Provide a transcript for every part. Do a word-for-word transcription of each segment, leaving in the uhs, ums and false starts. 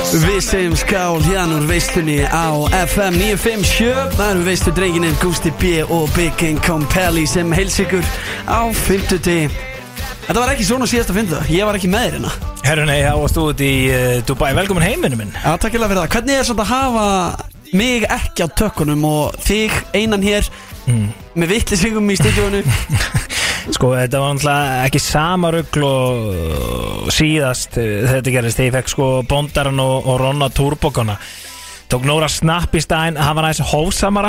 Við segjum skál hérna úr veislunni á F M níu fimm sjö. Það eru veislu drenginir Gústi B og Big Income Pelli sem heils ykkur á fimmtudegi. Þetta var ekki svona síðasta fimmtudag, ég var ekki með þér hérna. Herru nei, þá varst þú út í uh, Dubai, velkomin heiminu minn. Já, takk fyrir það. Hvernig er svona að hafa mig ekki á tökkunum og þig einan hér mm. með vitleysingum í stúdíónu? Sko, þetta var náttúrulega ekki sama rugl og síðast þetta gerist. Þegar ég fekk sko Bondaran og, og Ronna Turbokona. Tók Nóra Snapp í staðinn, hann var aðeins hófsamara.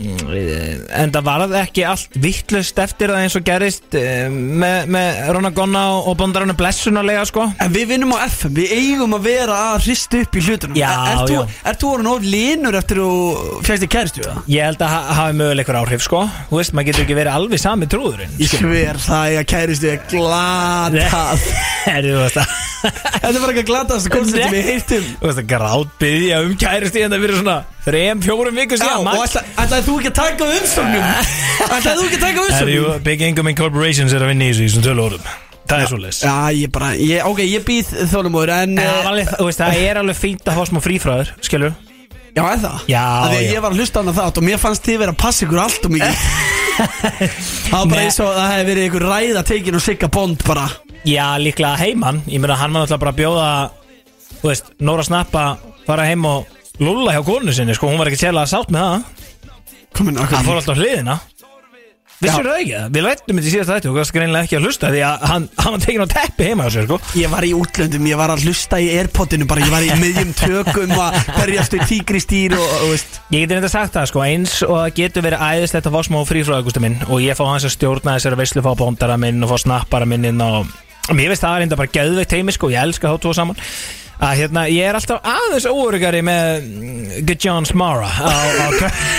En það var ekki allt vitlaust eftir það eins og gerist með, með Ronna Gonna og Bondaran blessunarlega sko. En við vinnum á F M, við eigum að vera að hrista upp í hlutunum. Já, er, er já. Er þú orðin of linur eftir þú fjækst í kæristu það? Ég held að ha hafi möguleikur áhrif sko. Þú veist, maður getur ekki verið alveg sami trúðurinn. Ég sver það að kæristu er glatað. Er þú veist að Þetta er bara ekki að glatast koncept sem ég heilt um. Þú veist að grátbyðja um kæristu en það fyrir svona þrem, fjórum vikur síðan. Já, og ætlaði þú ekki að taka umsóknum? Ætlaði þú ekki að taka umsóknum? Big Income Corporations er að vinna í þessu í svona tölu orðum. Það er svoleiðis. Já, ég bara, ég, ok, ég býð þólumóður en ja, alveg, þú veist, það er alveg fínt að fá smá frífræður, skilur? Já, er það? Já, Því að já. ég var að hlusta á hana þátt og mér fannst þið vera að passa ykkur allt og mikið. Það var bara eins og það hefði verið ykkur ræða tekin og Sigga Bond bara. Já, líklega heimann. Ég meina, hann var náttúrulega bara að bjóða, þú veist, Nóra Snapp að fara heim og lúlla hjá konu sinni, sko, hún var ekki sérlega sátt með það. Komin, Hann fór alltaf á hliðina. Vissur það ekki það? Við lættum þetta í síðast þætti og kannski greinilega ekki að hlusta því að hann, hann var tekin á teppi heima á sér, sko. Ég var í útlöndum, ég var að hlusta í Airpodinu bara, ég var í miðjum tökum að berjast við tígristýr og, og veist. Ég geti reynda sagt það, sko, eins og það getur verið æðislegt að fá smá frífræði, Gústi minn, og ég fá hans að stjórna þessari veislu, fá Bondara minn og fá Snappara minn inn og mér veist það er reynda bara geðveikt heimi, sko, ég elska þá tvo saman. Að hérna, ég er alltaf aðeins óöruggari með Good John Smara á, á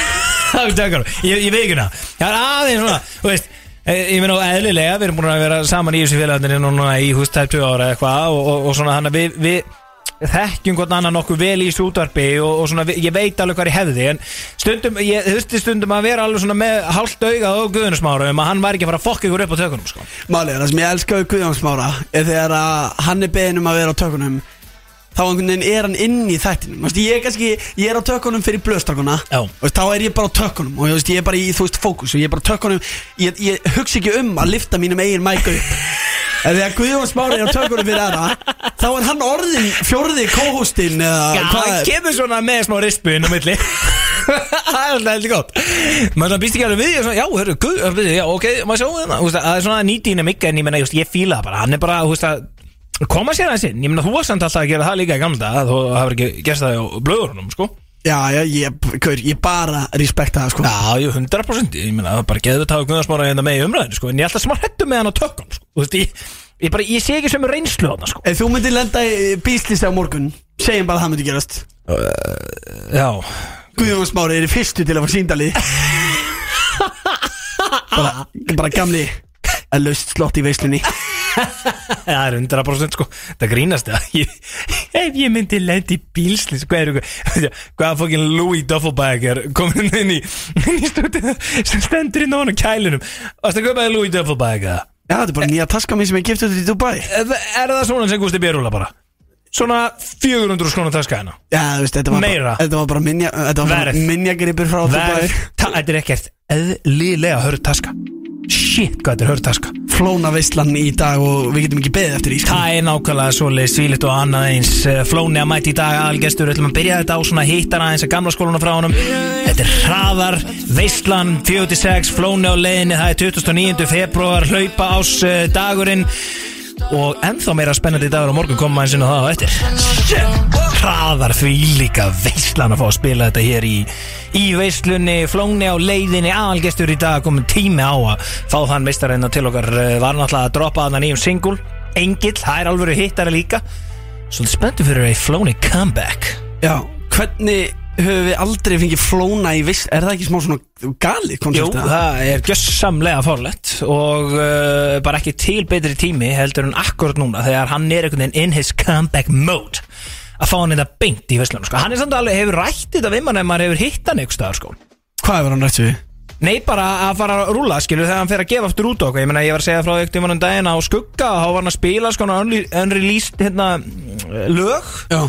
Ég, ég veit ekki það. Ég er aðeins svona, þú veist, ég meina eðlilega, við erum búin að vera saman í þessu félagarnir núna í húst tæp tvö ára eitthvað og, og, og svona þannig að við, við þekkjum hvort annan nokkuð vel í þessu útvarpi og, og svona, ég veit alveg hvað ég hefði en stundum, ég þurfti stundum að vera alveg svona með hálft augað og Guðjóni Smára um að hann væri ekki að fara að fokka ykkur upp á tökunum sko. Málið er það sem ég elska við Guðjón Smára er þegar að hann er beðinn um að vera á tökunum þá einhvern veginn er hann inn í þættinum veist, ég, er kannski, ég er á tökunum fyrir blöðstakuna þá er ég bara á tökunum og veist, ég er bara í þú veist fókus og ég er bara á tökunum ég, ég hugsa ekki um að lifta mínum eigin mæk upp en þegar Guðjón Smári er á tökunum fyrir aðra þá er hann orðin fjórði kóhústinn Já, hann kemur svona með smá rispun á milli það er alltaf heldur gott maður býst ekki alveg við svona, já, hörru, guð, já, ok, maður sjá það það er svona nýtíðin mikka en ég menna, ég fíla það bara hann er bara, þú veist að koma sér aðeins inn, ég meina þú varst alltaf að gera það líka í gamla dag, þú hafur ekki gerst það á blöðurunum, sko Já, já, ég, kaur, ég bara respekta það, sko Já, ég hundra prósent, ég meina það er bara geðið að hafa Guðjón Smára hérna með í umræðinu, sko en ég er alltaf smá hræddur með hann á tökum, sko þú veist, ég, ég bara, ég sé ekki sem reynslu á það, sko Ef þú myndir lenda í bílslýsti á morgun segjum bara að það myndi gerast uh, Já Guðjón Smári er í fyrstu til að fara síndali bara, bara gamli að laust slott í veislunni Það er hundra prósent sko það grínast það ég, ef ég myndi lendi í bílslýs hvað er hvað fokkin Louis Duffelbag er komin inn í, inn í stúdíu sem stendur inn á hann á kælunum varst að köpaði Louis Duffelbag eða? Já, þetta er bara nýja taska mín sem ég giftið út í Dubai Er, er það svona sem Gústi B rúla bara? Svona fjögur hundruð skróna taska hérna? Já, þú veist, þetta var Meira? bara, þetta var bara minja, þetta var bara minjagripur frá Dubai Þetta er ekkert eðlilega hörð taska Shit, hvað þetta er hörð taska Flóna veislan í dag og við getum ekki beðið eftir í Það er nákvæmlega svoleiðis svílitt og annað eins Flóni að mæti í dag algestur ætlum að byrja þetta á svona hittara eins að gamla skóluna frá honum Þetta er hraðar veislan fjögur til sex Flóni á leiðinni það er tuttugasta og níunda febrúar hlaupa ás dagurinn og ennþá meira spennandi dagur á morgun koma eins og það á eftir hraðar því líka veislan að fá að spila þetta hér í í veislunni, Flóni á leiðinni aðalgestur í dag, komin tími á að fá þann meistarinn til okkar var náttúrulega að droppa þarna nýjum single Engill, það er alveg hittara líka svolítið spenntur fyrir að Flóni comeback Já, hvernig höfum við aldrei fengið Flóna í veisl er það ekki smá svona gali koncept? Jú, það er gjössamlega fárlegt og uh, bara ekki til betri tími heldur en akkurat núna þegar hann er einhvern veginn in his comeback mode að fá hann þetta beint í veislunum sko. Hann er samt alveg hefur rætt þetta við mann ef maður hefur hitt hann einhver staðar sko. Hvað hefur hann rætt við? Nei, bara að fara að rúla, skilur, þegar hann fer að gefa aftur út okkur. Ég meina, ég var að segja frá ekkert um hann daginn á Skugga og þá var hann að spila sko unreleased hérna lög Já.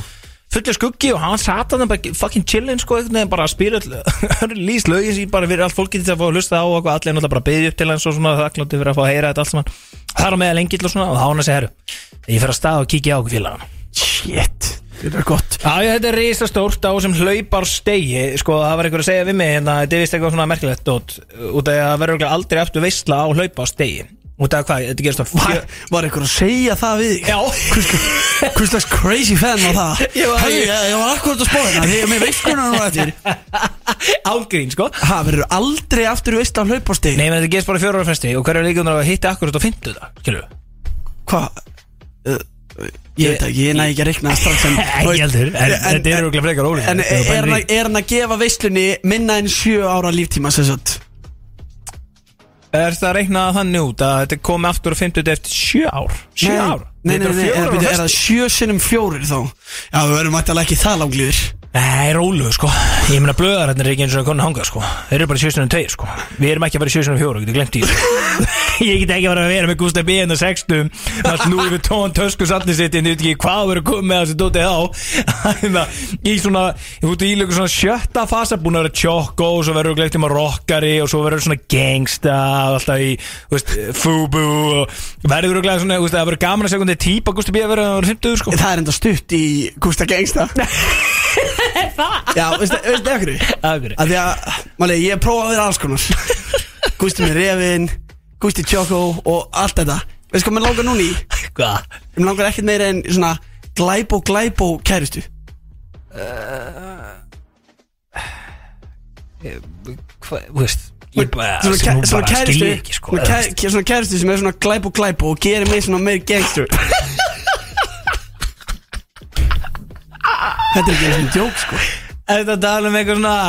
fullur skuggi og hann sat hann bara fucking chillin sko, bara að spila lýst lögin sem bara fyrir allt fólkið til að fá að hlusta á og allir náttúrulega bara byggja upp til hans og svona þakkláttu fyrir að fá að heyra þetta allt saman. Það er á meðal lengill og svona og þá hann að segja, herru, ég fer að staða og kíkja á okkur félagana. Shit, þetta er gott. Já, já, þetta er risastórt á sem hlaupar stegi, sko, það var einhver að segja við mig hérna, þetta er vist eitthvað svona merkilegt út, út af að verður aldrei aftur veisla á hlaupa stegi. Út af hvað, þetta gerist á fjö... Var, var einhver að segja það við þig? Já. Hvers slags crazy fan var það? Ég var, hey, ég, ég var akkurat að spóða hérna, því ég með veistluna nú eftir. Ángrín, sko. Það verður aldrei aftur veisla á hlaupastegi. Nei, menn þetta gerist bara fjóra ára fresti og hverju líka að hitta akkurat á fimmtudag, skilur við? Hvað? Uh, ég veit ekki, ég næ ekki að reikna strax en... Ekki heldur, en þetta er örugglega frekar ólíkt. En er hann er að gefa veislunni minna en sjö ára líftíma, sem sagt? Er það að reikna þannig út að þetta komi aftur á fimmtudag eftir sjö ár? Sjö ár? Nei, nei, nei, er, er það sjö sinnum fjórir þá? Já, við verðum mættilega ekki það langlýðir. Nei, róluðu sko. Ég meina blöðararnir er ekki eins og konin hanga sko. Þeir eru bara sjö sinnum tveir sko. Við erum ekki að vera sjö sinnum fjórir, getur glemt í sko. Ég get ekki að vera að vera með Gústa B en og sextum allt nú yfir tón tösku satni sitt en ég veit ekki hvað verður komið með þessi dótið á. Í svona, ég fúti í líka svona sjötta fasa búin að vera tjokko og svo verður gleitt um að rockari og svo verður svona gangsta alltaf í, þú veist, fubu og verður gleitt svona, þú veist, það verður gaman að segja hvernig típa Gústa B að vera fimmtugur sko. Það er enda stutt í Gústa Gangsta. Já, veistu, veistu ekkur? Akkur. Af því að, máli, ég prófa að vera alls konar. Gústi með refin, Gústi Choco og allt þetta. Veistu hvað mér langar núna í? Hvað? Mér langar ekkert meira en svona glæbó glæbó kæristu. Hvað, veist, ég bara, svona, sem svona, hún svona bara kæristu, skilji ekki sko. svona, kæ, svona kæristu sem er svona glæbó glæbó og gerir mig svona meir gangster. Þetta er ekki eins og djók sko. Þetta tala um eitthvað svona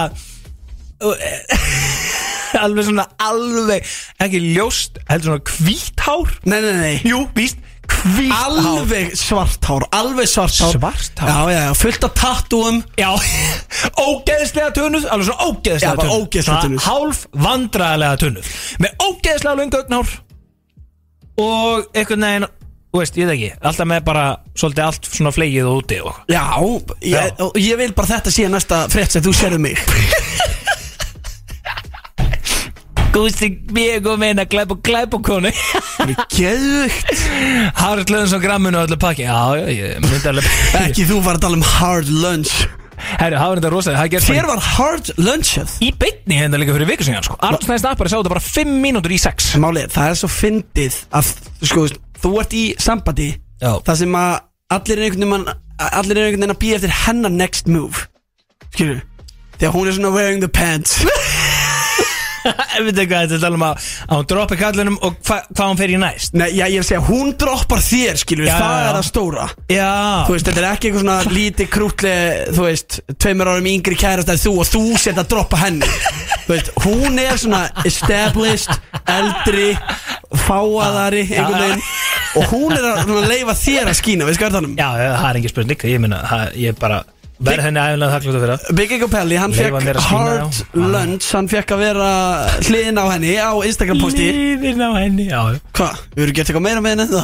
alveg svona alveg ekki ljóst, heldur svona hvítt hár. Nei, nei, nei. Jú, víst, hvítt hár. Alveg svart hár, alveg svart hár. Svart hár? Já, já, já, fullt af tattúum. Já, ógeðslega tunnuð, alveg svona ógeðslega Já, bara tunnuð. ógeðslega tunnuð. Svona hálf vandræðilega tunnuð með ógeðslega löng augnhár og eitthvað neginn, þú veist, ég veit ekki, alltaf með bara svolítið allt svona flegið og úti og Já, ég, Já. og ég vil bara þetta sé næsta frétt sem þú sérðu mig. Gústi B kom inn að glæpa glæpa konu. Það er geðvögt. Hard lunch á gramminu og öllu pakki. Já, já, ég myndi alveg Ekki þú var að tala um hard lunch. Herru, það var þetta rosalega, það gerst Þér var hard lunchað í beinni hérna líka fyrir viku sinni sko. Arnór Snæði Snappari sá þetta bara fimm mínútur í sex. Málið, það er svo fyndið að sko, þú ert í sambandi Já. Það sem að allir er einhvern veginn Allir er einhvern veginn að býja eftir hennar next move. Skilur Þegar hún er svona wearing the pants. Ég veit ekki hvað þetta er tala um að að hún droppi kallinum og hva, hvað hún fer í næst. Nei, já, ég er að segja, hún droppar þér, skilur Já, Það já. er að stóra. Já. Þú veist, þetta er ekki eitthvað svona lítið krútli, þú veist, tveimur árum yngri kærast að þú og þú set að droppa henni. Þú veist, hún er svona established, eldri, fáaðari, einhvern veginn. Og hún er að svona leyfa þér að skína, veist hvað er þannig? Já, það er engin spurning, ég minna, ég bara verð henni æfinlega þakkláttur fyrir það. Big Ego Pelli, hann Leyfa fekk mér að skína, hard já. lunch, hann fekk að vera hliðin á henni á Instagram posti. Líðin á henni, já. Hvað, við erum gert eitthvað meira með henni en það?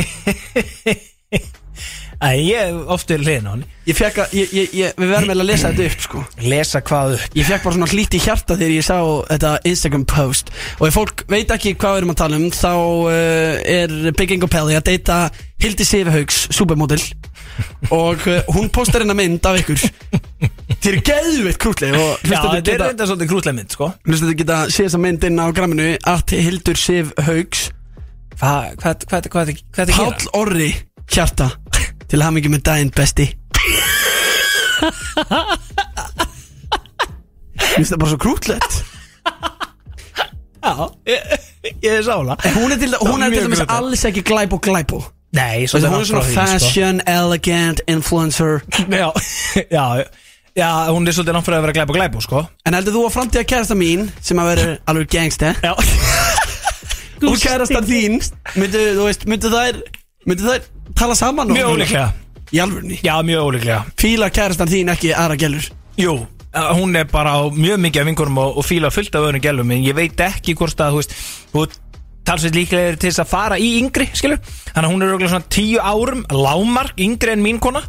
Æ, ég oft er hliðin á henni. Ég fekk að, ég, ég, ég, við verðum eiginlega að lesa þetta upp, sko. Lesa hvað upp? Ég fekk bara svona hlýtt í hjarta þegar ég sá þetta Instagram post. Og ef fólk veit ekki hvað við erum að tala um, þá uh, er Big Ego Pelli að deyta Hildi Sif Hauks, supermodel. Og uh, hún postar hérna mynd af ykkur. Þið eru geðveitt krútleg. Já, þetta er reynda svolítið krútleg mynd, sko. Hlustu þetta geta séð þessa mynd inn á gramminu at Hildur Sif Hauks. Hvað, hvað, hvað, hvað, hvað, hvað er að gera? Páll Orri hjarta. Til hamingju með daginn, besti. Mér finnst það bara svo krútlegt. Já, ég, ég er sála. Hún er til, hún er til dæmis alls ekki glæbó glæbó. Nei, Hún er svona fashion, elegant, influencer. Já, já, já, hún er svolítið langt fyrir að vera glæpa glæpa, sko. En heldur þú að framtíða kærasta mín, sem að vera alveg gangsta, Já. og kærastan þín, myndu, þú veist, myndu þær, myndu þær tala saman? Mjög ólíklega. Í alvörunni? Já, mjög ólíklega. Fíla kærastan þín ekki aðra gælur? Jú, hún er bara á mjög mikið af vingurum og, og fíla fullt af öðrum gælum, en ég veit ekki hvort að, þú veist, þú talsveit líklega til þess að fara í yngri, skilur. Þannig að hún er örugglega svona tíu árum lágmark yngri en mín kona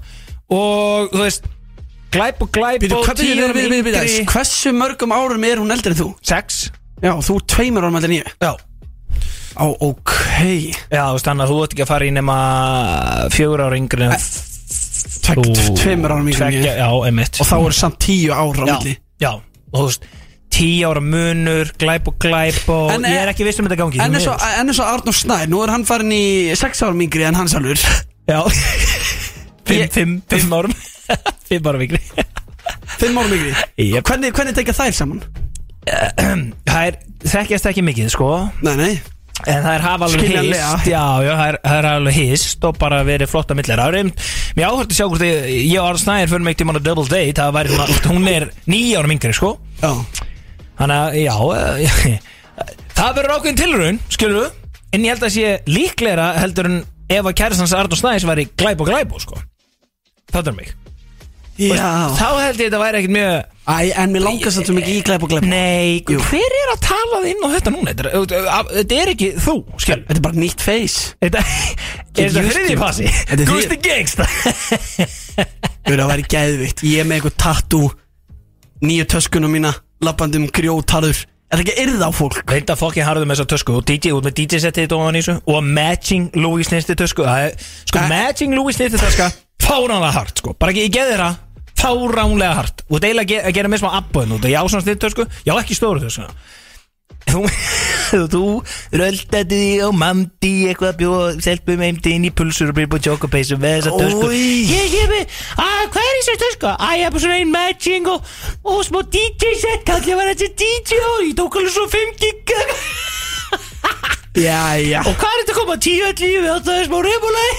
Og þú veist Glæp og glæp Býtu, og hvað- tíu býtu, árum býtu, býtu, býtu, yngri Hversu mörgum árum er hún eldri en þú? Sex Já, þú er tveimur árum eldri en ég Já Á, ok Já, þú veist, þannig að þú ert ekki að fara í nema fjögur ára yngri en Tvek, Tveimur árum yngri en ég Tveggja, já, einmitt Og þá eru samt tíu ára á Já, milli já, og þú veist Tíu ára munur, glæp og glæp og En ég er- er ekki viss um þetta gangi En því eins og, miður. en eins og Arnór Snær, nú er hann farin í sex árum yngri en hans alveg Já Fimm, Ég- fimm, fimm árum Fimm árum yngri Fimm árum yngri Jep. Hvernig, hvernig tekja þær saman? Það er, þekkjast ekki mikið, sko Nei, nei En það er hafa alveg Skiljanlega. hist Já, já, það er, það er alveg hist og bara verið flotta millir Það er einmitt, mér áhört að sjá hvort ég, ég og Arn Snær fyrir mig tíma á double date Það væri svona, hún er níu árum yngri, sko Já Þannig að, já eh, Það verður ákveðin tilraun, skilur við En ég held að sé líklegra heldur en ef að kærastans Arn Snæs væri glæp og glæp sko. Það er mig Já Þá held ég þetta væri ekkert mjög Æ, en mér langast þetta mikið í glæp og glæp Nei, Jú. hver er að tala þið inn á þetta núna? Þetta er, þetta er ekki þú, skilur Þetta er bara nýtt face Þetta er þetta used þriðji to. passi Þetta er Gusti Gangsta Það væri geðvikt Ég er með eitthvað tattoo Nýju töskunum mína Lappandi um grjótarður Er það ekki að yrða á fólk? Reynda fokkin harðu með þessa tösku Og D J út með D J-settið þetta ofan í þessu Og matching Louis Snirti tösku Það er, sko, Æ. matching Louis Snirti töska Fáránlega hart, sko Bara ekki, ég geði þeirra Fáránlega hart Og þetta eiginlega ge- að gera með smá abbóðin út Já, svona Snirti tösku Já, ekki stóru tösku Þú, þú röldaði því og mamdi eitthvað bjóð stelpum heimdi inn í pulsur og byrja búið tjókapeysu með þessa tösku Oj. Ég ég með, að hvað er þessi tösku? Að ég er bara svona einn matching og, og smá D J-set Kalli var þessi D J og ég tók alveg svo fimm gig Já, já Og hvað er þetta að koma? tíu ellefu við áttaði smá reymuleg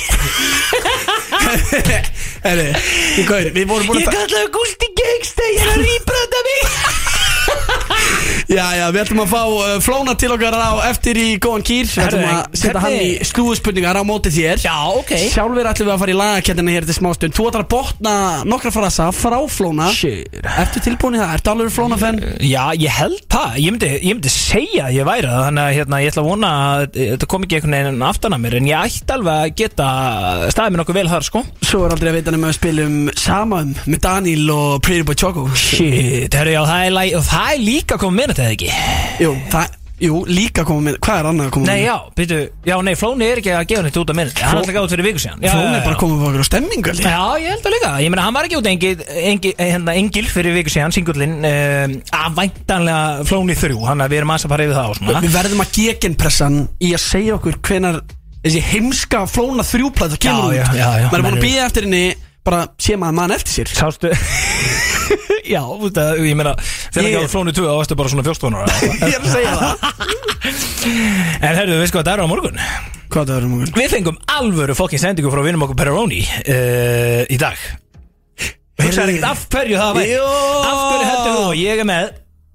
Herri, í gauri, við vorum búin Ég að kallaði Gusti Gangsta, ég er að rýbranda mig Já, já, við ætlum að fá uh, Flóna til okkar á eftir í góðan kýr Við ætlum Herri, að setja hann í hvernig- slúðspurningar á móti þér Já, ok Sjálfur ætlum við að fara í lagakettina hér til smástund Þú ætlar að botna nokkra frasa frá Flóna Shit. Ertu tilbúin í það? Ertu alveg Flóna-fenn? Já, ég held það, ég myndi, ég myndi segja að ég væri það Þannig að hérna, ég ætla að vona að þetta kom ekki einhvern veginn aftan að mér En ég ætti alveg að geta staðið mér nokkuð vel þar, sko Svo er aldrei að veita nema að spilum sama um með Daniel og Pretty Boy Choco Shit, herru, já, það er, læ- og það er líka komið með þetta, eða ekki? Jú, það, jú, líka koma með Hvað er annað að koma Nei, með? já, byrju, já, nei, Flóni er ekki að gefa neitt út af minni Hann er alltaf gátt fyrir viku síðan Já, Flóna já, er bara já. að koma með okkur á stemmingu allir. Já, ég held að líka, ég meina, hann var ekki út engil, engil, hérna, engil fyrir viku síðan, singullin um, að væntanlega Flóni þrjú, hann að við erum aðeins að fara yfir það og svona Við verðum að gegenpressan í að segja okkur hvenar þessi heimska Flóna þrjúplæð það kemur Já, út já, já, já, Maður er búin menn að eru- býja eftir henni bara sé maður mann eftir sér Sástu Já, þú veist að, ég meina þegar Ég- ekki á Flóni tvö þá varstu bara svona fjórtán ára Ég er að segja það En herru, við veist hvað það er á morgun Hvað það verður mjög? Við fengum alvöru fokkin sendingu frá vinum okkur Perroni uh, í dag Hugsaði ekkert af hverju það væri Jó. Af hverju heldur þú og ég er með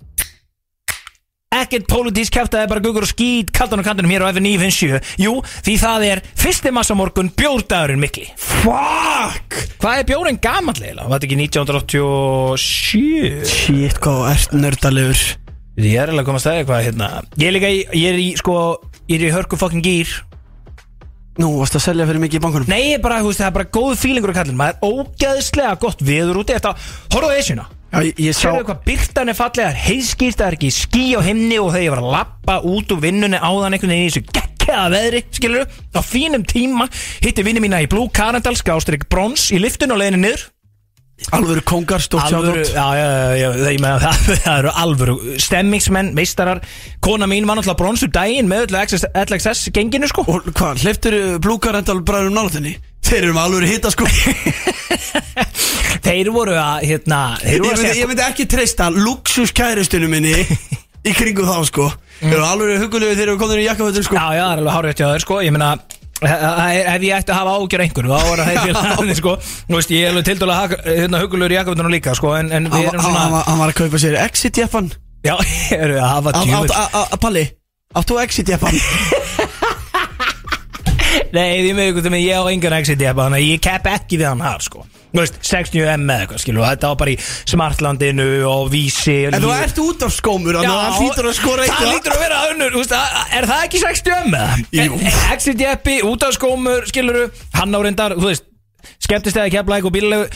Ekkert pólitísk kjaftaði bara guggur og skít Kaldan og kantinum hér á F níu fimm sjö Jú, því það er fyrsti massamorgun bjórdagurinn mikli Fuck Hvað er bjórinn gamall eiginlega? Var þetta ekki nítján hundruð áttatíu og sjö? Shit, hvað þú ert nördalegur Ég er alveg að koma að stæða eitthvað hérna Ég er líka í, ég er í, sko Ég er í hörku fucking gýr Nú, varstu að selja fyrir mikið í bankunum? Nei, ég bara, þú veist, það er bara góð feelingur á kallin Maður er ógeðslega gott viður úti Eftir að horfa á esjuna Já, ég, ég sá Sérðu hvað byrtan er fallega, það er heiðskýrt, það er ekki ský á himni og þegar ég var að lappa út úr vinnunni áðan einhvern veginn í þessu geggjaða veðri, skilur þú, á fínum tíma hitti vinni mína í Blue Carandals, Gástrík Brons í liftun og leiðinu niður. Alvöru kóngar, stórt Alvöru, sjátt já, já, já, já, það, ég meina, það, það eru alvöru stemmingsmenn, meistarar, kona mín var náttúrulega brons úr daginn með öllu L X S genginu, sko. Og hvað, hleyptur blúkarendal bræðurum nálaðinni? Þeir eru með alvöru hitta sko Þeir voru að, hérna, þeir Ég voru að myndi, segja, ég myndi ekki treysta luxus kærustunum minni í kringum þá sko Þeir eru alveg hugulegu þegar við komum í jakkafötum sko já, já, það er alveg hárið hjá þér, sko, ég meina, ef ég ætti að hafa ágjör einhverju þá var það þeir félagarnir sko Þú veist, ég er alveg tildólega hérna, hugulur í jakkafutunum líka sko en, en við Hann erum hann- svona hann- hann var að kaupa sér exit-jeppan Já, erum við að hafa djúvill Átt- á- á- Palli, áttu exit-jeppan? Nei, því með ykkur, ég á engan exit jeppa þannig að ég kepp ekki við hann þar sko Þú veist, sextíu M eða eitthvað skilu Þetta var bara í Smartlandinu og Vísi og En þú Líf- ert út af skómur Þannig að hann hlýtur að skora það eitthvað lítur að vera önnur þú veist, að- Er það ekki sextíu M eða? Jú. Exit jeppi, út af skómur, skiluru Hann á reyndar, þú veist skemmtist eða Keflavík og bílalegu.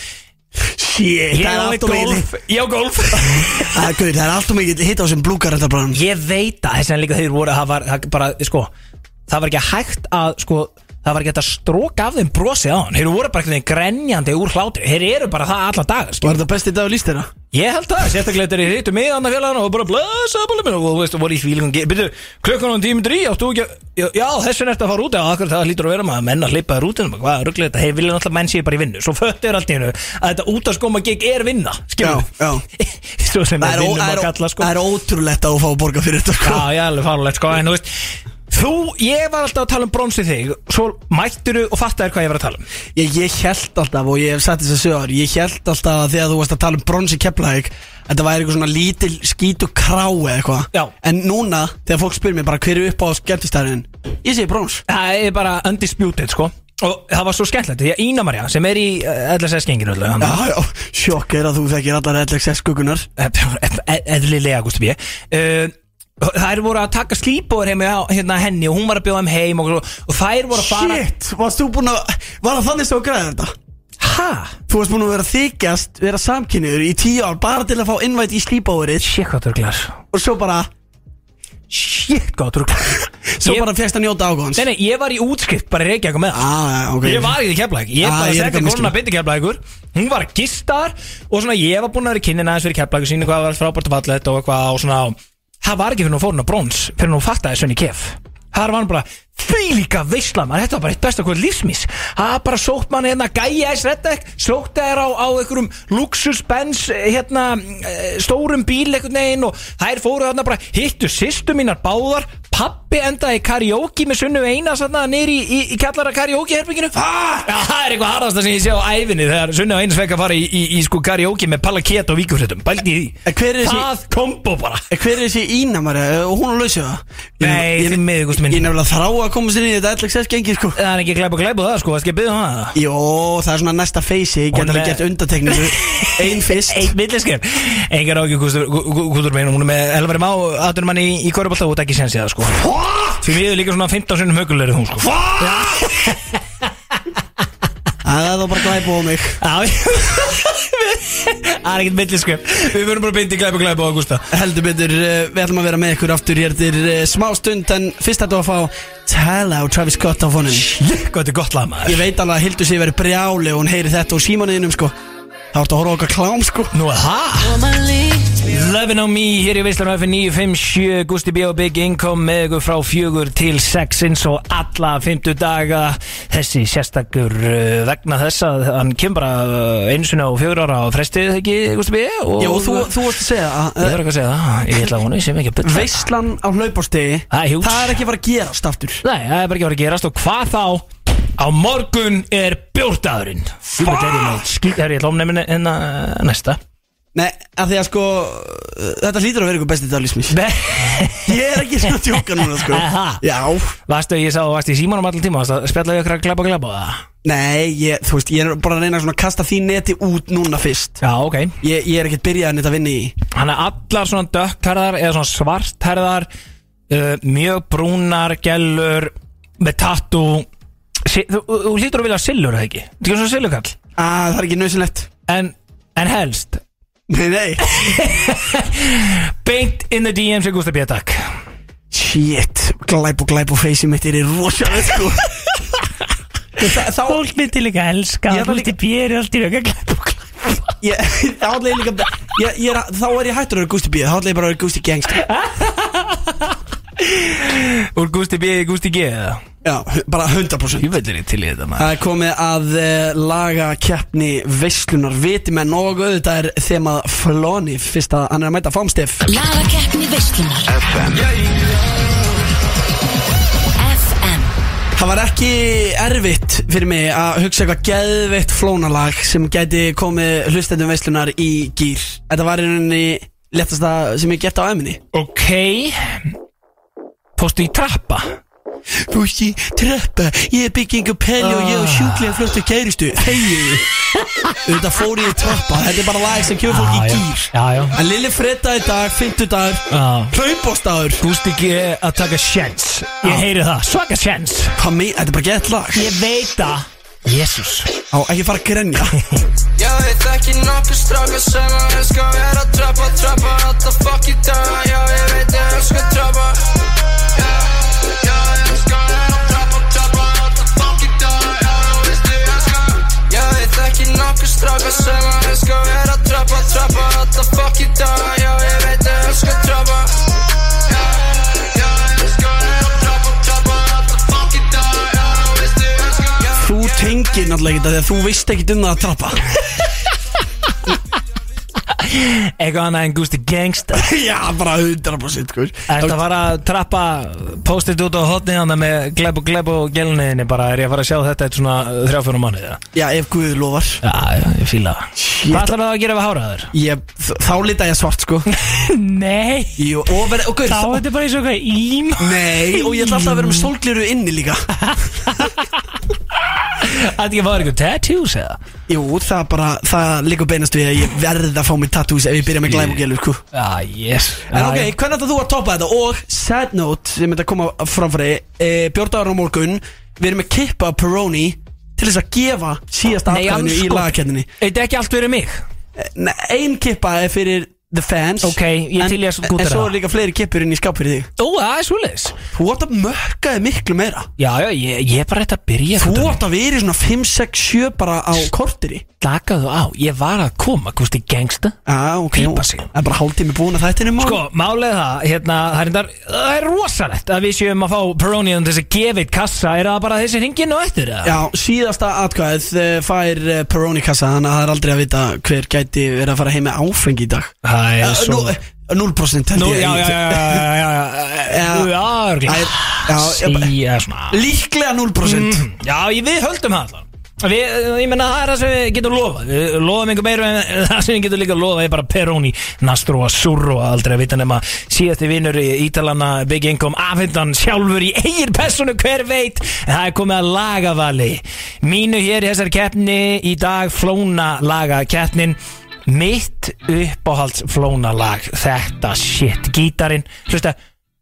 Shit, það er allt og golf. Ég á golf. Það er allt og mikið hitt á sem blúkarendabrann. Ég veit að þess að líka þeir voru, það var það bara, sko, það var ekki hægt að, sko, það var ekki hægt að stróka af þeim brosið á hann. Þeir voru bara ekki grenjandi úr hlátri. Þeir eru bara það allan dag. Var þetta besti dag á lístina? Ég held það, sérstaklega þeir hittu mig annar félagana og bara blessa bólum minn og þú veist, voru í fílingum. Byrju, klukkan um tími drí, áttu ekki já, já, þessin ertu að fara út, já, akkur það hlýtur að vera maður menn að hleypa þér út, en hvað, rugglega þetta, þeir vilja náttúrulega menn sér bara í vinnu, svo föttu er allt í hennu að þetta útaskóma gig er vinna, skilur Já, já. Svo sem við vinnum að kalla, sko. Það er ótrúlegt að þú fá að borga fyrir þetta, sko. Já, já, alveg farulegt, sko, en þú veist Þú, ég var alltaf að tala um brons í þig. Svo mætturu og fattaðir hvað ég var að tala um. Ég, ég held alltaf, og ég hef sagt þess að sögur, ég held alltaf að þegar þú varst að tala um brons í Keflavík, þetta væri eitthvað svona lítil skít og krá eða eitthvað. Já. En núna, þegar fólk spyr mér bara hver er upp á skemmtistæðin, ég segi brons. Það er bara undisputed, sko. Og það var svo skemmtilegt, því að Ína María, sem er í L S S-genginu öllu. Já, já, sjokk er að þú þekkir allar L S S-skuggunar. Eðlilega, Gústi B. Uh, Þær voru að taka slípóður heim hérna henni og hún var að bjóða þeim heim og, og þær voru að fara. Shit, varst þú búin að, var það þannig svo að græða þetta? Hæ? Þú varst búin að vera þykjast, vera samkynniður í tíu ár bara til að fá innvætt í slípóðurinn. Shit, hvað druglar. Og svo bara Shit, hvað druglar. Svo ég, bara fjækst að njóta ágóðans. Nei, nei, ég var í útskrift, bara Reykjavík með það. Ah, okay. Ég var í því Keflavík. Ég ah, bara ég setti konuna byndi Keflavíkur. Hún var að gistar og svona ég var búin að vera í kynnin aðeins fyrir Keflavík og sína hvað var frábært og fallegt og eitthvað og svona. Það var ekki fyrir hún fórun á brons fyrir hún fattaði Svenni Kef. Það var hann bara þvílíka veisla maður, þetta var bara eitt besta hvað lífsmís. Það bara sótt mann hérna gæja eins reddek, sótt þær á, á einhverjum luxusbens hérna stórum bíl einhvern veginn og þær fóru þarna bara hittu systur mínar báðar. Pappi endaði karaoke með Sunnu Einars þarna nýri í, í, í kallara karaoke herbygginu. Ah! Já, það er eitthvað harðasta sem ég sé á ævinni þegar Sunnu Einars fekk að fara í, í, í sko karaoke með Palla Keta og Víkurhrettum. Bældi í því. Það kombo bara. Hver er þessi Ína María og hún að lausa það? Nei, þið miður gúst minn. Ég nefnilega þrá að koma sér inn í þetta L X S-gengi sko. Það er ekki glæp og glæp og það sko, það skal ég byggja um það. Jó, það er svona næsta feysi, ég get alveg gett undantekningu. Ein fyrst. Ein milliskef. Engar á ekki gústur minn, hún er með elvari má aðdurum hann í, í korubólta og það ekki séns í það sko. Því miður líka svona fimmtán sinnum högulegri hún sko. Það er þá bara glæpa á mig. Það er ekkert milliskef. Við verðum bara beint í glæpa glæpa á Augusta. Heldur betur, við ætlum að vera með ykkur aftur hér til smá stund. En fyrst ætlum við að fá Tala og Travis Scott á fónum. Hvað þetta er gott lag maður. Ég veit alveg að Hildur sé verið brjáli og hún heyri þetta úr símanuðinum sko. Það vart að horfa okkar klám sko. Nú að það Lovin' on me, hér í Veislan F níu fimm sjö Gústi B og Big Income með ykkur frá fjögur til sex eins og alla fimmtu daga. Þessi sérstakur uh, vegna þess að hann kemur bara uh, einu sinni á fjögur ára á frestið ekki Gústi B og já, og þú, þú varst að segja að, Ég þarf ekki að segja það, ég ætla að vona sem ekki að bytta Veislan á hlaupástegi, það er ekki að fara að gerast aftur. Nei, það er bara ekki að fara að gerast og hvað þá? Á morgun er bjórdagurinn. Þú veit er ég með skýt, er ég ætla omnefni en næsta. Nei, af því að sko þetta hlýtur að vera ykkur bestið daglismis. Ég er ekki svona tjóka núna sko. Já. Varstu, ég sá, varstu í símanum allir tíma, varstu að spjalla ykkur að glæpa glæpa það? Nei, ég, þú veist, ég er bara að reyna svona að kasta því neti út núna fyrst. Já, ok. Ég, ég er ekkert byrjað að netta vinni í. Hann er allar svona dökkherðar eða svona svartherðar, uh, mjög brúnar gellur með tattoo. Þú, þú hlýtur að vilja sillur, eða ekki? Þú er svona sillukall? Ah, það er ekki nöðsynlegt. En, en helst? Nei, nei. Beint in the D Ms er Gústa B, takk. Shit, glæp og glæp og feysi mitt er í rosalega sko. Þá fólk myndi líka elska að Gústi B er alltaf ekki glæp og glæp. Ég, þá ætla ég líka ég, ég er, þá er ég hættur að vera Gústi B. Þá ætla ég bara að vera Gústi Gangster. Úr Gústi B í Gústi G eða? Já, bara hundra prósent. Ég veitir ekki til í þetta maður. Það er komið að uh, laga keppni veislunar viti menn og auðvitað er þemað Flóni fyrst að hann er að mæta Fámstef. Laga keppni veislunar F M F M. Það var ekki erfitt fyrir mig að hugsa eitthvað geðveitt flónalag sem gæti komið hlustendum veislunar í gýr. Þetta var í rauninni léttasta sem ég gett á æminni. Ok. Fórstu í trappa? Fórstu í trappa? Ég er bygging og pelli og ég og sjúklega flottu kæristu. Þegiðu. Þetta fór ég í trappa. Þetta er bara lag sem kemur fólk í gýr. Já, já. En Lilli Fredda í dag, fimmtudagur, hlaupástagur. Gústi G að taka sjens. Ég heyri það, svaka sjens. Hvað með, þetta er bara gett lag. Ég veit það. Jesus. Á, ekki fara að grenja. Já, ég þekki nokkuð stráka sem að elska að vera að trappa, trappa alla fucking daga. Já, ég veit ég elska að trappa. Já, já, ég elska að vera að trappa, trappa alla fucking daga. Já, veistu ég elska. Já, ég þekki nokkuð stráka sem að elska að vera að trappa, trappa alla fucking daga. Já, ég veit ég elska að trappa. Já, já, ég elska að vera að trappa, trappa alla fucking daga. Já, veistu ég elska. Þú tengir náttúrulega ekki það því að þú veist ekki um það að trappa. Eitthvað annað en Gusti Gangsta. Já, bara hundra prósent sko. Þetta var að trappa postið út á hotni hann með gleb og gleb og gelniðinni. Bara er ég að fara að sjá þetta eitt svona þrjá fjórum mánuði ja? Já, ef Guð lofar. Já, já, ég fíla það. Hvað ætlar það að gera við háraður? Ég, þá lita ég svart sko. Nei. Jú, og verið, og Guð Þá er þetta bara eins og eitthvað ím. Nei, og ég ætla alltaf að vera með sólgliru inni líka. Það er ekki að fara eitthvað tattoos eða? Jú, það bara, það liggur beinast við að ég verði að fá mig tattoos ef ég byrja með glæm og gelur sko. Já, yes. En ok, hvernig ætlar þú að toppa þetta? Og sad note, sem þetta koma framfæri e, Björndagur á morgun, við erum með kippa Peroni til þess að gefa síðasta atkvæðinu í lagakenninni. Þetta er ekki allt verið mig. Nei, ein kippa er fyrir the fans. Ok, ég til ég að skúta það. En svo er líka fleiri kippur inn í skáp fyrir þig. Ó, það er svoleiðis. Þú átt að mökka þig miklu meira. Já, já, ég, ég er bara rétt að byrja. Þú átt að vera í svona fimm, sex, sjö bara á korteri. Lakaðu á, ég var að koma, Gusti Gangsta. Já, ok, Pípa sig. það er bara hálftími búin að þættinu mál. Sko, málið það, hérna, það er, endar, það er rosalegt að við séum að fá Peroni um þess að gefa eitt kassa. Er það bara þessi hringin og eftir það? Já, síðasta atkvæð uh, fær uh, Peroni kassa, þannig að það er aldrei að vita hver gæti verið að fara heim með áfengi í dag. Það er uh, svo... núll prósent held Nú, ég. já, já, já, já, já, já, já, já, já, líklega núll prósent. Mm, já, við höldum það allan. Við, ég menna, það er það sem við getum lofað. Við lofum einhver meira en það sem við getum líka lofað er bara Peroni, Nastro og Surro. Aldrei að vita nema síðasti vinnur í Ítalana Big Income afhendan sjálfur í eigin personu, hver veit. En það er komið að lagavali mínu hér í þessari keppni í dag. Flóna lagakeppnin. Mitt uppáhalds flóna lag. Þetta shit, gítarinn. Hlusta.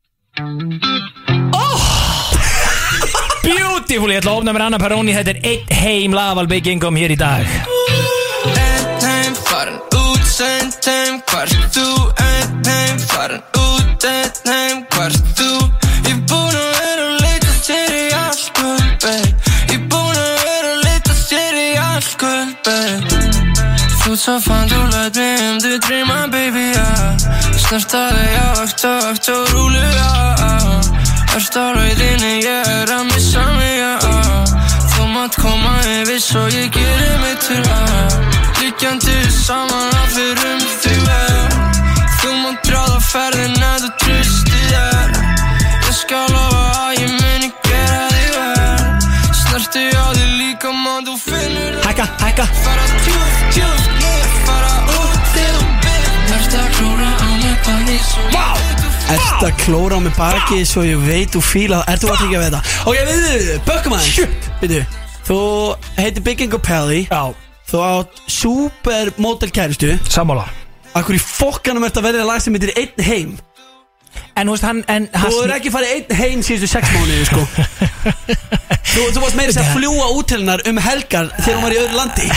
Oh! Beautiful, ég ætla að ofna mér Anna Peroni. Þetta er einn heim lagaval Big Income hér í dag. Einn heim farin út, sent heim hvert þú. Einn heim farin út, einn heim hvert þú. Ég búin að vera að leita sér í allt kvöld, babe. Ég búin að vera að leita sér í allt kvöld, babe. Þú svo fann þú læt mig um þú drýma, baby, ja. Snertaði á akt og akt og rúlu, ja. Erst á rauðinni, ég er að missa mig, ja. Þú mátt koma yfir svo ég gerir mig til, ja. Liggjandi saman að fyrir þig, ja. Þú mátt dráða ferðin að þú trösti þér. Ég skal lofa að ég muni gera þig vel. Snerti á þig líka mann, þú finnur það. Hækka, hækka. Fara tjúf, tjúf, ég fara út þegar þú byrð. Erst að klóra á mig bæði svo ég Vá! Erst að klóra á mig baki svo ég veit og fíla það. Ertu að tryggja við þetta? Ok, við þið, bökkum aðeins. Veitu, þú heitir Big Income Pelli. Já. Þú átt supermodel kæristu. Sammála. Akkur í fokkanum ert að verða lag sem heitir Einn heim. En þú veist hann en, Þú er ekki farið einn heim síðustu sex mánuði sko. Þú, þú varst meira að fljúa út til hennar um helgar þegar hún var í öðru landi.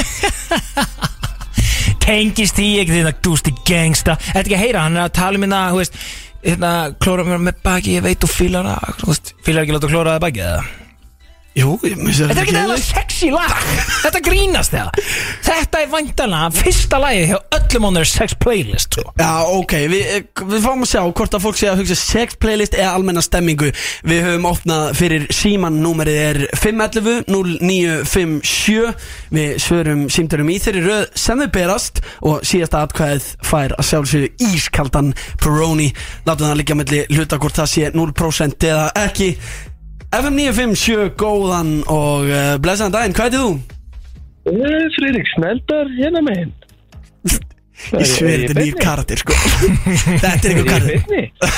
Tengist því ekki þetta Gusti Gangsta. Þetta ekki að heyra, hann er að tala um hérna, þú veist, hérna, klóra mér með baki, ég veit og fílar það, þú veist, fílar ekki láta klóra það baki eða? Jú, ég missi Þetta er ekki það sexy lag. Þetta grínast það. Þetta er væntanlega fyrsta lagi hjá öllum on their sex playlist sko. Já, ok, við, við fáum að sjá hvort að fólk sé að hugsa sex playlist eða almenna stemmingu. Við höfum opnað fyrir síman, númerið er fimm one one núll níu fimm sjö. Við svörum símtörum í þeirri röð sem þau berast og síðasta atkvæðið fær að sjálfsögðu ískaldan Peroni. Látum það liggja milli hluta hvort það sé núll prósent eða ekki. F M níu fimm sjö, góðan og uh, blessaðan daginn, hvað heitir þú? Friðrik Sneldar, hérna megin. Ég sver, þetta er nýr karakter sko. Þetta er einhver karakter.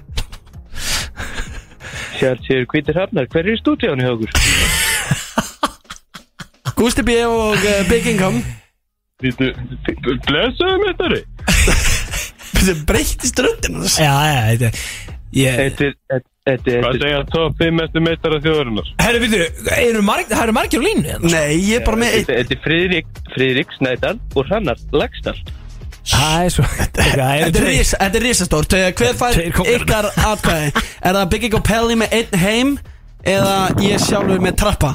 Sjálf sér Hvítir Hrafnar, hver er í stúdíónu hjá okkur? Gusti B og uh, Big Income. Blessaðum þetta Þetta breytist röndin. Já, já, þetta Þetta er Hvað segja topp fimm mestu meistara þjóðarinnar? Herru, býttu, eru marg, það eru margir á línu hérna? Nei, ég er bara með eitt. Þetta er Friðrik, Friðrik Snædal og Hrannar Lagstall. Það er svo Þetta er ris- þetta er risastórt. Hver fær Tveir kóngar. ykkar atkvæði? Er það Biggie og Pelli með einn heim eða ég sjálfur með trappa?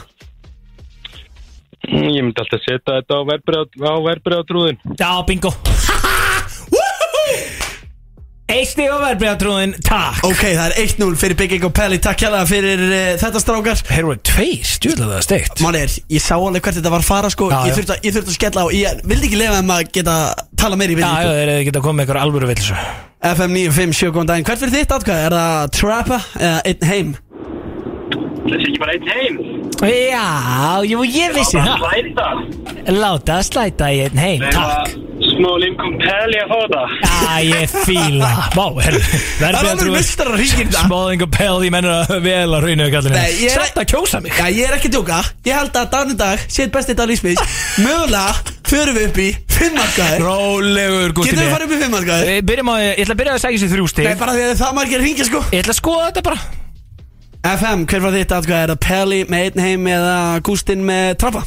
Mm, Ég myndi alltaf setja þetta á verðbréfatrúðin. Já, bingo Eitt stig á verðbréfatrúðin, takk Ok, það er eitt núll fyrir Biggie og Pelli. Takk hérlega fyrir uh, þetta strákar. Þeir voru tveir, stjórnlega það steikt Máli er, ég sá alveg hvert þetta var að fara sko. Já, Ég já. þurfti að, ég þurfti að skella á. Ég vildi ekki lefa þeim að geta tala meir í Já, já, vinningu. þeir geta komið með eitthvað alvöru vilsu F M níu fimm sjö, góðan daginn. Hvert fyrir þitt atkvæði? Er það trappa eða einn heim? Þessi ekki bara einn heim. Já, jú, ég vissi það Slæta. Láta að slæta í einn heim, takk Smá Lincoln Pelli að fá það. Já, ég fíla Vá, herru, Það er alveg mestrar að hringja þetta. Smáðing og pell, ég mennur að vel að rauninu kallinu Nei, ég er- Sætt að kjósa mig Já, ég er ekki að djóka. Ég held að dagen í dag sé eitt besti dag lífsmins. Mögulega förum við upp í fimm atkvæði. Rólegur, gústi Getum við farið upp í fimm atkvæði? Við byrjum á, ég ætla að byrja að segja sér þrjú Nei, stig bara því að það margir hringja sko. Ég ætla að skoða þetta bara F M, hver var þitt atkvæði? Er það Pelli með einn heim eða Gústinn með trappa?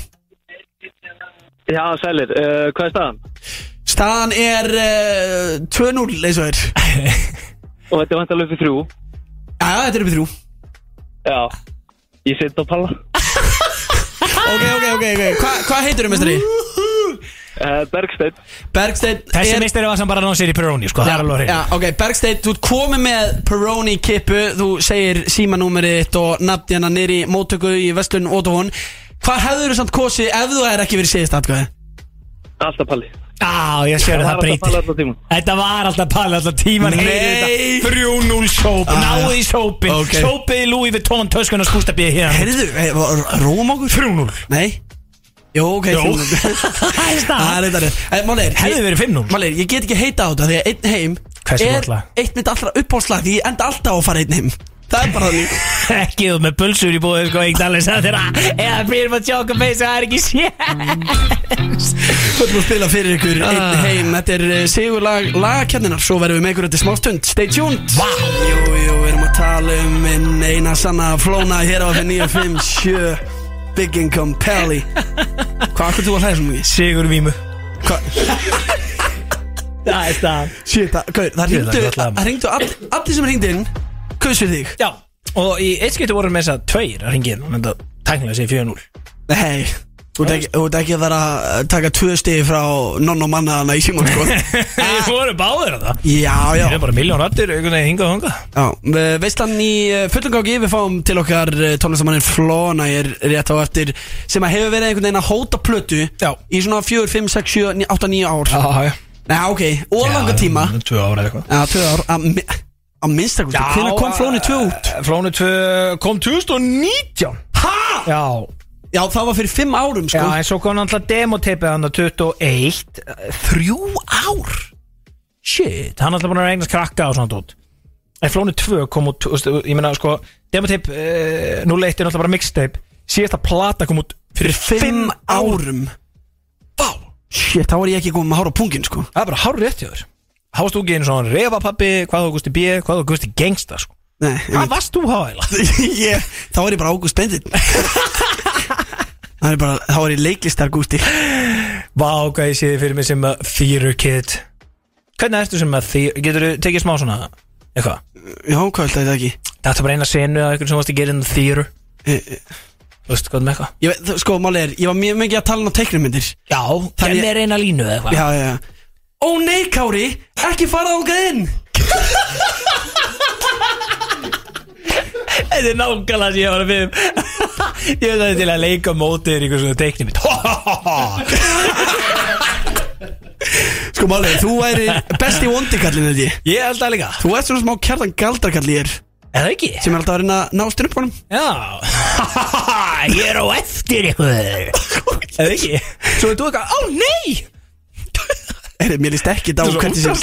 Já, sælir. Uh, hvað er staðan? Staðan er uh, tvö núll eins og er. Og þetta er vantarlega upp í þrjú. Já, þetta er upp í þrjú. Já. Ég sitt á palla. Ok, ok, ok, ok. Hva, Hvað heitir þú, mestari? Uh, Bergsteinn. Bergsteinn Þessi er- misteri var sem bara náðu sér í Peroni, sko, það er alveg Já, hreint ok, Bergsteinn, þú ert komið með Peroni kippu. Þú segir símanúmerið þitt og nafn hérna niður í móttöku í Vestlun Ótavón. Hvað hefur þú samt kosið ef þú er ekki verið síðast atkvæði? Alltaf palli. Já, ég sér að það breytir Þetta var alltaf palli, alltaf tíman Nei. heyri þetta þrjú núll sóp, Ah. náðu í sópin Ok. Sópið í Louis Vuitton, töskun og skústabíði hérna Heyrðu, róum okkur? þrjú núll Nei. Jó, ok, Jó. þrjú núll. Það er stað Það er þetta. Máli er, Hefði verið fimm núll Máli er, ég get ekki heita á þetta því að einn heim Hversu er gott lag? eitt mitt allra uppáhaldslag því ég enda alltaf á að fara einn heim. Það er bara þannig. Ekki þú með pulsur í búið, sko, ekki alveg sagði þér Eða fyrir maður tjóka feys, það er ekki séns Þú ætlum að spila fyrir ykkur einn heim. Þetta er eh, sigurlag lagakenninar. Svo verðum við með ykkur eftir smá stund. Stay tuned. Vá. Jú, jú, við erum að tala um minn eina sanna flóna hér á F M níu fimm sjö Big Income Pelli. Hvað akkur þú að hlæða svo mikið? Sigur vímu Hvað? Það er stað Shit, það, hvað, það Shit, ringdu, það er gott lag. það ringdu all, allir sem ringdu inn kaus fyrir þig. Já, og í eitt skipti voru með þess að tveir að ringi inn og þetta tæknilega sé fjögur núll Nei, þú ert ekki, þú ert ekki að vera að taka tvö stigi frá nonn og manna hana í símón sko. Við vorum báðir að það Já, já, Það er bara miljón rattir, einhvern veginn hingað og hangað já. Veistlan í uh, fullum gangi. Við fáum til okkar uh, tónlistamannin Flóna er rétt á eftir, sem að hefur verið einhvern veginn að hóta plötu Já. í svona fjögur, fimm, sex, sjö, átta, níu ár. Já, já Nei, ok, og langa tíma. Tvö ára eða eitthvað Já, tvö ár að mi- Á minnstakosti, hvernig kom Flóni tvö út? Flóni tvö kom tvö þúsund og nítján Ha? Já, Já, það var fyrir fimm árum sko. já, en svo kom náttúrulega demotipið hann á tuttugu og eitt Þrjú ár Shit, hann er alltaf búin að regnast krakka og svona út En Flóni tvö kom út, þú veist, ég meina sko Demotip uh, núll eitt er náttúrulega bara mixtape Síðasta plata kom út fyrir Fimm árum. Vá. Shit, þá var ég ekki komið með hár á pungin sko. Það er bara hár rétt hjá þér Hást þú ekki einu svona revapappi, hvað þú gusti B, hvað þú gusti gangsta sko Nei, Hvað varst þú háæla? ég, þá var ég bara Ágúst Bendit. Það er bara, þá var ég leiklistar Gústi. Vá, hvað ég sé þið fyrir mig sem að theater kid Hvernig ertu sem að theater, getur þú tekið smá svona, eitthvað? Já, hvað held þetta ekki? Þetta er bara eina senu að eitthvað sem varst að gera in the theater e, e, Þú veist, hvað með eitthvað? Ég veit, sko, máli er, ég var mjög mikið að tala um teiknumyndir. Já, það ég- er eina línu eða eitthvað Já, já, já. Ó nei, Kári, ekki fara ángað inn. Þetta er nákvæmlega sem ég var að við Ég veit að þetta er til að leika mótið í eitthvað svona teikni mitt Sko, máli er, þú væri besti vondikallin, held ég. Ég held það líka Þú ert svona smá kjartan galdarkall ég er, Eða ekki? sem er alltaf að reyna að ná strumpunum. Já Ég er á eftir ykkur Eða ekki? Svo er þú eitthvað, ó nei Er, mér líst ekki á hvernig sem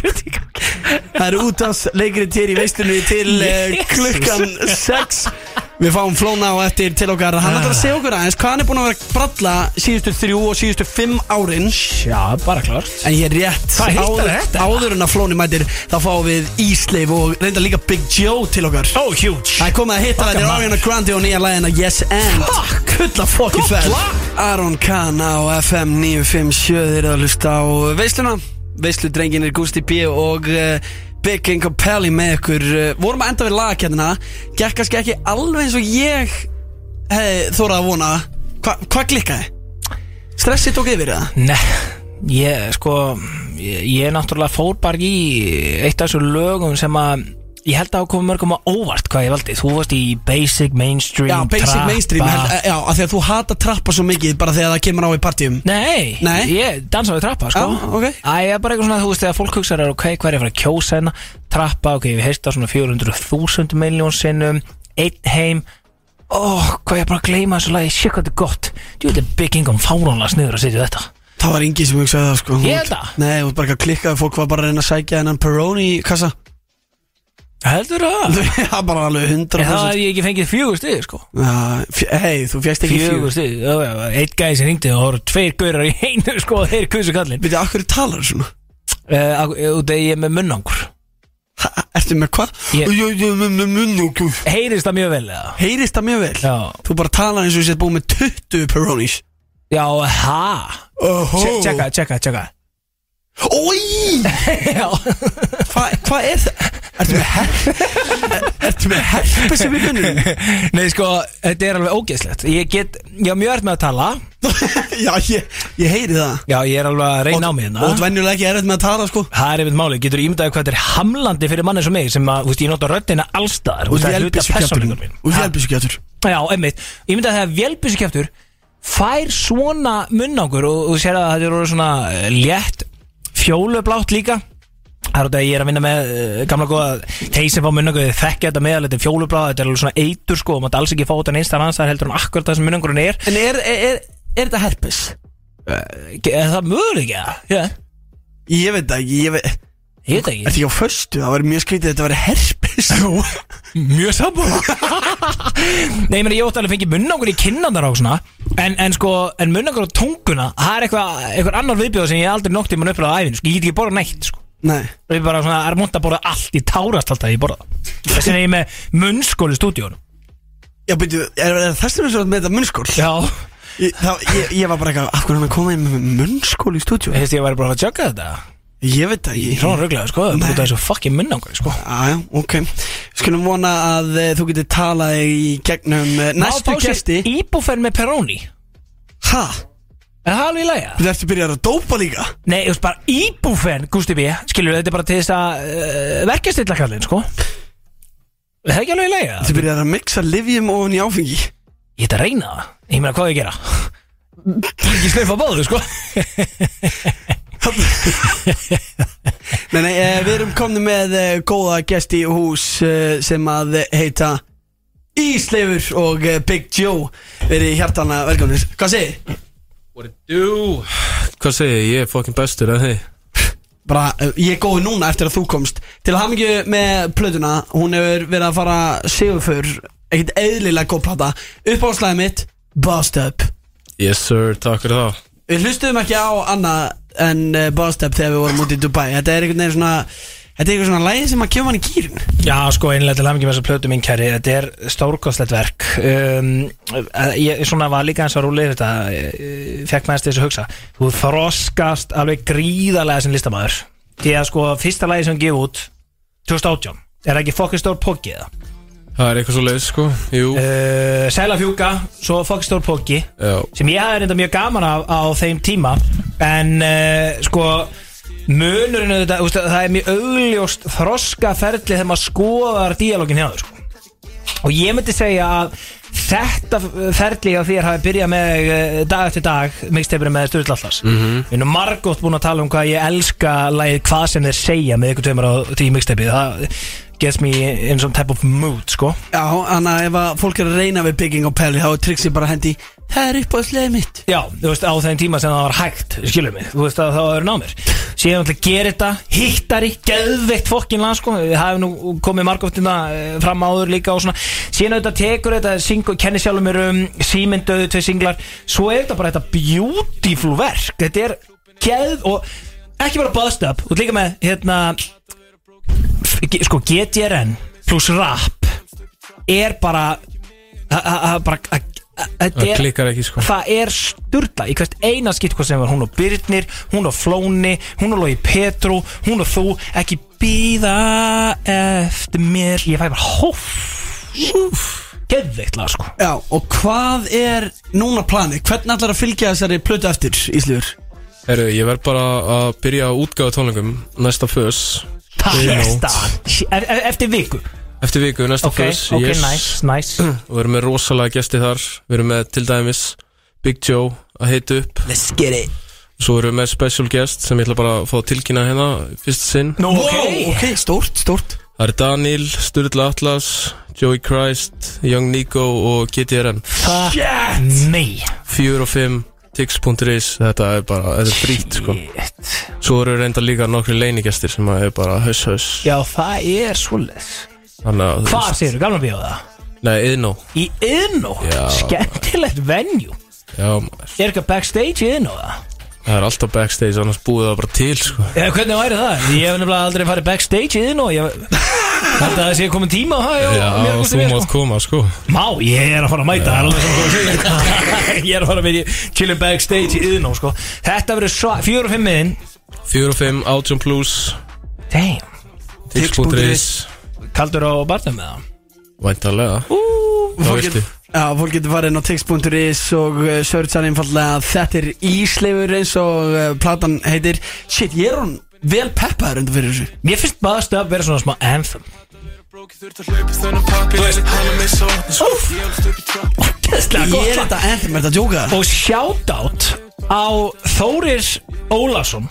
Það eru útans leikrit hér í veistunni til uh, Jesus. klukkan sex. Við fáum Flóna á eftir til okkar. Hann ætlar að segja okkur aðeins hvað hann er búin að vera að bralla síðustu þrjú og síðustu fimm árin. Já, bara klart. En ég er rétt. Hvað hittar áður, þetta? áður en að Flóni mætir, þá fáum við Ísleif og reynda líka Big Joe til okkar. Oh, huge. Það er komið að hitta þetta Ariana Grande og nýja lægina Yes and. Fuck. Kulla fokki fell. Aron Kahn á F M níu fimm sjö. Þeir eru að hlusta á veisluna. Veisludrenginir Gusti B og uh, Big and Capelli með ykkur. uh, Vorum að enda við lagakjarnina. Gekk kannski ekki alveg eins og ég hef þórað að vona. Hva, Hvað klikkaði? Stressið tók yfir það? Nei, ég sko Ég, ég náttúrulega fór bara í eitt af þessu lögum sem að ég held að hafa komið mörgum á óvart hvað ég valdi. Þú varst í basic, mainstream, Já, basic trappa. mainstream held, Já, af því að þú hata trappa svo mikið bara þegar það kemur á í partíum. Nei, Nei? ég dansaði trappa sko. Já, ok. Æ, ég er bara eitthvað svona, þú veist, þegar fólk hugsaður ok, hvað er ég að fara að kjósa hérna? Trappa, ok, við heyrst á svona fjögur hundruð þúsund miljón sinnum, einn heim. Ó, hvað ég er bara að gleyma þessu lagi, shit hvað þetta er gott. Þú veit, Big Income fáránlega sniður að setja þetta. Það var engin sem hugsaði það sko. Ég held það. Nei, þú var bara ekki að klikka. Fólk var bara að reyna að sækja þennan Peroni kassa. Heldur það? Það er bara alveg hundra En það prósent. hef ég ekki fengið fjögur stig sko. Já, f- Hei, þú fjæst ekki Fjögur fjögur. stig, já, já, eitt gæði sem ringdi og það voru tveir gaurar í einu sko og þeir kusu kallinn. Veitir, af hverju talar þú svona? uh, Út af ég er með munnangur. Ha, Ertu með hvað? Ég- Ég er með með munn og guf. Heyrist það mjög vel eða? Heyrist það mjög vel? Já. Þú bara talar eins og þú sétt búið með tuttugu Peronis. Já, ha? Oho. Tjekka, tjekka, tjekka, tjekka. Ói! Já. Hvað hva er það? Ertu með herpes? Er, ertu með herpes sem við finnum? Nei sko, þetta er alveg ógeðslegt. Ég get, ég er mjög erft með að tala. Já, ég, ég heyri það. Já, ég er alveg að reyna á mig hérna. Og þú venjulega ekki erfitt með að tala sko. Það er einmitt máli, getur ímyndaði hvað þetta er hamlandi fyrir manni sem mig sem að, þú veist, ég nota röddina allstaðar. Og það þú er hluti af persónuleikanum mínum. Og þú Ha? helbísukjáttur. Já, einmitt, ímyndaði þegar vélbyssukjaftur fær svona munnangur og þú sér að þetta eru svona eh, létt fjólublátt líka. Það er út að ég er að vinna með uh, gamla góða þeir sem fá munnangur, þið þekkja þetta með þetta er fjólublátt, þetta er alveg svona eitur sko og maður alls ekki fá þetta neins þar annars, það heldur um akkurat það sem munnangurinn er. En er, er, er, er þetta herpes? Er það mögulega? Já, Ég veit það ekki, ég veit ég veit ekki. Ertu ekki á föstu? Það var mjög skrítið að þetta væri herpes. Mjög sammála. Nei, ég meina, ég ótti alveg fengið munnangur í kinnandar og svona En, en sko, en munnangur á tunguna það er eitthvað, eitthvað annar viðbjóð sem ég aldrei nokti mann uppræða á æfinu, sko, ég get ekki borða neitt sko. Nei. Og ég bara svona, er múnt að borða allt, ég tárast alltaf að ég borða Þess vegna er ég með munnskól í stúdíónu. Já, byrju, er, er þess vegna svo með þetta munnskól? Já, Ég, það, ég, ég var bara eitthvað, af hverju hann að koma inn með munnskól í stúdíu? ég veist ég væri bara að tjögga þetta. Ég veit það Ég ekki. er svona ruglaður, sko, það er út af þessu fucking munnangur, sko. Aja, ok. Skulum vona að uh, þú getur talað í gegnum uh, næstu gesti. Íbúfen með Peroni. Ha? Er það alveg í lagi? Þú ertu byrjað að dópa líka? Nei, ég veist bara íbúfen, Gústi B, skilur, þetta er bara til þess að uh, verkjastilla kallinn, sko. Er það ekki alveg í lagi? Þú byrjað að mixa livjum ofan í áfengi. Ég ætla að reyna það. Ég meina, hvað á ég að gera? Ekki slöfa báðu, sko. Nei, nei, uh, við erum komni með uh, góða gesti í hús uh, sem að heita Ísleifur og uh, Big Joe. Verið hjartana velkomnir. Hvað segir? What it do? Hvað segir ég? Ég er fucking bestur að þið. Bara, uh, ég er góð núna eftir að þú komst. Til hamingju með plötuna. Hún hefur verið að fara sigur fyrr. Ekkert eðlilega góð plata. Uppáhaldsslagið mitt, Bossed Up. Yes sir, takk fyrir það. Við hlustuðum ekki á annað en uh, Bossed Up þegar við vorum út í Dubai. Þetta er einhvern veginn svona, þetta er einhvern svona lægi sem að kemur hann í kýrin. Já, sko, einlega til hamingi með þessa plötu minn kæri. Þetta er stórkostlegt verk. um, Ég svona var líka eins og rúlið þetta uh, fekk næst þessu hugsa. Þú þroskast alveg gríðarlega sem listamaður. Því að sko, fyrsta lagi sem gefið út tvö þúsund og átján, er það ekki fokkin stór póki eða? Það er eitthvað svo leið sko, jú. Uh, Sæla fjúka, svo fokkin stór póki, Já. sem ég hafði reynda mjög gaman af á þeim tíma. En uh, sko munurinn auðvitað, úst, það er mjög augljóst þroskaferli þegar maður skoðar díalógin hjá þau sko. Og ég myndi segja að þetta ferli á þér hafi byrjað með uh, dag eftir dag mixtapeinu með Sturla Atlas. Mhm. Við erum margótt búin að tala um hvað ég elska lagið Hvað sem þeir segja með ykkur tveimur á því mixtapeið. Það, gets me in some type of mood, sko. Já, þannig að ef að fólk er að reyna við bygging á Pelli þá er trixi bara hendi, það er upp á slegið mitt. Já, þú veist, á þeim tíma sem það var hægt, skilur mig, þú veist að það var námir. Síðan alltaf gerir þetta, hittari, geðveikt fokkin lag, sko. Við hafum nú komið margóftina fram áður líka og svona. Síðan auðvitað tekur þetta, syngur, kenni sjálfur mér um símyndauðu, tvei singlar. Svo er þetta bara þetta beautiful verk. Þetta er geð og ekki bara bust up, og líka með, hérna, sko, G D R N plus rap er bara, bara, það klikkar ekki, sko. Það er sturla í hvert eina skipt hvað sem var. Hún og Birnir, hún og Flóni, hún og Logi Petru, hún og þú. Ekki bíða eftir mér. Ég fæ bara hóf geðveikt lag, sko. Já, og hvað er núna planið? Hvernig ætlar að fylgja þessari plötu eftir, Íslífur? Herru, ég verð bara að byrja að útgáfa tónleikum næsta fös. Það er stað Eftir viku Eftir viku, næsta okay, fös Ok, yes. nice, nice Og við erum með rosalega gesti þar. Við erum með til dæmis Big Joe að heita upp. Let's get it. Svo erum við með special guest sem ég ætla bara að fá að tilkynna hérna fyrst sinn. no, Ok, ok, stórt, stórt. Það er Daniel, Sturla Atlas, Joey Christ, Young Nico og G D R N. Shit Nei Fjör og fimm tix.is. Þetta er bara, þetta er frýtt, sko. Svo eru reynda líka nokkri leinigestir sem er bara haus haus. Já, það er svoleiðis. Hvað segirðu, gamla bíó það? Nei, Iðnó. Í Iðnó? Skemmtilegt venue. Já, er eitthvað backstage í Iðnó það? Það er alltaf backstage, annars búið það bara til, sko. Já, hvernig væri það? Ég hef nefnilega aldrei farið backstage í Iðnó. Þetta að það sé komin tíma á það. Já, þú mátt koma, sko. Má, ég er að fara að mæta. Ég er að fara að vera chillin backstage í Iðnó, sko. Þetta verður fjögur og fimm miðin. Fjögur og fimm, átján plus. Damn. Tix.is. Kaldur á barnum með það? Væntanlega. Fólk getur, já, fólk getur farið inn á tix.is og uh, searcha einfallega að þetta er Ísleifur eins og uh, platan heitir. Shit, ég er hún vel peppaður undan fyrir þessu. Mér finnst Bust Up vera svona smá anthem. Ég er þetta anthem, er þetta að djóka? Og shoutout á Þórir Ólason,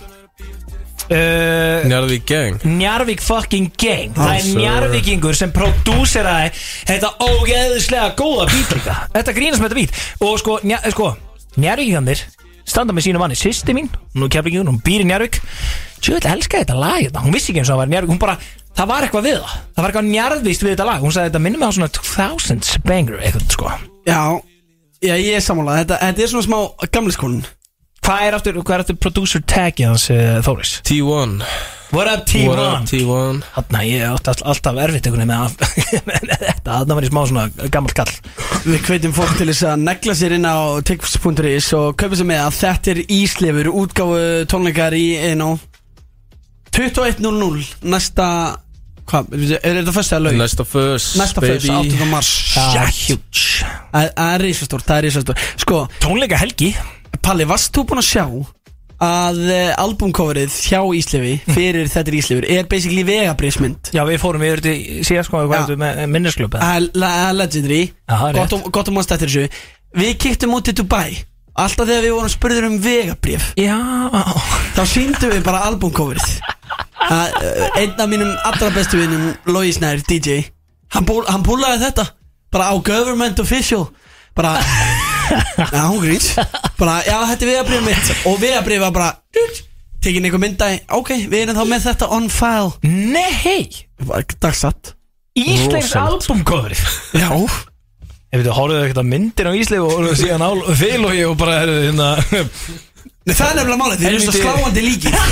uh, Njarðvík Gang. Njarðvík fucking Gang. Ah, Það er sir. Njarðvíkingur sem prodúseraði þetta ógeðslega góða beat líka. Þetta grínast með þetta beat. Og sko, nja, sko Njarðvíkingarnir standa með sínu manni. Systir mín, hún er keflingur, hún býr í Njarðvík. Tjóðlega elskaði þetta lag þetta. Hún vissi ekki eins og það var Njarðvík. Hún bara, það var eitthvað við það. Það var eitthvað njarðvíst við þetta lag. Hún sagði þetta minnum mig á svona two thousands banger eitthvað, sko. Já, já, ég er sammálað. Þetta, þetta er svona smá gamliskólin. Hvað er aftur, hvað er aftur producer tagið hans, uh, Þóris? T one. What up T one? What up T one? Þarna, ég átti all, alltaf erfitt einhvern veginn með að þetta, þarna var ég smá svona gammal kall. Við hvetjum fólk til þess að negla sér inn á tix.is og kaupa sér með að þetta er Ísleifur, útgáfu tónleikar í einu tuttugu og eitt núll núll næsta, hvað, er þetta fyrst eða laug? Næsta fyrst, Næsta fyrst, áttunda mars. Það er huge. Það það er risastórt, það er risastórt. Sko, Tónleika helgi. Palli, varst þú búinn að sjá að uh, albumcoverið hjá Ísleifi fyrir þetta er Ísleifur er basically vegabriðsmynd? Já, við fórum yfir til síðan sko, hvað er þetta með minnisklub? Legendary, gott og, gott og mannst eftir þessu. Við kíktum út til Dubai. Alltaf þegar við vorum spurður um vegabrif, Já. þá sýndum við bara albumcoverið. uh, Einn af mínum allra bestu vinnum, Logi Snær, D J, hann, ból, hann púlaði þetta bara á government official. Bara já, hún grýns. Bara, já, þetta er vegabrifið mitt. Og vegabrifið var bara tekin einhver myndæg, ok, við erum þá með þetta on file. Nei. Dagsatt. Ísleiks albumcoverið. Já. Ég veit, hóruðu ekkert að myndir á Ísleif og hóruðu síðan á Feilogi og bara er hérna. Nei, það er nefnilega málið, þeir eru svo sláandi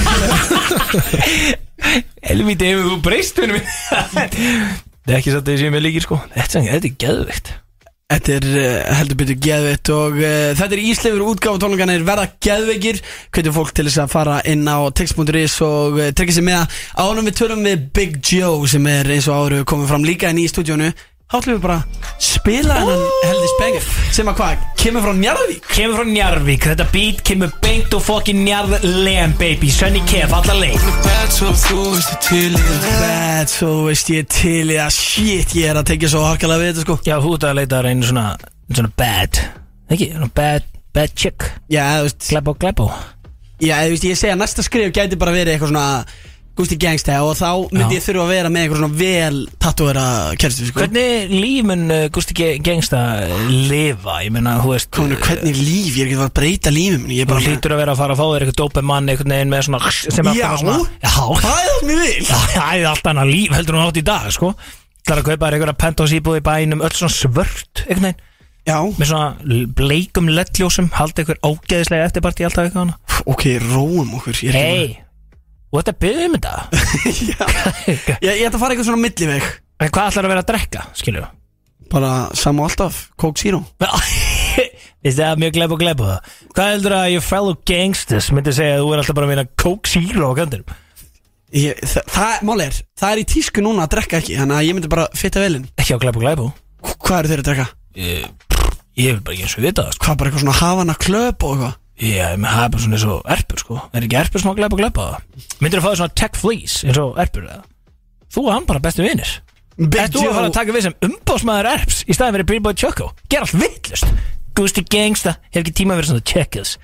líkir. Helvíti, hefur þú breyst fyrir mig? Það er ekki satt að ég sé mér líkir, sko. Þetta er, þetta er geðveikt. Þetta er uh, heldur betur geðveikt og uh, þetta er Ísleifur útgáfa tónleikanir verða geðveikir. Hvetjum fólk til þess að fara inn á tix.is og uh, tryggja sig með að ánum við tölum við Big Joe sem er eins og áru komið fram líka inn í stúdíónu. Háttum við bara spila hennan heldig spengur sem að hvað, kemur frá Njarðvík. Kemur frá Njarðvík, þetta beat kemur beint og fokkin Njarðlen, baby. Sunny Kef, alla leið. Bad, svo þú veist ég til í það. Bad, svo veist ég til í það. Shit, ég er að tekja svo harkalega við þetta, sko. Já, þú ert að leita að reyna svona, svona bad. Ekki, svona bad, bad chick. Já, þú veist. Glepo, glepo. Já, þú veist, ég segja næsta skrif gæti bara verið eitthvað svona Gusti Gangsta og þá myndi ég þurfa að vera með eitthvað svona vel tattúera kæristu sko. Hvernig líf mun uh, Gusti Gangsta lifa? Ég meina, þú veist Konu, hvernig líf, ég er ekki að breyta lífum Ég Þú hlýtur að vera að fara að fá þér eitthvað dópa mann einhvern veginn með svona sem er Já, alltaf svona, já, það er það mér vil já, það er allt annað líf heldur hún átt í dag, sko Það er að kaupa þér einhverja penthouse íbúð í bænum öll svona svört, einhvern veginn Já með svona bleikum ledljósum halda einhver ágeðislega eftirparti alltaf eitthvað hana Ok, róum okkur Hei, og þetta byrðum um þetta Já, ég, ég ætla að fara eitthvað svona milliveg En hvað ætlar að vera að drekka, skilju? Bara sama og alltaf, Coke Zero Það er mjög gleip og gleip á það Hvað heldur að your fellow gangsters myndi segja að þú er alltaf bara að vinna Coke Zero á kantinum? ég, það, það, mál er, það er í tísku núna að drekka ekki Þannig að ég myndi bara fitta velin Ekki á gleip og gleip á Hvað eru þeir að drekka? Ég, ég vil bara ekki eins og vita það, sko Hvað, bara eitthvað svona Havana Club og eitthvað? Já, menn það er bara svona eins og erpur, sko Er ekki erpur smá gleip og gleip á það? Myndir að fá þér svona tech fleece eins og erpur, eða? Þú og hann bara bestu vinir Ertu þú að fara að taka við sem umbóðsmaður erps í staðin fyrir Pretty Boy Choco? Ger allt vittlust Gusti Gangsta, hef ekki tíma að vera svona checkers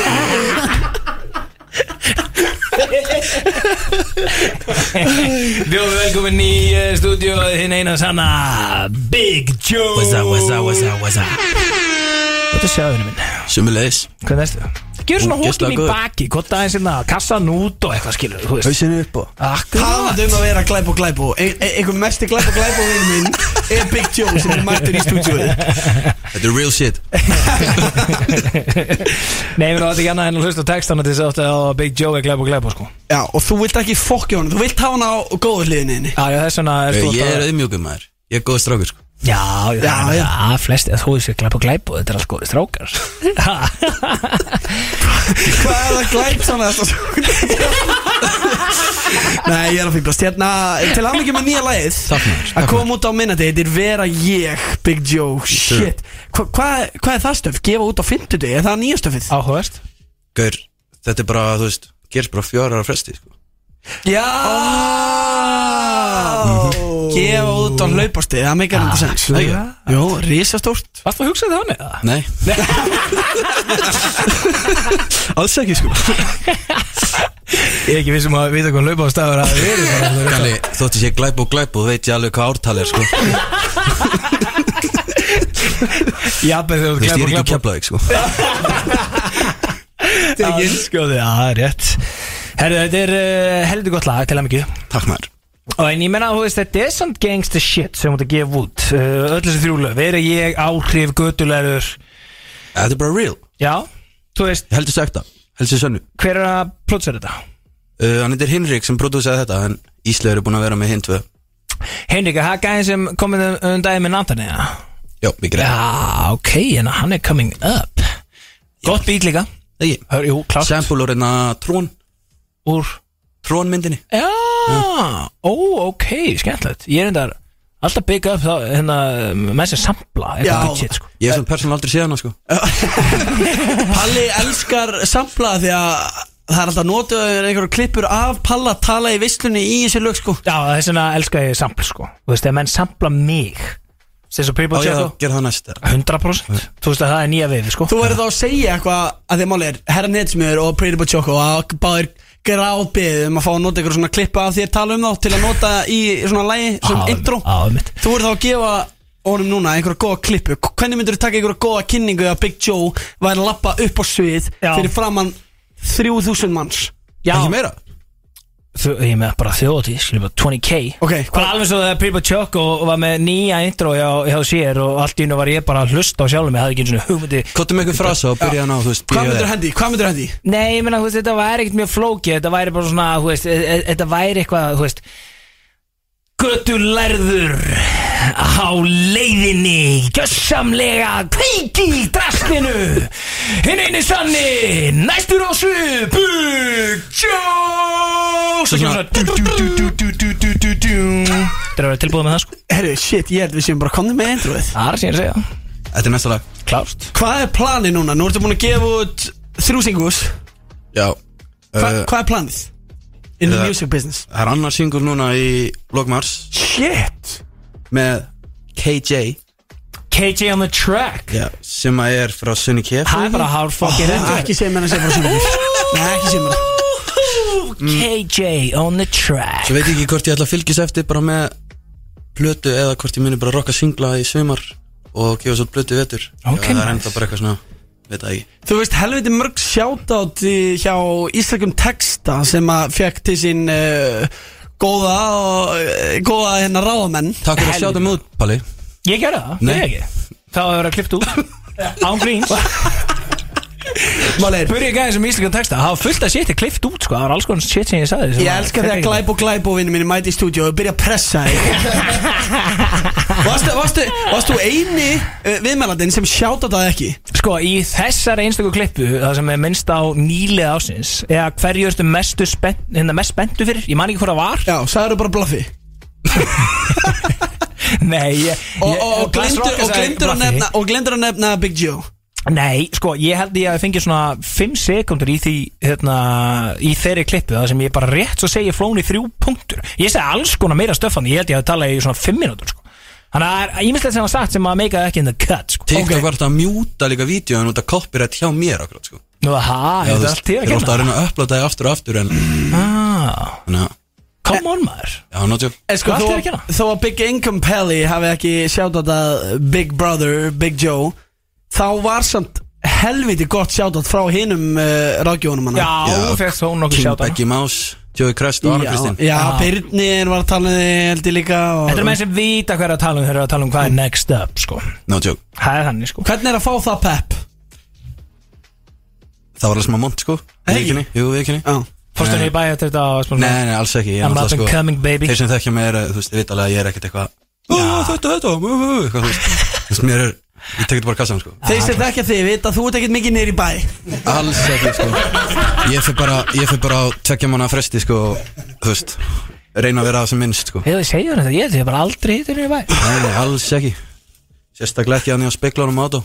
Bjóðum velkomin í uh, stúdíu hinn eina sanna Big Joe What's up, what's up, what's up, what's up Þetta er sjáðinu minn Sumulegis Hvernig erstu? Gjör svona hókinn í góður. baki Kotta aðeins hérna, kassan út og eitthvað skilur þú veist. Hausinu upp og Akkurat Talandi um að vera glæp og glæp og ein- ein- Einhver mesti glæp og glæp og vinur minn Er Big Joe sem er mættur í stúdíuð Þetta er real shit Nei, mér var þetta ekki annað en að hlusta á textana til þess að átti að Big Joe er glæp og glæp sko. Já, og þú vilt ekki fokki honum Þú vilt hafa hann á góðu hliðinni Já, já, þess vegna er þú Ég er alltaf- auðmjúkum maður Ég er góð strákur sko Já, já, Já, já, já. já flesti að þú sé glæp og glæp og þetta er allt góði strákar Hvað er það glæp svona þetta? Nei, ég er að fýblast Hérna, til að mikið með nýja lagið Takk maður Að koma út á minnati, þetta er Vera ég, Big Joe Shit, Hva, hvað, hvað er það stöf? Gefa út á fimmtudegi, er það nýja stöfið? Áhugast Gaur, þetta er bara, þú veist Gerst bara fjórar á fresti sko Já Gefa út á hlaupasti, það meikar þetta sens já. Jó, risastórt Varstu að hugsa þetta hann eða? Nei Alls ekki sko Ég er ekki vissum að vita hvað hlaupa á stafur að það er Galli, þótti sé glæp og glæp og veit ég alveg hvað ártal er sko Þú Jafnir þegar þú veist, ég er glæp og ekki glæp keflaðið sko Tegin skjóði, já, það er rétt Herðu, þetta er uh, heldur gott lag til að mikið Takk maður Og en ég menna, þú veist, þetta er samt gangsta shit sem þú ert að gefa út uh, Öll þessi þrjúlu, veri ég, áhrif, götulegur Þetta er bara real Já, þú veist, Ég heldur sagt það Heldur sér sönnu hver er að plótsera þetta? uh, Hann heitir Hinrik sem prodúsaði þetta En Íslegur er búin að vera með hinn tvö Henrik, það er gæðin sem komið um, um daginn með Nathan, eða? Já, mikið Já, ok, en hann er coming up Gott beat líka reynd Hör, Jú, klárt Sample úr hérna Trón Úr Trón myndinni Já, ó, ok, skemmtilegt Ég er endar alltaf byggja upp þá, hérna, með sér sampla Já. eitthvað shit, sko. Ég er svona persónulega aldrei séð hana sko Palli elskar sampla því að það er alltaf notuð einhverju klippur af Palla að tala í veislunni í þessi lög sko Já, það er svona elska ég sampl, sko Þú veist, ef menn sampla mig sem svo Á Pretty Boy ég að Choco gera það næst eða? hundrað prósent Þú veist að það er nýja við, sko Þú verður þá að segja eitthvað að því að máli er Herra Netsmjör og Pretty Boy Choco að báðir gráðbyggð um að fá að nota einhverjum svona klippa af þér tala um þá til að nota í svona lagi sem Á, intro á, mitt. Þú verður þá að gefa honum núna einhverja góða klippu Hvernig myndur þú taka einhverja góða kynningu að Big Joe væri að lappa upp á svið Já. fyrir framann þrjú þúsund manns Já, Ekki meira? þú, ég með bara þjóðatíð, skiljum bara twenty k Ok, Hvað alveg svo þegar Pretty Boy Choco var með nýja intro hjá, hjá sér og allt í hennu var ég bara að hlusta á sjálfum mig, hafði ekki eins og hugmyndi Kottum með einhver frasa og byrja hana á, þú veist, Hvað byrja myndur þér. hendi? Hvað myndur hendi? Nei, ég meina, þú veist, þetta væri ekkert mjög flókið Þetta væri bara svona, þú veist, e- e- þetta væri eitthvað, þú veist Götulærður á leiðinni Gjössamlega kveiki í draslinu Hinn eini sanni Næstur á svið Big Joe Svo kemur svona du, du, du, du, du, du, du, du, du. Þetta er að vera tilbúið með það, sko Herru, shit, ég held við séum bara komnið með introið Það er að síðan að segja Þetta er næsta lag Klárt Hvað er planið núna? Nú ertu búin að gefa út þrjú singles Já Hva, uh, Hvað er planið? In the uh, music business Það er annar single núna í Logmars Shit með K J K J on the track Já, sem að er frá Sunny Kef Það er bara hár fucking oh, Ekki segja mér að segja frá single Nei, ekki segja mér það K J on the track. Svo veit ég ekki hvort ég ætla að fylgjast eftir bara með plötu eða hvort ég muni bara rocka singla í sumar og gefa svo plötu í vetur. Ok, það er nice. enda bara eitthvað svona, veit það ekki. Þú veist, helviti mörg shoutout hjá íslenskum texta sem að fekk til sín uh, góða og uh, góða hérna ráðamenn. Takk fyrir að sjá þeim út, Palli. Ég gerði það, Nei. það er ekki. Það var að vera klippt út án gríns. Máleir, Börja gæði sem íslenska texta. Það var fullt að shit klippt út sko. Það var alls konar shit sem ég sagði sem ég að- elska þegar glæp og glæp og vinni minni mæti í stúdíu og byrja að pressa þig. Varstu, varstu, varstu eini uh, viðmælandinn sem shoutout það ekki? Sko, í þessari einstöku klippu, það sem er minnst á nýlega ásins, eða hverju ertu mestu spennt, hérna mest spenntu fyrir? Ég man ekki hvað það var. Já, sagður bara blaffi. Nei, ég, Og, ég- og, og, Glass glemdur, Rocker og, sagði glemdur að Buffy. nefna, og glemdur að nefna Big Joe. Nei, sko, ég held ég að ég fengi svona fimm sekundur í því, hérna, í þeirri klippu, það sem ég bara rétt svo segi flón í þrjú punktur. Ég segi alls konar meira stöffan, ég held ég að tala í svona fimm mínútur, sko. Þannig að það er ímislegt sem var sagt sem að meika ekki in the cut, sko. TikTok okay. var þetta að mjúta líka vídeo en út að copyright hjá mér akkurat, sko. Nú, aha, Já, er þú þetta veist, allt til ég að er ofta að kenna? reyna að upplota það aftur og aftur en Ah, þannig að, come on, maður. já, notjó. En sko, Hvað þó, ætlarðu að gera? þó að Big Income Pelli hafi ekki shoutout að Big Brother, Big Joe, þá var samt helviti gott shoutout frá hinum uh, ráðgjónum hana. Já, þú fegst hún nokkuð King sjátt á. Beggy Mouse, Joey Crest og Arna Já, Kristín. já, Já. Birnir var að tala um þig held ég líka og... Þetta er menn sem vita hvað er að tala um þegar er að tala um hvað er next up, sko. No joke. Það er þannig, sko. Hvernig er að fá það pepp? Það var alveg smá mont, sko. Hey. Viðurkenni, jú, viðurkenni. Já. Fórstu henni í bæja til þetta og svona. Nei, nei, alls ekki. Ég er I'm up náttúrulega, and coming, baby. Þeir sem þekkja mig er, þú veist, vitalega að ég er ekkert eitthvað Ó, þetta, þetta, uh, uh, eitthvað, þú veist Þú veist, mér er, ég tek þetta bara kassan, sko Þeir sem þekkja þig vita að þú ert ekkert mikið niður í bæ. Alls ekki, sko Ég fyrir bara, ég fyrir bara á tveggja mánaða fresti, sko og, þú veist, reyna að vera það sem minnst, sko Ég þið segja þetta, ég þið bara aldrei hittir henni í bæ. Nei, nei, alls ekki Sérstaklega ekki að nýja speklunum átó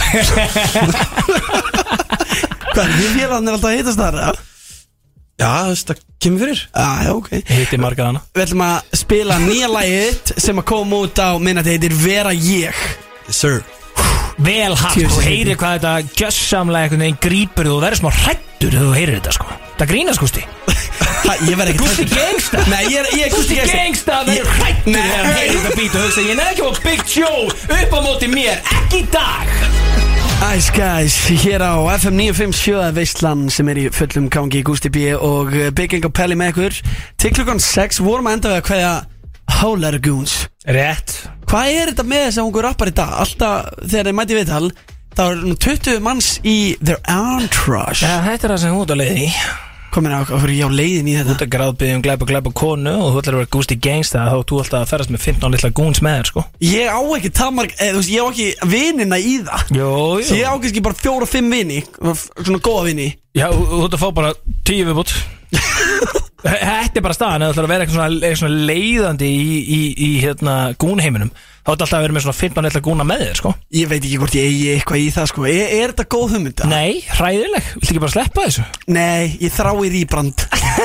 Hvað er við félagarnir alltaf að hittast þar? eða? Já, þú veist, það kemur fyrir Já, já, ok. Hittir margar hana. Við ætlum að spila nýja lagið sem að koma út á minnati heitir Vera ég. Yes, sir Vel haft, Tjóðsins þú heitir. heyrir hvað þetta gjössamlega einhvern veginn grípur og þú verður smá hrættur þegar þú heyrir þetta, sko. Það grínast, Gústi. Ha, ég verð ekki Gústi Gangsta. Nei, ég er, ég er Gústi Gangsta verður hrættur Nei. þegar hann heyrir þetta bít og hugsa, ég nefn ekki á Big Joe upp á móti mér, ekki í dag. Ice Guys, hér á F M níu fimm sjö Veistlan sem er í fullum gangi í Gústi B og uh, Big Ink og Pelli með ykkur. Til klukkan sex vorum að enda við að kveðja Howler Goons. Rétt. Hvað er þetta með þess að ungu rappar í dag? Alltaf þegar þeir mæti viðtal þá er nú tuttugu manns í their entourage. Ja, þetta er það sem hún út á leiðin í. Komin á okkur ég á leiðin í Þú þetta. ert að gráðbyggja um glæpa glæpa konu og þú ætlar að vera Gústi Gangsta þá þú ætlar að ferðast með fimmtán litla goons með þér, sko. Ég á ekki tamarg, eða þú veist, ég á ekki vinina í það. Jú, Svo ég á kannski bara fjóra, fimm vini, svona góða vini. Já, þú þú ert að fá bara tíu viðbútt. Þetta er bara staðan, ef þú ætlar að vera eitthvað svona, eitthvað svona leiðandi í, í, í hérna gúnheiminum þá ætlar alltaf að vera með svona fimmtán litla gúna með þér, sko. Ég veit ekki hvort ég eigi eitthvað í það, sko. Er, er þetta góð hugmynd? eða? Nei, hræðileg, viltu ekki bara sleppa þessu? Nei, ég þrái rýbrand.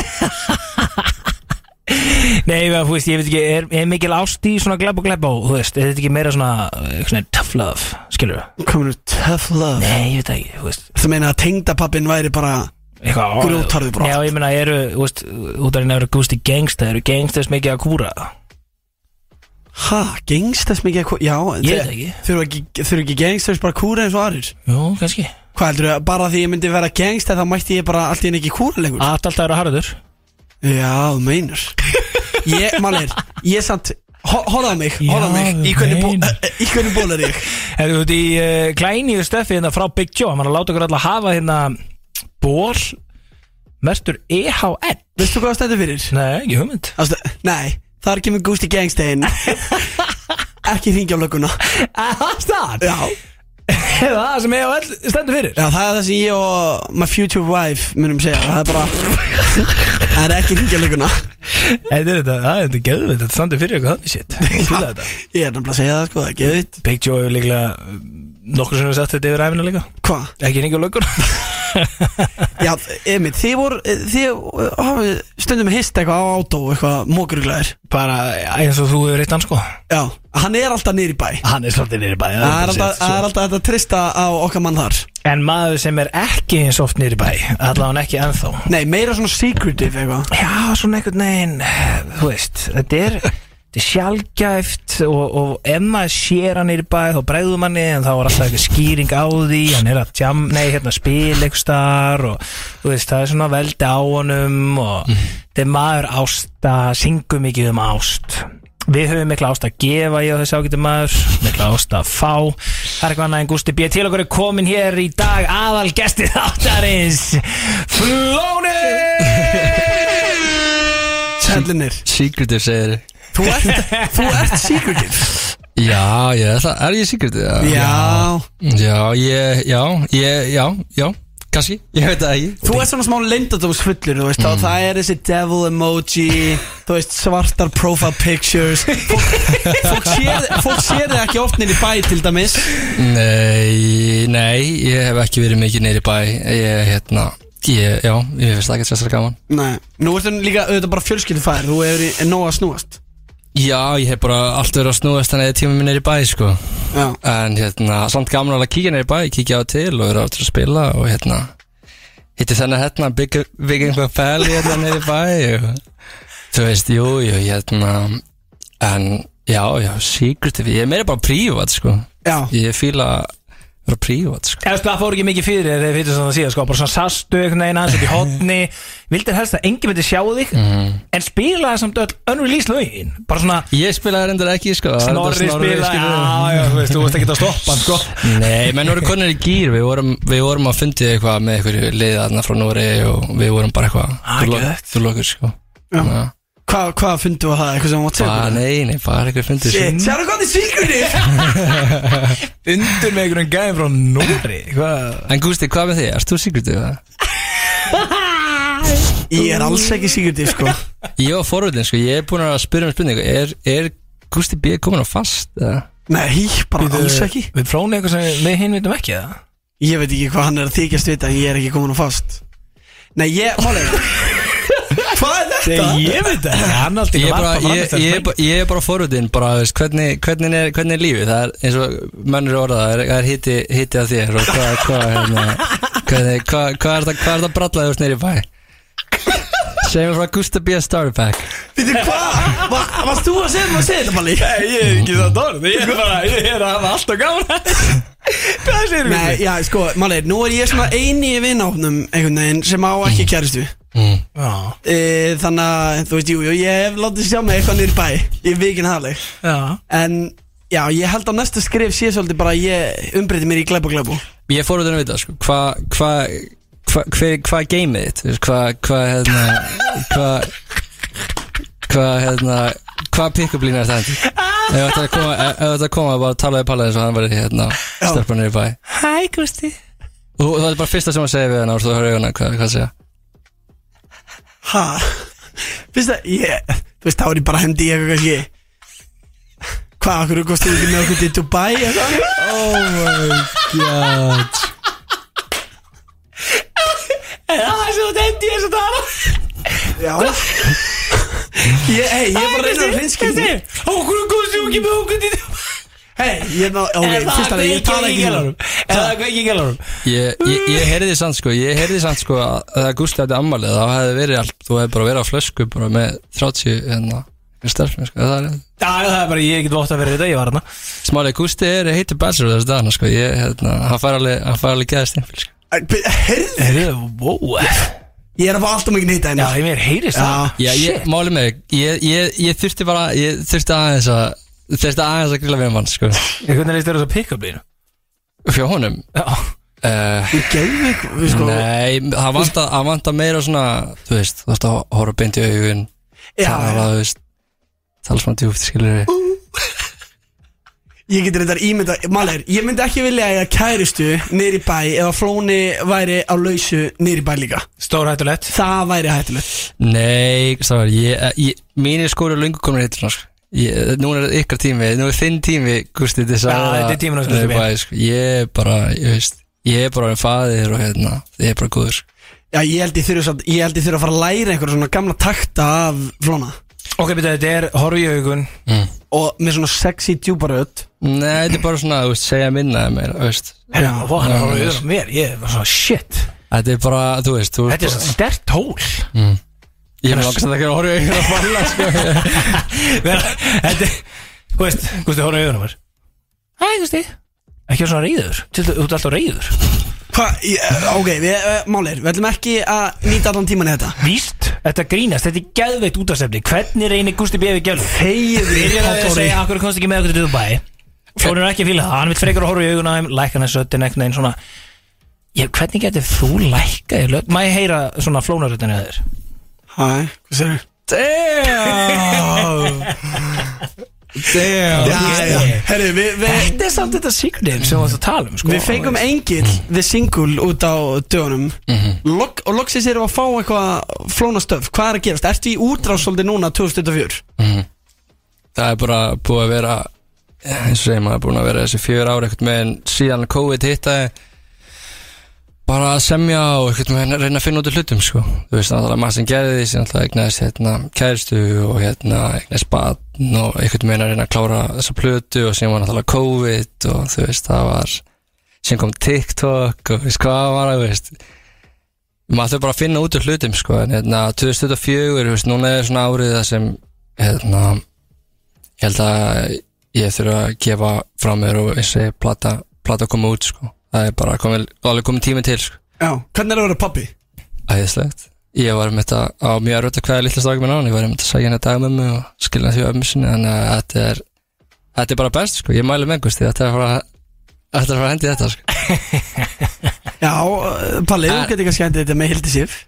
Nei, þú veist, ég veit ekki, er, er mikil ást í svona glæpa glæpa og þú veist, er þetta ekki meira svona, eitthvað svona tough love, skilur þú? Kominu tough love. Nei, ég veit það ekki, þú veist Það meina að tengdapappin væri bara eitthvað grjótharður brott. Já, ég meina, eru, þú veist, út af hérna eru Gústi Gangsta, eru Gangstas mikið að kúra? Ha, gangsters mikið að kúra? Já, Ég veit ekki. Þurfa ekki, þurfa ekki gangsters bara að kúra eins og aðrir? Jú, kannski. Hvað heldur þau, bara því ég myndi vera gangster þá mætti ég bara allt í enn ekki kúra lengur? Allt alltaf eru harður. Já, þú meinar. Ég, málir, ég er samt Hóla á mig, hóla á Já, mig Í hvernig, bó, meinar. í hvernig ból er ég? Erum við út í uh, glænýju stöfi hérna frá Big Joe. Hann var að láta okkur alltaf hafa hérna ból mertur E H N. Veistu hvað það stendur fyrir? Nei, ekki hugmynd. Ástu, nei, það er ekki með Gústi Gangstein. Ekki hringja á lögguna. Það? Já, Er það sem E H N stendur fyrir? já, það er það sem ég og my future wife munum segja. Það er bara Það er ekki hringja á lögguna. Þetta er þetta, það er þetta geðvitt. Þetta stendur fyrir eitthvað þannig shit. Ég fíla þetta. Ég er nefnilega að segja það, sko, það er geðvitt. Big Joe er líklega nokkur sem við sagt þetta yfir æfina líka. Hvað? Ekki hringja á löggur. Já, Emil, þið voru Þið hafið stundum hist eitthvað á átó eitthvað mókuruglæðir. Bara eins og þú hefur reitt hann sko. Já, hann er alltaf niður í bæ. Hann er svolítið niður í bæ. Það er alltaf, það er alltaf að trista á okkar mann þar. En maður sem er ekki eins oft niður í bæ, allavega hann ekki ennþá. Nei, meira svona secretive eitthvað. Já, svona einhvern veginn, þú veist, þetta er Þetta er sjálfgæft og, og ef maður sér hann niður í bæ þá bregður manni en þá er alltaf eitthvað skýring á því, hann er að jam, nei, hérna spila eitthvað starf og þú veist, það er svona veldi á honum og mm. þetta er maður ásta, syngur mikið um ást. Við höfum mikla ást að gefa ég og þessi ágæti maður, mikla ást að fá. Það er eitthvað annað en Gústi B. Til okkur er komin hér í dag aðal gesti þáttarins, Flóni! Sellinir. Secretive segir þið. Þú ert, þú ert secretive. Já, ég er það, er ég secretive? Já. Já, ég, já, ég, já, já, kannski, ég veit það ekki. Þú ert svona smá leyndardómsfullur, þú veist, mm. það er þessi devil emoji, þú veist, svartar profile pictures. Fólk, fólk sér, fólk sér þig ekki oft niður í bæ til dæmis. Nei, nei, ég hef ekki verið mikið niður í bæ, ég, hérna... Ég, já, ég finnst það ekki sérstaklega gaman. Nei, nú ertu líka auðvitað bara fjölskyldufæðir, þú hefur nóg að snúast. Já, ég hef bara alltaf verið að snúast þannig að tíma minn er í bæ, sko. Já. En hérna, samt gaman alveg að kíkja neyri í bæ, kíkja á til og vera áttur að spila og hérna hitti þennan hérna, Big Big Income Family hérna neyri í bæ og þú veist, jú, jú, hérna en, já, já, secretive, ég er meira bara prívat, sko. Já. Ég fíla vera prívat, sko. Eða það fór ekki mikið fyrir þér þegar þið fyrir svona að síðan sko, bara svona sastu einhvern veginn aðeins upp í hotni, vildir helst að enginn myndi sjá þig mm. en spilaði samt öll unreleased lögin, bara svona ég spilaði reyndar ekki, sko. Snorri spilaði, já, já, þú veist, þú veist ekki að stoppa sko. Nei, menn voru konur í gýr, við vorum, við vorum að fundið eitthvað með eitthvað liðarna frá Nóri og við vorum bara eitthvað ah, þú lokur, sko. Já. Hvað hva fundu að það? Eitthvað sem WhatsApp? Bara, nei, nei, bara eitthvað fundið Shit, sjáðu hvað þið secretive? Fundur með einhverjum gæðin frá Nóri En Gústi, hvað með þig? Erst þú secretive? Ég er alls ekki secretive, sko. Ég var forvöldin, sko, ég er búin að spyrja um spurningu Er, er Gústi B. komin á fast? Eða? Nei, bara Býtu, alls ekki. Við frónum eitthvað sem við hinn vitum ekki, eða? Ég veit ekki hvað hann er að þykjast vita en ég er ekki komin á fast. Nei, ég, málega Hvað er þetta? Ég veit það, hann alltaf Ég er bara, ég, ég, ég, ég er bara forvöldin bara, veist, hvernig, hvernig, er, hvernig er lífið? Það er eins og mennur orða, það er, er hiti, hiti af þér og hvað hva, hérna, hvernig, hva, hva er það að brallaði úr snýri bæ? Segð mér frá Gústa B. Starter Pack. Veitu hvað? Va, varst þú að segja maður að segja þetta, Palli? Nei, ég er ekki það dórn. Ég er bara, ég er að hafa alltaf gaman. Hvað segir þú? Nei, já, sko, Malli, nú er ég svona eini í vinnáfnum einhvern veginn sem á ekki kæristu. Mm. E, þannig að, þú veist, jú, jú, ég hef látið sjá mig eitthvað niður í bæ. Ég vikin hafleg. Já. En, já, ég held að næsta skrif sé svolítið bara að ég umbreyti mér í glæp og glæp. Ég fór út að vita, sko, hvað, hvað Hvað hva er gameið þitt? Hvað, hvað, hérna Hvað Hvað, hérna Hvað pick-up lína er það? Ef þú ætti að koma Ef þú ætti að koma bara að tala við Palla eins og hann var hérna stelpa niður í bæ Hæ, Gústi Og það er bara fyrsta sem að segja við hann og þú höfður auðvitað hvað, hvað segja Ha Fyrsta, ég Þú veist, þá er ég bara hendi í eitthvað kannski Hvað, okkur kostum ekki með okkur til Dubai eitthvað? Oh my god Það er svo þetta ég er svo tala Já Ég, hei, ég er bara að reyna að hreinskilja Okkur kostum ekki með okkur til Dubai Hei, ég er náttúrulega, ok, fyrst að ég tala ekki Er það hvað ekki gælarum? Ég, ég, ég heyrði samt sko, ég heyrði samt sko að það Gústi átti ammalið, þá hefði verið allt, þú hefði bara verið á flösku bara með þrjátíu hérna, starfsmenn sko, það er Já, það er bara, ég get vótt að vera þetta, ég var hérna Smálega, Gústi er heitur bachelor þessu dagana sko, ég, hérna, hann fær alveg, hann fær alveg geða stimpil sko Herðu, wow ég er að fá alltaf mikið nýta Já, ég mér heyrist það Já, ég, máli mig, ég, ég, ég þurfti bara, ég þurfti aðeins að Þurfti aðeins að grilla við mann, sko Hvernig leist þér þess að pick-up-línu? Fjá honum? Já uh, Þú geði við, sko Nei, það vanta, það vanta meira svona Þú veist, þú veist að horfa beint í augun Já Tala, þú veist Tala svona djúpt, skilur við Ég geti reyndar ímynda, Maler, ég myndi ekki vilja að ég kæristu niður í bæ ef að Flóni væri á lausu niður í bæ líka Stór hættulegt Það væri hættulegt Nei, stafar, ég, ég Mínir skóri löngu komin heitur, sko ég, Nú er ykkar tími, nú er þinn tími Gústi, til þess að Já, þetta er tíminn hans Gústi B. sko. Ég er bara, ég veist Ég er bara en faðir og hérna Ég er bara góður sko. Já, ég held ég þurfa samt- ég held ég þurfa að fara að læra einhverja svona gamla takta af Flóna Ok, betur, þetta er horf í augun mm. og með svona sexy djúpa rödd. Nei, þetta er bara svona, þú veist, segja minna meira, þú veist Já, hvað hann Já, horf í veist. augun á mér Ég var svona shit Þetta er bara, þú veist þú Þetta er svo sterkt tól mm. Ég er langast að ekki að horfa í augun að falla sko. Þetta er, þú veist, Gústi, horf í augun á mér Hæ, Gústi Ekki vera svona reyður, þú ert alltaf reyður Hvað, ok, við, uh, málir, við ætlum ekki að nýta allan tíman í þetta. Víst, þetta grínast, þetta er geðveikt útastefni Hvernig reynir Gústi B. við gælu? Þegiðu, Við erum að Halldóri. segja, akkur komst ekki með okkur til Dubai Flónir er ekki að fíla það, hann vil frekar að horfa í augun á þeim Lækka hann söttin eitthvað einn svona Ég, hvernig getur þú lækkað í lög? Má ég heyra svona flónaröttin eða þér? Hæ, hvað sér þau? Damn Damn Já, já, herru, við, við, Þetta er samt þetta secret sem við varst að tala um sko. við fengum Engil við single út á dögunum Lok, og loksins erum við að fá eitthvað Flóna stöf, hvað er að gerast? Ertu í útrás svolítið núna tvö þúsund tuttugu og fjögur? mm. Það er bara búið að vera eins og segir maður búin að vera þessi fjör ári eitthvað með en síðan COVID hittaði bara að semja og eitthvað með reyna að finna út af hlutum sko. Þú veist náttúrulega maður sem gerði því síðan náttúrulega eignast hérna kæristu og hérna eignast barn og eitthvað með að reyna að klára þessa plötu og síðan var náttúrulega COVID og þú veist það var síðan kom TikTok og veist hvað var það veist maður þurfa bara að finna út af hlutum sko en hérna tvö þúsund tuttugu og fjögur veist núna er svona árið það sem hérna ég held að ég þurfa að gefa frá mér og þessi plata plata koma út sko það er bara komið, alveg komið tími til sko. Já, hvernig er það að vera pappi? Æðislegt ég var með þetta á mjög erfitt að kveða litla strákum minn á ég var með þetta að segja henni dagmömmu og skilja því ömmu sinni þannig að þetta er þetta er bara best sko, ég mæli með Gústi þetta er að fara þetta er að fara að hendi þetta sko. Já, Palli, þú getur kannski hendið þetta með Hildi Sif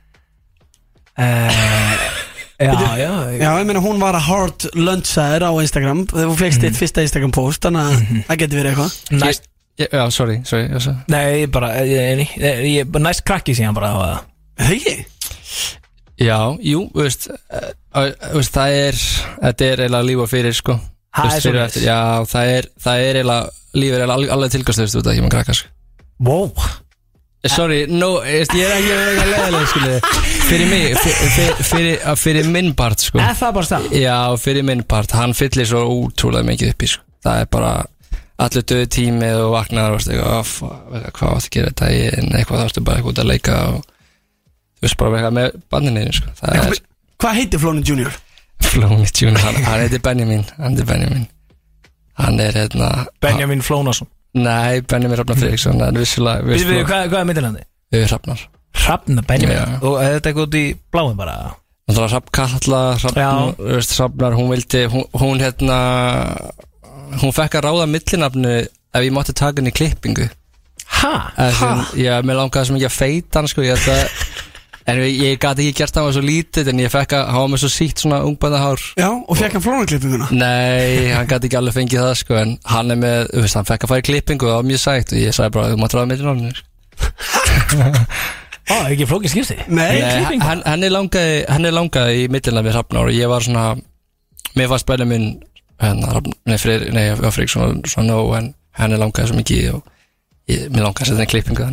uh, Já, já Já, ég meina hún var að hard lunchaður á Instagram þegar þú fegst þitt fyrsta Instagram post þannig að það getur verið eitthvað Næst Ég- Já, sorry, sorry ég sagði- Nei, ég bara ég, ég, ég, ég, Næst krakki síðan bara hafa það Það ekki? Já, jú, þú veist, uh, uh, veist það er þetta er eiginlega líf og fyrir sko Ha, Þú veist, er fyrir svoleiðis? eftir, já, það er það er eiginlega líf er eiginlega alveg tilgangslöst út af ekki með krakka sko Wow Sorry, no, ég er ekki að leiðilega skilja Fyrir mig, fyrir, fyrir, fyrir, fyrir minn part sko Er það bara stað? Já, fyrir minn part, hann fyllir svo útrúlega mikið upp í sko Það er bara allir döðu tímið og vaknar og veist eitthvað, hvað átt að gera þetta en eitthvað þarfstu bara eitthvað út að leika og þú veist bara eitthvað með banninni sko. Það er Hvað heitir Flóni junior? Flóni junior, hann, hann heitir Benjamin hann heitir Benjamin hann er hérna Benjamin Flónason Nei, Benjamin Hrafnar Friðriksson en vissulega Við við, hvað, hvað er myndilandi? Við Hrafnar Hrafna Benjamin Já. Og er þetta eitthvað út í bláin bara? Náttúrulega Hrafnkalla Hrafnar, veist, Hrafnar, hún vildi hún, hún hérna hún fekk að ráða millinafnu ef ég mátti taka henni í klippingu Ha? ha? Já, mér langaði svo mikið að feita hann sko, ég ætla en ég, ég gati ekki gert það var svo lítið en ég fekk að hafa með svo sítt svona ungbændahár Já, og fekk hann Flóna-klippinguna? Nei, hann gati ekki alveg fengið það sko en hann er með, þú veist, hann fekk að fara í klippingu og það var mjög sætt og ég sagði bara, þú mátti ráða millinafnu sko. Ó, er ekki flókið skipti? Nei, Nei, hann, hann er langaði hann er langaði í millinafnu við Hrafnar og ég var svona mér fannst bæðið minn hérna, nei, Freyr, nei, ég var Freyr svona, svona no, en hann er langaði svo mikið og ég, mér langaði að setja henni klippingu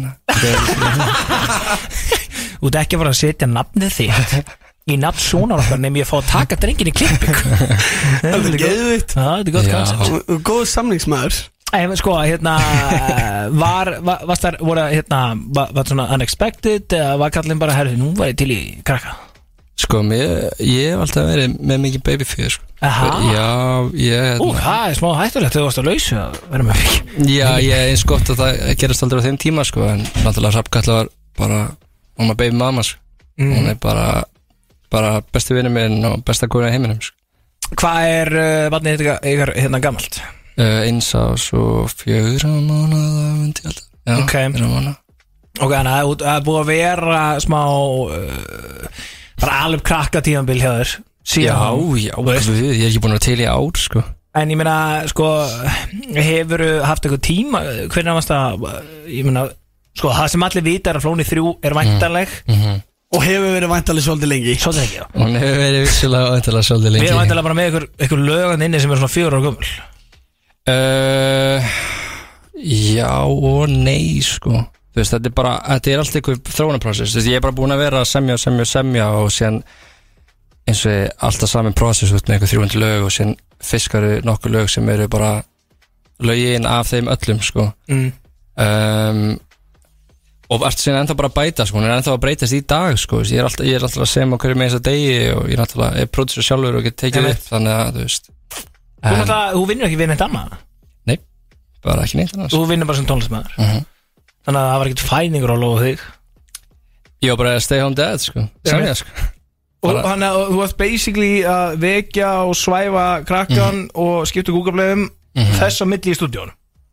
þannig Þú ert ekki að fara að setja nafnið þitt í nafn svona okkar nefnum ég að fá að taka drengin í klippingu Það er geðvitt Það er gott koncept Góð samningsmaður Æ, sko, hérna var, var, var það, voru, hérna var, var svona unexpected eða var kallinn bara, herri, nú var ég til í krakka Sko, mér, ég hef alltaf verið með mikið babyfjör sko. Aha. Já, ég Ú, það er smá hættulegt þegar þú varst að lausu að vera með mikið Já, ég er eins gott að það gerast aldrei á þeim tíma sko, en náttúrulega Hrafnkalla var bara hún var baby mamma sko. Mm. Hún er bara bara besti vinur minn og besta kona í heiminum sko. Hvað er uh, vatnið ykkar, ykkar hérna gamalt? uh, Eins ás og fjögur mánuða myndi ég alltaf Já, Ok. fjögur mánuða Ok, þannig að það er búið að vera smá uh, bara alveg krakka tímanbil hjá þér Já, síðan já, guð, ég er ekki búin að vera til í ár sko. En ég meina, sko, hefur haft eitthvað tíma, hvernig varst það, ég meina, sko, það sem allir vita er að Flóni þrjú er væntanleg mm -hmm. Og hefur verið væntalega svolítið lengi Svolítið lengi, já Hún hefur verið vissulega væntalega svolítið lengi Við erum væntalega bara með ykkur, ykkur lögan inni sem er svona fjögur ára gömul uh, Já og nei sko Þú veist, þetta er bara, þetta er alltaf ykkur þróunarprocess Þú veist, ég er bara búin að vera að semja, semja, semja og síðan eins og alltaf saman process út með ykkur þrjú hundruð lög og síðan fiskaru nokkur lög sem eru bara lögin af þeim öllum sko mm. um, og ert síðan ennþá bara að bæta sko, hún er ennþá að breytast í dag sko, ég er alltaf, ég er alltaf að semja hverju með þess að degi og ég er alltaf að produsera sjálfur og get tekið upp, þannig að þú veist Þú, um, það, þú vinnur ekki við neitt annað? Nei, bara ekki neitt annað Þú vinnur bara sem tónlistmaður uh -huh. Þannig að það var ekkert fæningur á lofu þig Ég var bara að stay home dead sko, semja sko Og þannig að þú ert basically að vekja og svæfa krakkan mm. og skipta Google-bleiðum mm -hmm. þess á milli í stúdíónu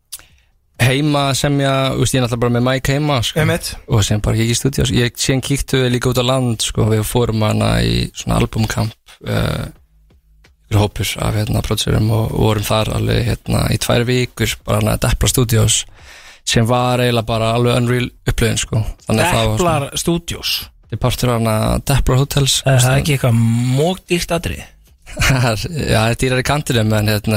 Heima semja, veist, ég er náttúrulega bara með Mike heima sko, og sem bara ekki í stúdíó sko. Ég síðan kíktu líka út á land sko, við fórum hana í svona albumkamp uh, ykkur hópur af hérna producerum og vorum þar alveg hérna í tvær vikur bara hana að Deplar Studios sem var eiginlega bara alveg unreal upplöðin sko. Deplar Studios Þetta er partur af hana Deplar Hotels Það er ekki eitthvað mógdýrt atrið Já, þetta er í kantinum en hérna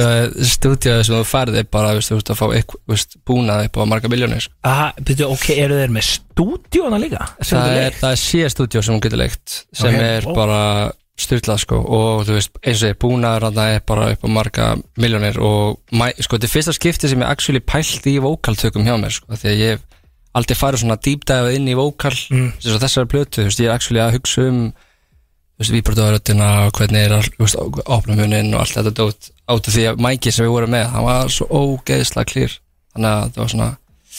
stúdíóið sem þú færði er bara, veist, þú veist, að fá eitthvað búnað upp á marga miljónir sko. Aha, byrju, ok, eru þeir með stúdíóna líka? Það er, það er sé stúdíó sem hún getur leikt sem okay. er oh. bara styrlað sko og þú veist, eins og ég búnaður að það er bara upp á marga miljónir og mæ, sko, þetta er fyrsta skipti sem ég actually pælt í vókaltökum hjá mér sko, því að ég hef aldrei farið svona deep dive inn í vókal mm. þessari plötu, þú veist, ég er actually að hugsa um víbrotaðuröttina og hvernig er að opna munin og allt þetta dót át af því að Mikey sem við vorum með hann var svo ógeðslega klýr þannig að það var svona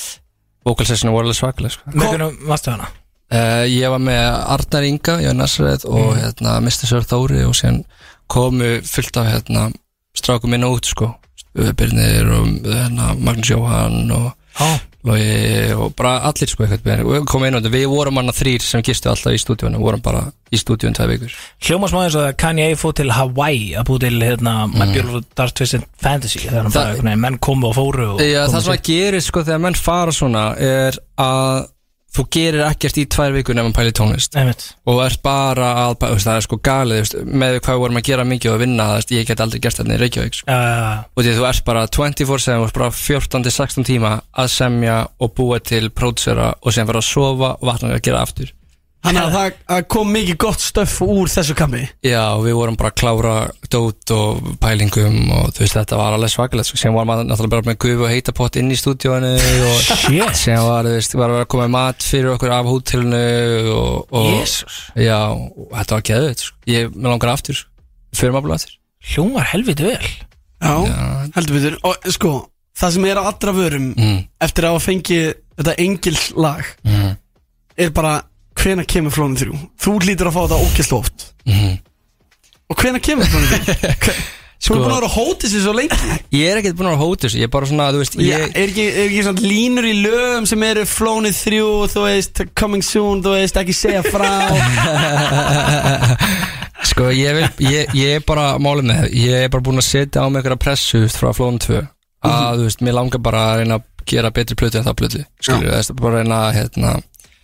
vocal sessionu voru alveg svakaleg sko. Með hvernig varstu hana? Uh, ég var með Arnar Inga, ég var Nasreth og mm. hérna mister Sör Þóri og síðan komu fullt af hérna strákum inn og út sko Birnir og hérna Magnús Jóhann og ah. Logi og bara allir sko eitthvað við komum inn og við vorum hana þrýr sem gistu alltaf í stúdíónu, við vorum bara í stúdíónu tvei vikur. Hljóma smá eins og að Kanye fór til Hawaii að búið til hérna mm. My Beautiful Dark Twisted Fantasy þegar hann bara, nei, menn komu og fóru og Já, það sem að gerir sko þegar menn fara svona er að þú gerir ekkert í tvær vikur nefnum pæli tónlist Einmitt. og ert bara að, veist, það er sko galið veist, með hvað við vorum að gera mikið og að vinna veist, ég get aldrei gert þetta í Reykjavík sko. uh. og því þú ert bara twenty-four seven bara fjórtán til sextán tíma að semja og búa til pródusera og sem vera að sofa og vatna að gera aftur Þannig að það kom mikið gott stöff úr þessu kammi Já, við vorum bara að klára dót og pælingum og þú veist, þetta var alveg svakalegt sko. sem var maður náttúrulega bara með gufu og heitapott inn í stúdíónu og sem var, þú veist, var að koma mat fyrir okkur af hótelinu og, og Jesus. Já, og þetta var geðveikt sko. ég með langar aftur, fyrir maður aftur Hljómar helviti vel Já, Já. heldur við þurr og sko, það sem er á allra vörum mm. eftir að fengi þetta engils lag mm. er bara hvenær kemur Flónum þrjú? Þú hlýtur að fá þetta ógeðslega oft mm. Og hvenær kemur Flónum þrjú? Þú er búin að vera að hóta þessu svo lengi Ég er ekkert búin að vera að hóta þessu, ég er bara svona, þú veist ég... Já, er ekki, er ekki svona línur í lögum sem eru Flónum þrjú, þú veist, coming soon, þú veist, ekki segja frá Sko, ég vil, ég, ég er bara málið með, ég er bara búin að setja á mig einhverja pressu frá Flónum tvö að, mm-hmm. þú veist, mér langar bara að reyna að gera betri plötu en það plötu, skilju, það er bara að reyna að, hérna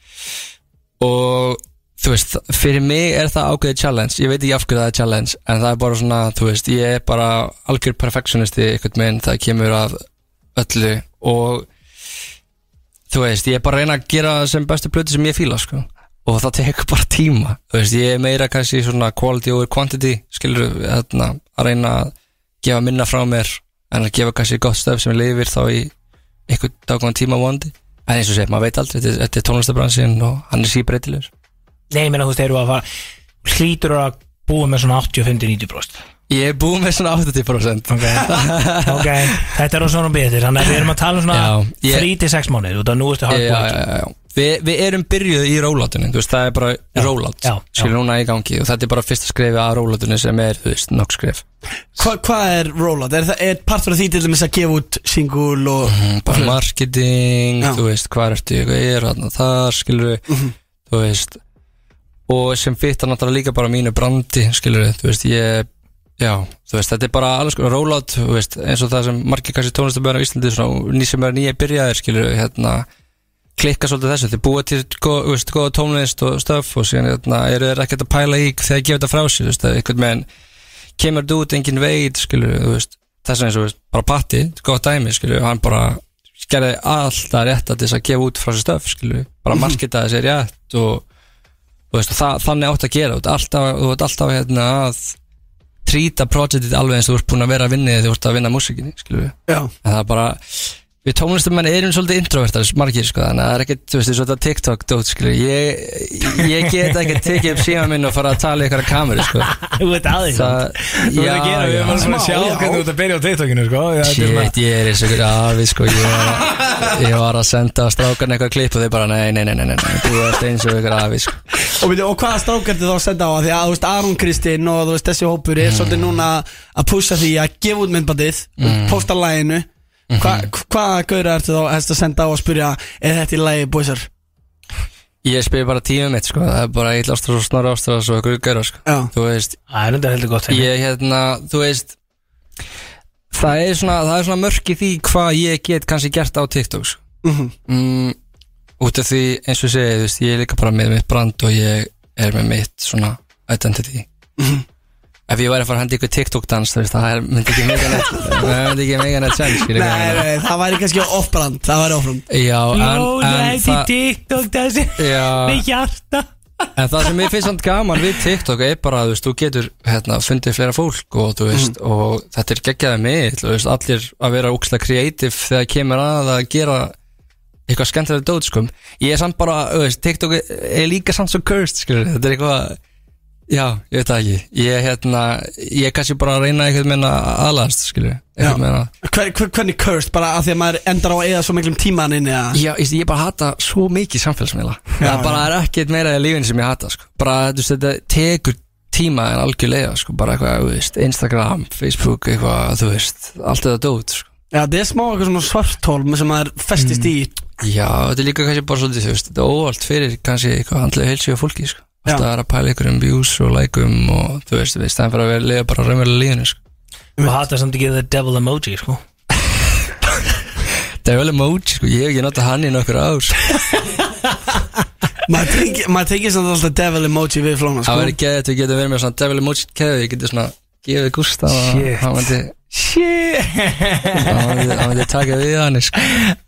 og þú veist, fyrir mig er það ákveðið challenge, ég veit ekki af hverju það er challenge en það er bara svona, þú veist, ég er bara algjör perfectionisti einhvern veginn það kemur af öllu og þú veist, ég er bara að reyna að gera sem bestu plötu sem ég fíla, sko og það tekur bara tíma, þú veist, ég er meira kannski svona quality over quantity skilur, hérna, að reyna að gefa minna frá mér en að gefa kannski gott stöf sem lifir þá í einhvern daginn tíma vondi en eins og segir, maður veit aldrei, þetta er tónlistabransin og hann er síbreytilegur Nei, ég meina þú veist, þeir eru að fara hlýtur að búa með svona áttatíu og fimm til níutíu prósent Ég er búið með svona áttatíu prósent Ok, ok, þetta er á svona betur þannig að við erum að tala um svona þrjú til sex mánuðir og það nú ertu hardbúið Já, já, já, Vi, við erum byrjuð í rolloutinu, þú veist, það er bara rollout, skilur núna í gangi og þetta er bara fyrsta skrefi að rolloutinu sem er, þú veist, nokk skref Hvað hva er rollout? Er það er partur af því til dæmis að gefa út single og mm, bara marketing, já. Þú veist, hvað ertu ég er þarna þar, skilur við, mm -hmm. þú veist og sem fittar náttúrulega líka bara mínu brandi, skilur við, þú veist, ég já, þú veist, þetta er bara alls konar rollout, þú veist, eins og það sem margir kannski tónlistaböðar á Íslandi, svona ný sem er nýja byrjaðir, skilur við, hérna klikka svolítið þessu, þið búa til góð, veist, góða tónlist og stöf og síðan hérna, eru þeir ekkert að pæla í þegar gefa þetta frá sér, veist, einhvern veginn kemur þetta út, enginn veit, skilur, þú veist, þess vegna eins og veist, bara Patti, góð dæmi, skilur, hann bara gerði alltaf rétt að þess að gefa út frá sér stöf, skilur, bara marketaði sér rétt og, og veist, það, þannig átt að gera, þú ert alltaf, þú ert alltaf hérna, að trýta projektið alveg eins og þú ert búin að vera að vinna þegar þú ert að vinna músikinni, skilur, en það er bara við tónlistarmenn erum svolítið introvertar margir, sko, þannig að það er ekkert, þú veist, svona TikTok dót, skilur, ég, ég get ekki tekið upp síma minn og fara að tala í ykkur kameru, sko. Þú veit aðeins Þú veit að gera, við erum að sjá hvernig þú ert að byrja á TikTokinu, sko. Shit, ég er eins og ykkur afi, sko, ég var, ég var að senda strákarn eitthvað klipp og þeir bara, nei, nei, nei, nei, nei, þú ert eins og ykkur afi, sko. Og, og hvaða strákar þið þá að senda á því að, þú veist, Aron Kristinn og þú veist, þessi hópur er svolítið núna að pusha því að gefa út myndbandið og posta laginu. Hva, hvaða gauðra ertu þá helst að senda á að spyrja er þetta í lagi boysar? Ég spyr bara tímum mitt, sko, það er bara Egill Ástráðs og Snorri Ástráðs og ykkur gauðra, sko. Þú veist, það er enda heldur gott ég, hérna, þú veist það er svona, það er svona mörk í því hvað ég get kannski gert á TikTok, sko. mm-hmm. mm, út af því eins og segi, þú veist, ég er líka bara með mitt brand og ég er með mitt svona identity. mm-hmm. Ef ég væri að fara að henda ykkur TikTok-dans, þú veist, það er, myndi ekki mega neitt, það myndi ekki mega neitt sens, skilur. Nei, nei, það væri kannski off-brand, það væri off-brand. Já, en, en það... Jó, TikTok-dansi, með hjarta. En það sem ég finnst samt gaman við TikTok er bara, þú veist, þú getur, hérna, fundið flera fólk og, þú veist, mm. og þetta er geggjaði mig, þú veist, allir að vera ógeðslega kreatív þegar kemur að að gera eitthvað skemmtilega dót, sko. Ég er samt bara, þú veist, TikTok er líka samt svo cursed, skilur, þetta er eitthvað... Já, ég veit það ekki. Ég, hérna, ég er kannski bara að reyna eitthvað meina aðlast, skilju. Hver, hver, hvernig cursed? Bara að því að maður endar á að eyða svo miklum tíman inni, ja? Já, ég bara hata svo mikið samfélagsmiðla. Það er bara er ekkert meira í lífinu sem ég hata, sko. Bara, þú veist, þetta tekur tíma en algjörlega, sko. Bara eitthvað, þú veist, Instagram, Facebook, eitthvað, þú veist, allt þetta dót, sko. Já, þetta er smá eitthvað svona svartól sem maður festist mm. í. Já, þetta er líka kannski bara svolítið, þú veist, þetta er óvalt fyrir kannski eitthvað handlega heilsu á fólki, sko. Alltaf er að pæla ykkur um views og likeum og þú veist, við stæðum fyrir að vera liða bara raunverulega líðinu, sko. Og hata samt ekki the devil emoji, sko. Devil emoji, sko, ég hef ekki notað hann í nokkur ár. Maður tekið samt alltaf devil emoji við flóna, sko. Það verður ekki að við getum verið með svona devil emoji keði, ég getur svona gefið Gústa og hann myndi Shit hann myndi taka við hann, sko.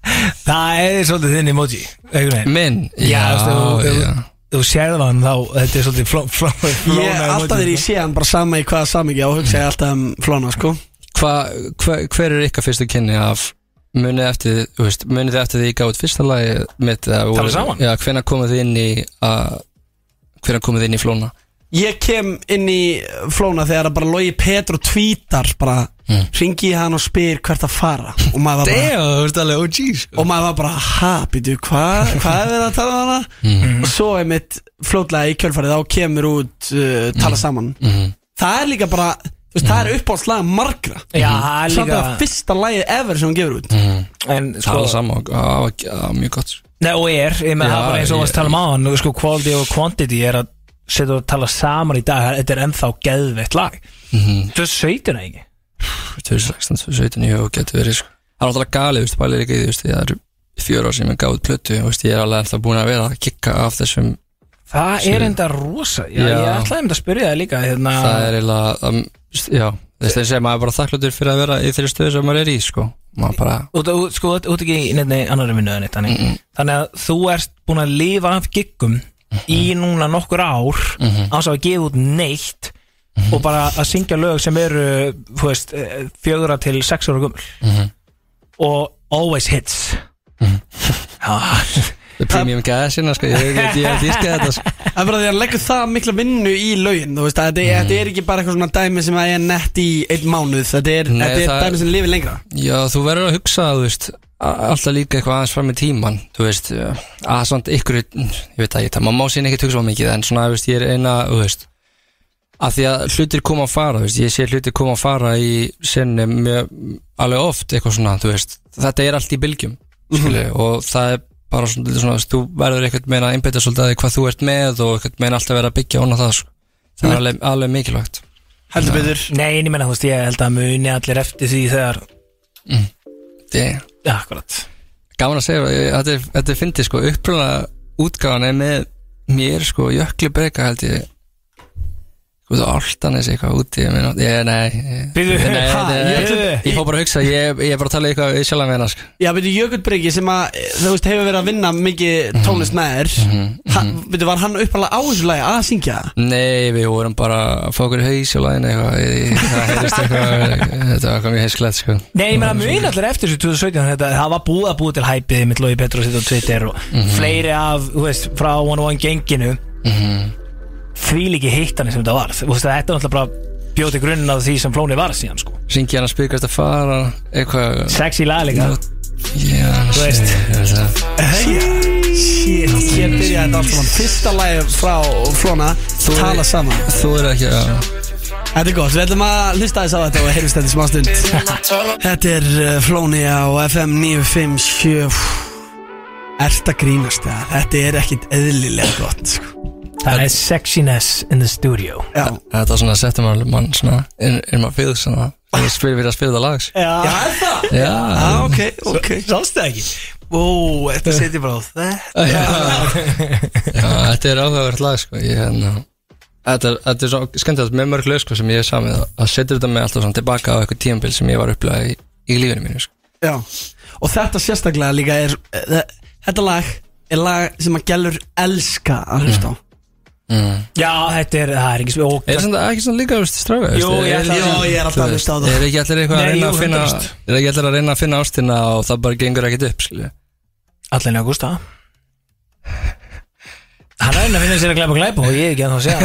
Það er svolítið þinn emoji. Minn? Já, já. Þú sérðu hann þá, þetta er svolítið fló, fló, flóna. Ég er alltaf þegar ég sé hann bara sama í hvaða samíkja og hugsa ég alltaf um flóna, sko. Hva, hva, hver er ykkar fyrstu kynni af munið eftir, þú veist, munið eftir því ég gáði fyrsta lagi mitt? Talið saman? Já, hvenær komuð þið inn í að, hvenær komuð þið inn í flóna? Ég kem inn í flóna þegar að bara Logi Petro tweetar bara mm. ringi hann og spyr hvert að fara og maður var bara Damn, þú veist alveg O G, sko. Og maður var bara, ha, býtu, hvað hva er við að tala um hana? Mm. Og svo er mitt fljótlega í kjölfarið þá kemur út uh, tala saman. Mm. Það er líka bara, þú veist, mm. það er uppáhaldslag margra. Já, það er líka Samt að fyrsta lagið ever sem hún gefur út. Mm. En sko tala saman, það var mjög gott. Nei, og er, ég með það bara eins og að tala um á hann, sko, quality og quantity er að setja og tala saman í dag, þetta er ennþá geðveitt lag. Mm-hmm. tvö þúsund og sautján eða ekki? tvö þúsund og sextán, tvö þúsund og sautján, jú, getur verið, sko. Það er alltaf galið, þú veist, bælir ekki í því, þú veist, það eru fjör ár sem ég gáði plötu, þú veist, ég er alveg alltaf búin að vera að kikka af þessum. Það er enda rosa, já, já. Ég ætlaði um að spyrja það líka, hérna. Það er eiginlega, um, já, þess að ég segi, maður er bara þakkláttur fyrir að vera í þeirri stöðu sem maður er í, sko. Maður bara... Út, sko, út ekki í nefni annari vinnu eða neitt, þannig. Mm -mm. Þannig að þú ert búin að lifa af giggum mm-hmm. í núna nokkur ár, mm-hmm. ás að gefa út neitt mm-hmm. og bara að syngja lög sem eru, þú veist, fjögurra til sex ára gömul. Mm-hmm. Og always hits. Mm-hmm. Já. The premium gas, sko, ég veit ég að dýrska þetta, sko. Það er bara því að hann leggur það mikla vinnu í lögin, þú veist, þetta er, mm. er ekki bara eitthvað svona dæmi sem er nett í einn mánuð, þetta er, Nei, þetta er það, dæmi sem lifir lengra. Já, þú verður að hugsa, þú veist, alltaf líka eitthvað aðeins fram í tíman, þú veist, að svona ykkur, ég veit ekki, það, maður má sín ekki hugsa á mikið, en svona, þú veist, ég er eina, þú veist, að því að hlutir koma að fara, þú veist, ég sé hlutir koma að fara í sinni mjög, alveg oft, eitthvað svona, þú veist, þetta er allt í bylgjum, skilju, mm-hmm. og það er bara svona, svona þú verður eitthvað meina að einbeita svolítið að hvað þú ert með og eitthvað meina alltaf vera að byggja ón á það, sko. Það er alveg, alveg mikilvægt. Heldur betur. Nei, ég meina, þú veist, ég held að muni allir eftir því þegar mm. yeah. Já, akkurat. gaman að segja, ég- þetta er, þetta er fyndið sko, upprunlega útgáfan er með mér sko, Jökli Breka held ég út á Álftanes eitthvað úti ég, meina, ég, nei, ég, Bíddu, nei ha, ég, Jökli- ég, ég fór bara að hugsa ég, ég er bara að tala eitthvað í sjálfan með sko. Já, veitu, Jökull Breki sem að, þú veist, hefur verið að vinna mikið tónlist með þér mm Veitu, var hann uppalega á þessu lagi að syngja? Nei, við vorum bara að fá okkur haus og lægin eitthvað ég- það heyrist eitthvað, þetta var eitthvað mjög heisklegt sko. Nei, ég meina mjög allir eftir þessu tvö þúsund og sautján þetta, það var búið að búið til hæpið mitt Logi Petru og Twitter og fleiri af, þú veist, frá one oh one genginu því líki hittanir sem þetta var þú veist, þetta er náttúrulega bara bjóti grunninn af því sem Flóni var síðan, sko Syngi hann að spyrkast að fara eitthvað Sexy lag líka Já, Þú veist. Shit, hér byrjaði þetta allt saman Fyrsta lagi frá Flóna Tala saman Þú er ekki að Þetta er gott, við ætlum að hlusta þess á þetta og heyrjumst þetta í smá stund Þetta er uh, Flóni á F M níu fimm sjö Ert að grínast það Þetta er ekkit eðlilega gott, sko Það er sexiness in the studio Já, Þetta er svona að setja mann, mann svona inn, inn maður fyrir svona Þegar ég spyrir við að spila það lags já, er það? Já, Já, ok, ok Sástu það ekki? Ó, þetta setjum bara á þetta já, þetta er áhugavert lag sko. ég, hérna, þetta, er- þetta er svo skemmtilegt með mörg lög sko, sem ég hef samið að setja þetta með alltaf svona tilbaka á eitthvað tímabil sem ég var upplegað í, í lífinu mínu sko. Já, og þetta sérstaklega líka er uh, Þetta lag er lag sem að gælur elska að hlusta á mm. Já, þetta er, það er ekki svo Er þetta ekki svona líka veist, stráka? Jú, ég ætla að- Já, ég er alltaf að hlusta á það Er ekki allir eitthvað að Nei, reyna jú, að finna hundrað prósent. Er ekki allir að reyna að finna ástina og það bara gengur ekkert upp skilju? Allir nefnir Gústa Hann er að finna sér að glæpa glæpa og ég er ekki að þá að segja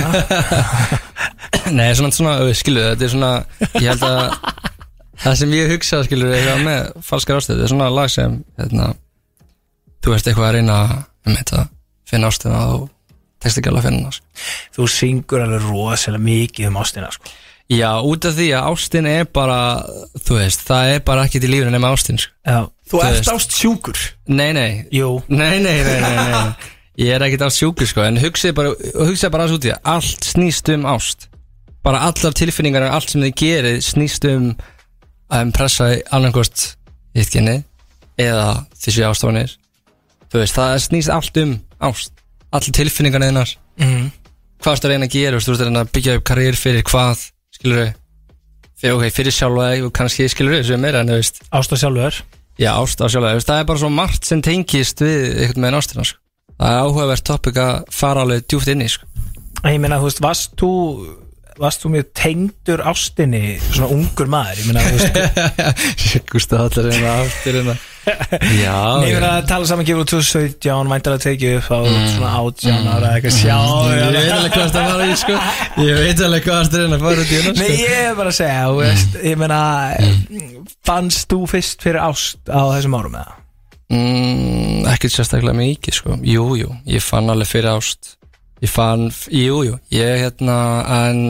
það Nei, svona, svona skilju, þetta er svona ég held að það sem ég hugsa skilju eitthvað með falskar ástöð þetta er svona lag sem hérna, þú veist eitthvað að reyna um þetta finna ástina og tekst ekki alveg að finna hana sko. Þú syngur alveg rosalega mikið um ástina sko. Já, út af því að ástin er bara þú veist, það er bara ekkert í lífinu nema ástin sko. Já, Þú Þú ert veist. ást sjúkur Nei, nei, jú nei, nei, nei, nei, nei. Ég er ekkert á sjúkur sko, en hugsaði bara, hugsaði bara aðeins út í það allt snýst um ást bara allar tilfinningar og allt sem þið gerir snýst um að impressa annarkost hitkinni eða þessi ástofanir þú veist, það snýst allt um ást allar tilfinningar þinnar mm. hvað ertu að reyna að gera, þú veist, þú ert að reyna að byggja upp karriér fyrir hvað, skilur við fyrir, okay, fyrir sjálfa þig og kannski skilur við sem er en þú veist, Ásta sjálfur já, ást á sjálfa þig, þú veist, það er bara svo margt sem tengist við einhvern veginn ástina sko. það er áhugavert topic að fara alveg djúpt inn í sko. Ég meina, þú veist, varst þú Varst þú mjög tengdur ástinni svona ungur maður, ég meina, þú veist Gústa allir reyna aftur reyna já, Nei, ég meina að tala saman gefur úr tvö þúsund og sautján væntanlega tekið upp á svona átján ára eitthvað sjá ég veit alveg hvað það var í sko ég veit alveg hvað það reyna að fara út í hérna Nei, sko. ég er bara að segja, þú veist, ég meina fannst þú fyrst fyrir ást á þessum árum eða? mm, ekkert sérstaklega mikið sko. jú, jú, ég fann alveg fyrir ást ég fann, jú, jú ég hérna, en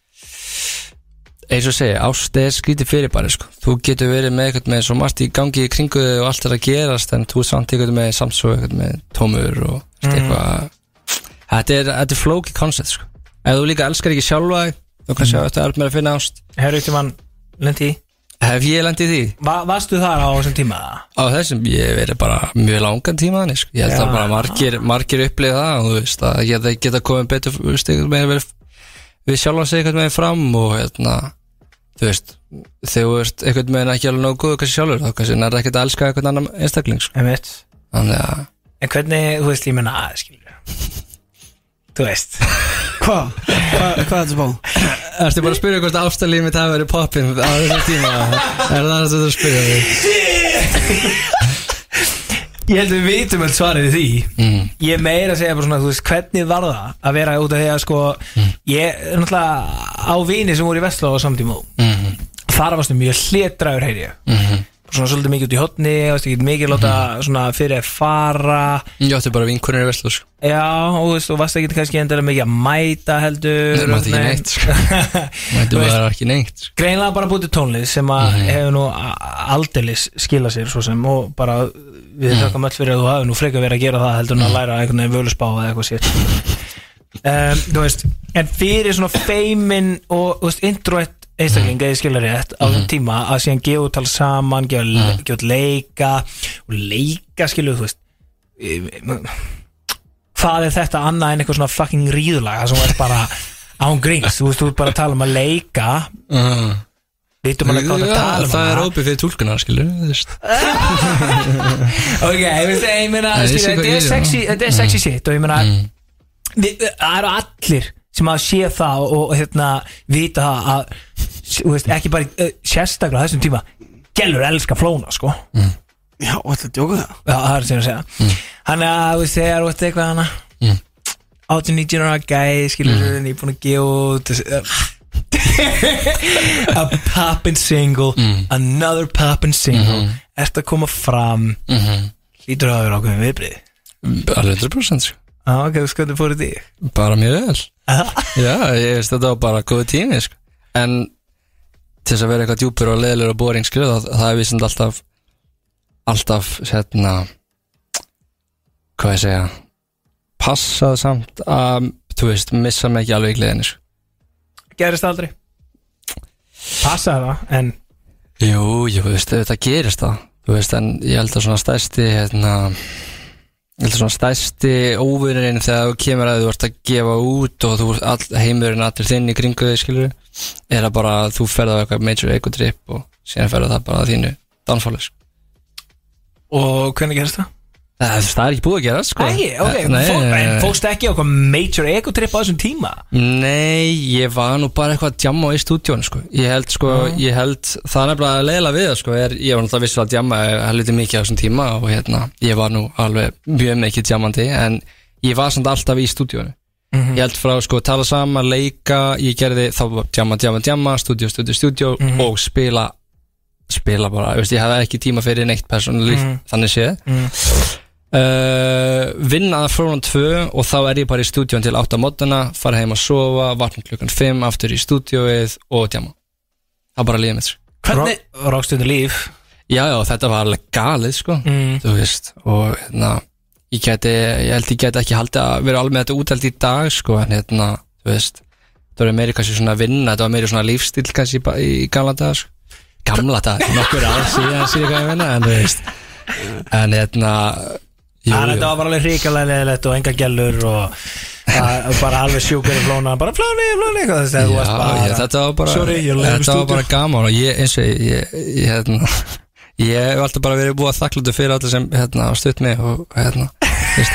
eins og segja, ást er skrítið fyrir bara sko. þú getur verið með eitthvað með svo margt í gangi í kringu þig og allt er að gerast en þú er samt eitthvað með samsóð eitthvað með tómur og mm. eitthvað þetta er, þetta er flókið koncept sko. ef þú líka elskar ekki sjálfa þig þá kannski mm. þetta er með að finna ást Herru eftir mann, lendi í hef ég lendið í því? Va, Varstu þar á þessum tíma? á þessum, ég hef verið bara mjög langan tíma þannig sko. ég held Já. að bara margir, margir upplið það og þú veist að geta, geta komið betur þú veist, einhvern veginn verið við sjálfan sig einhvern veginn fram og hérna þú veist, þegar þú ert einhvern veginn ekki alveg nógu góður kannski sjálfur þá kannski nærði ekkert að elska einhvern annan einstakling sko. Einmitt. þannig að En hvernig, þú veist, ég meina skilur Þú veist Hvað? Hvað hvað er þetta spá? ertu bara að spyrja hvort ástalíf mitt hafi verið poppin á þessum tíma er það það sem þú spyrja mig Ég held að við vitum öll svarið í því mm. Ég er meira að segja bara svona, þú veist, hvernig var það að vera út af því að sko Mm. ég er náttúrulega á vini sem voru í Vestló á samtíma mm. þar varstu mjög hlétræður heyri ég mm. svona svolítið mikið út í hotni varstu ekki mikið láta svona fyrir að fara ég átti bara vinkunir í Vestló sko. já, og þú veist, og varstu ekki kannski endilega mikið að mæta heldur Nei, mátti ekki Nei. neitt, sko. mætti Þú veist, bara ekki neitt sko. greinlega bara búið til tónlið sem að Mhm. hefur nú a- aldeilis skila sér svo sem og bara við Mhm. þakkum öll fyrir að þú hafi nú frekar verið að gera það heldur en að læra einhvern veginn völusbá eða eitthvað sér um, þú veist, en fyrir svona feimin og þú veist, introett einstakling eða skilur rétt á þessum tíma að síðan gefa út tala saman gefa, mm. gefa út leika og leika skilur þú veist hvað er þetta annað en eitthvað svona fucking ríðulaga sem er bara án gríns, þú veist, þú er bara að tala um að leika uh. vitum alveg hvað það tala um það er opið fyrir túlkunar, skilur ok, ég veist, ég meina þetta er sexy, þetta er sexy shit og ég meina það eru allir sem að sé það og, og hérna vita það að þú veist, ekki bara uh, sérstaklega á þessum tíma gælur elska flóna, sko mm. Já, og þetta djóku það Já, það er sem að segja mm. Þannig að þú veist, þegar þú veist eitthvað hana mm. átján nítján ára gæi, skilur þú mm. nýbúin að gefa út a poppin' single mm. another poppin' single mm-hmm. Ertu að koma fram mm-hmm. Lítur það að vera ákveðin viðbrið? Alveg hundra prósent, sko Já, ok, þú skoður fórið því Bara mjög vel Já, ég veist þetta var bara góð tími, sko En til þess að vera eitthvað djúpur og leðilegur og boring, sko það, það er vísend alltaf alltaf, hérna hvað ég segja passað samt að, þú veist, missa mig ekki alveg í gleðinni, sko Gerist það aldrei? Passaði það, en Jú, jú, þú veist, þetta gerist það Þú veist, en ég held að svona stærsti, hérna Ég held að svona stærsti óvinurinn þegar þú kemur að þú ert að gefa út og þú all, heimurinn allir þinn í kringu þig, skilur er að bara þú ferða á eitthvað major ego trip og síðan ferða það bara að þínu dansfáli, sko Og hvernig gerist það? Það, það er ekki búið að gera, sko Æ, ok, Nei, Fó, en fóstu ekki á eitthvað major ego trip á þessum tíma? Nei, ég var nú bara eitthvað að djamma í stúdíónu, sko Ég held, sko, uh. ég held Það er nefnilega leiðilega við það, sko er, Ég var náttúrulega vissur að djamma helviti mikið á þessum tíma og hérna, ég var nú alveg mjög mikið djammandi, en ég var samt alltaf í stúdíónu mm-hmm. Ég held frá, sko, tala saman, leika Ég gerði þá djamma, djamma, djamma stúdíó, stúdíó, stúdíó mm-hmm. og spila spila bara, veist, ég hafði ekki tíma fyrir neitt persónulíf, mm-hmm. þannig séð mm-hmm. Uh, vinna að frá tvö og þá er ég bara í stúdíón til átta mótana, fara heim að sofa vakna klukkan fimm, aftur í stúdíóið og djama, það er bara lífið mitt Hvernig? Rockstundu líf Já, já, þetta var alveg galið, sko mm. þú veist, og hérna ég geti, ég held ég geti ekki haldið að vera alveg með þetta úthald í dag, sko en hérna, þú veist, það var meiri kannski svona vinna, þetta var meiri svona lífstíl kannski í, í gamla dag, sko gamla dag, nokkur ár síðan síðan hvað ég vinna, en þú veist en hérna Þannig að þetta var bara alveg hrikalega leðilegt og enga gellur og bara alveg sjúkur í flóna, bara flóni, flóni eitthvað þess að þú varst bara Já, þetta var bara, sorry, þetta var bara gaman og ég, eins og ég, ég, ég hérna, ég hef alltaf bara verið búið að þakklútu fyrir allir sem, hérna, stutt mig og, hérna, í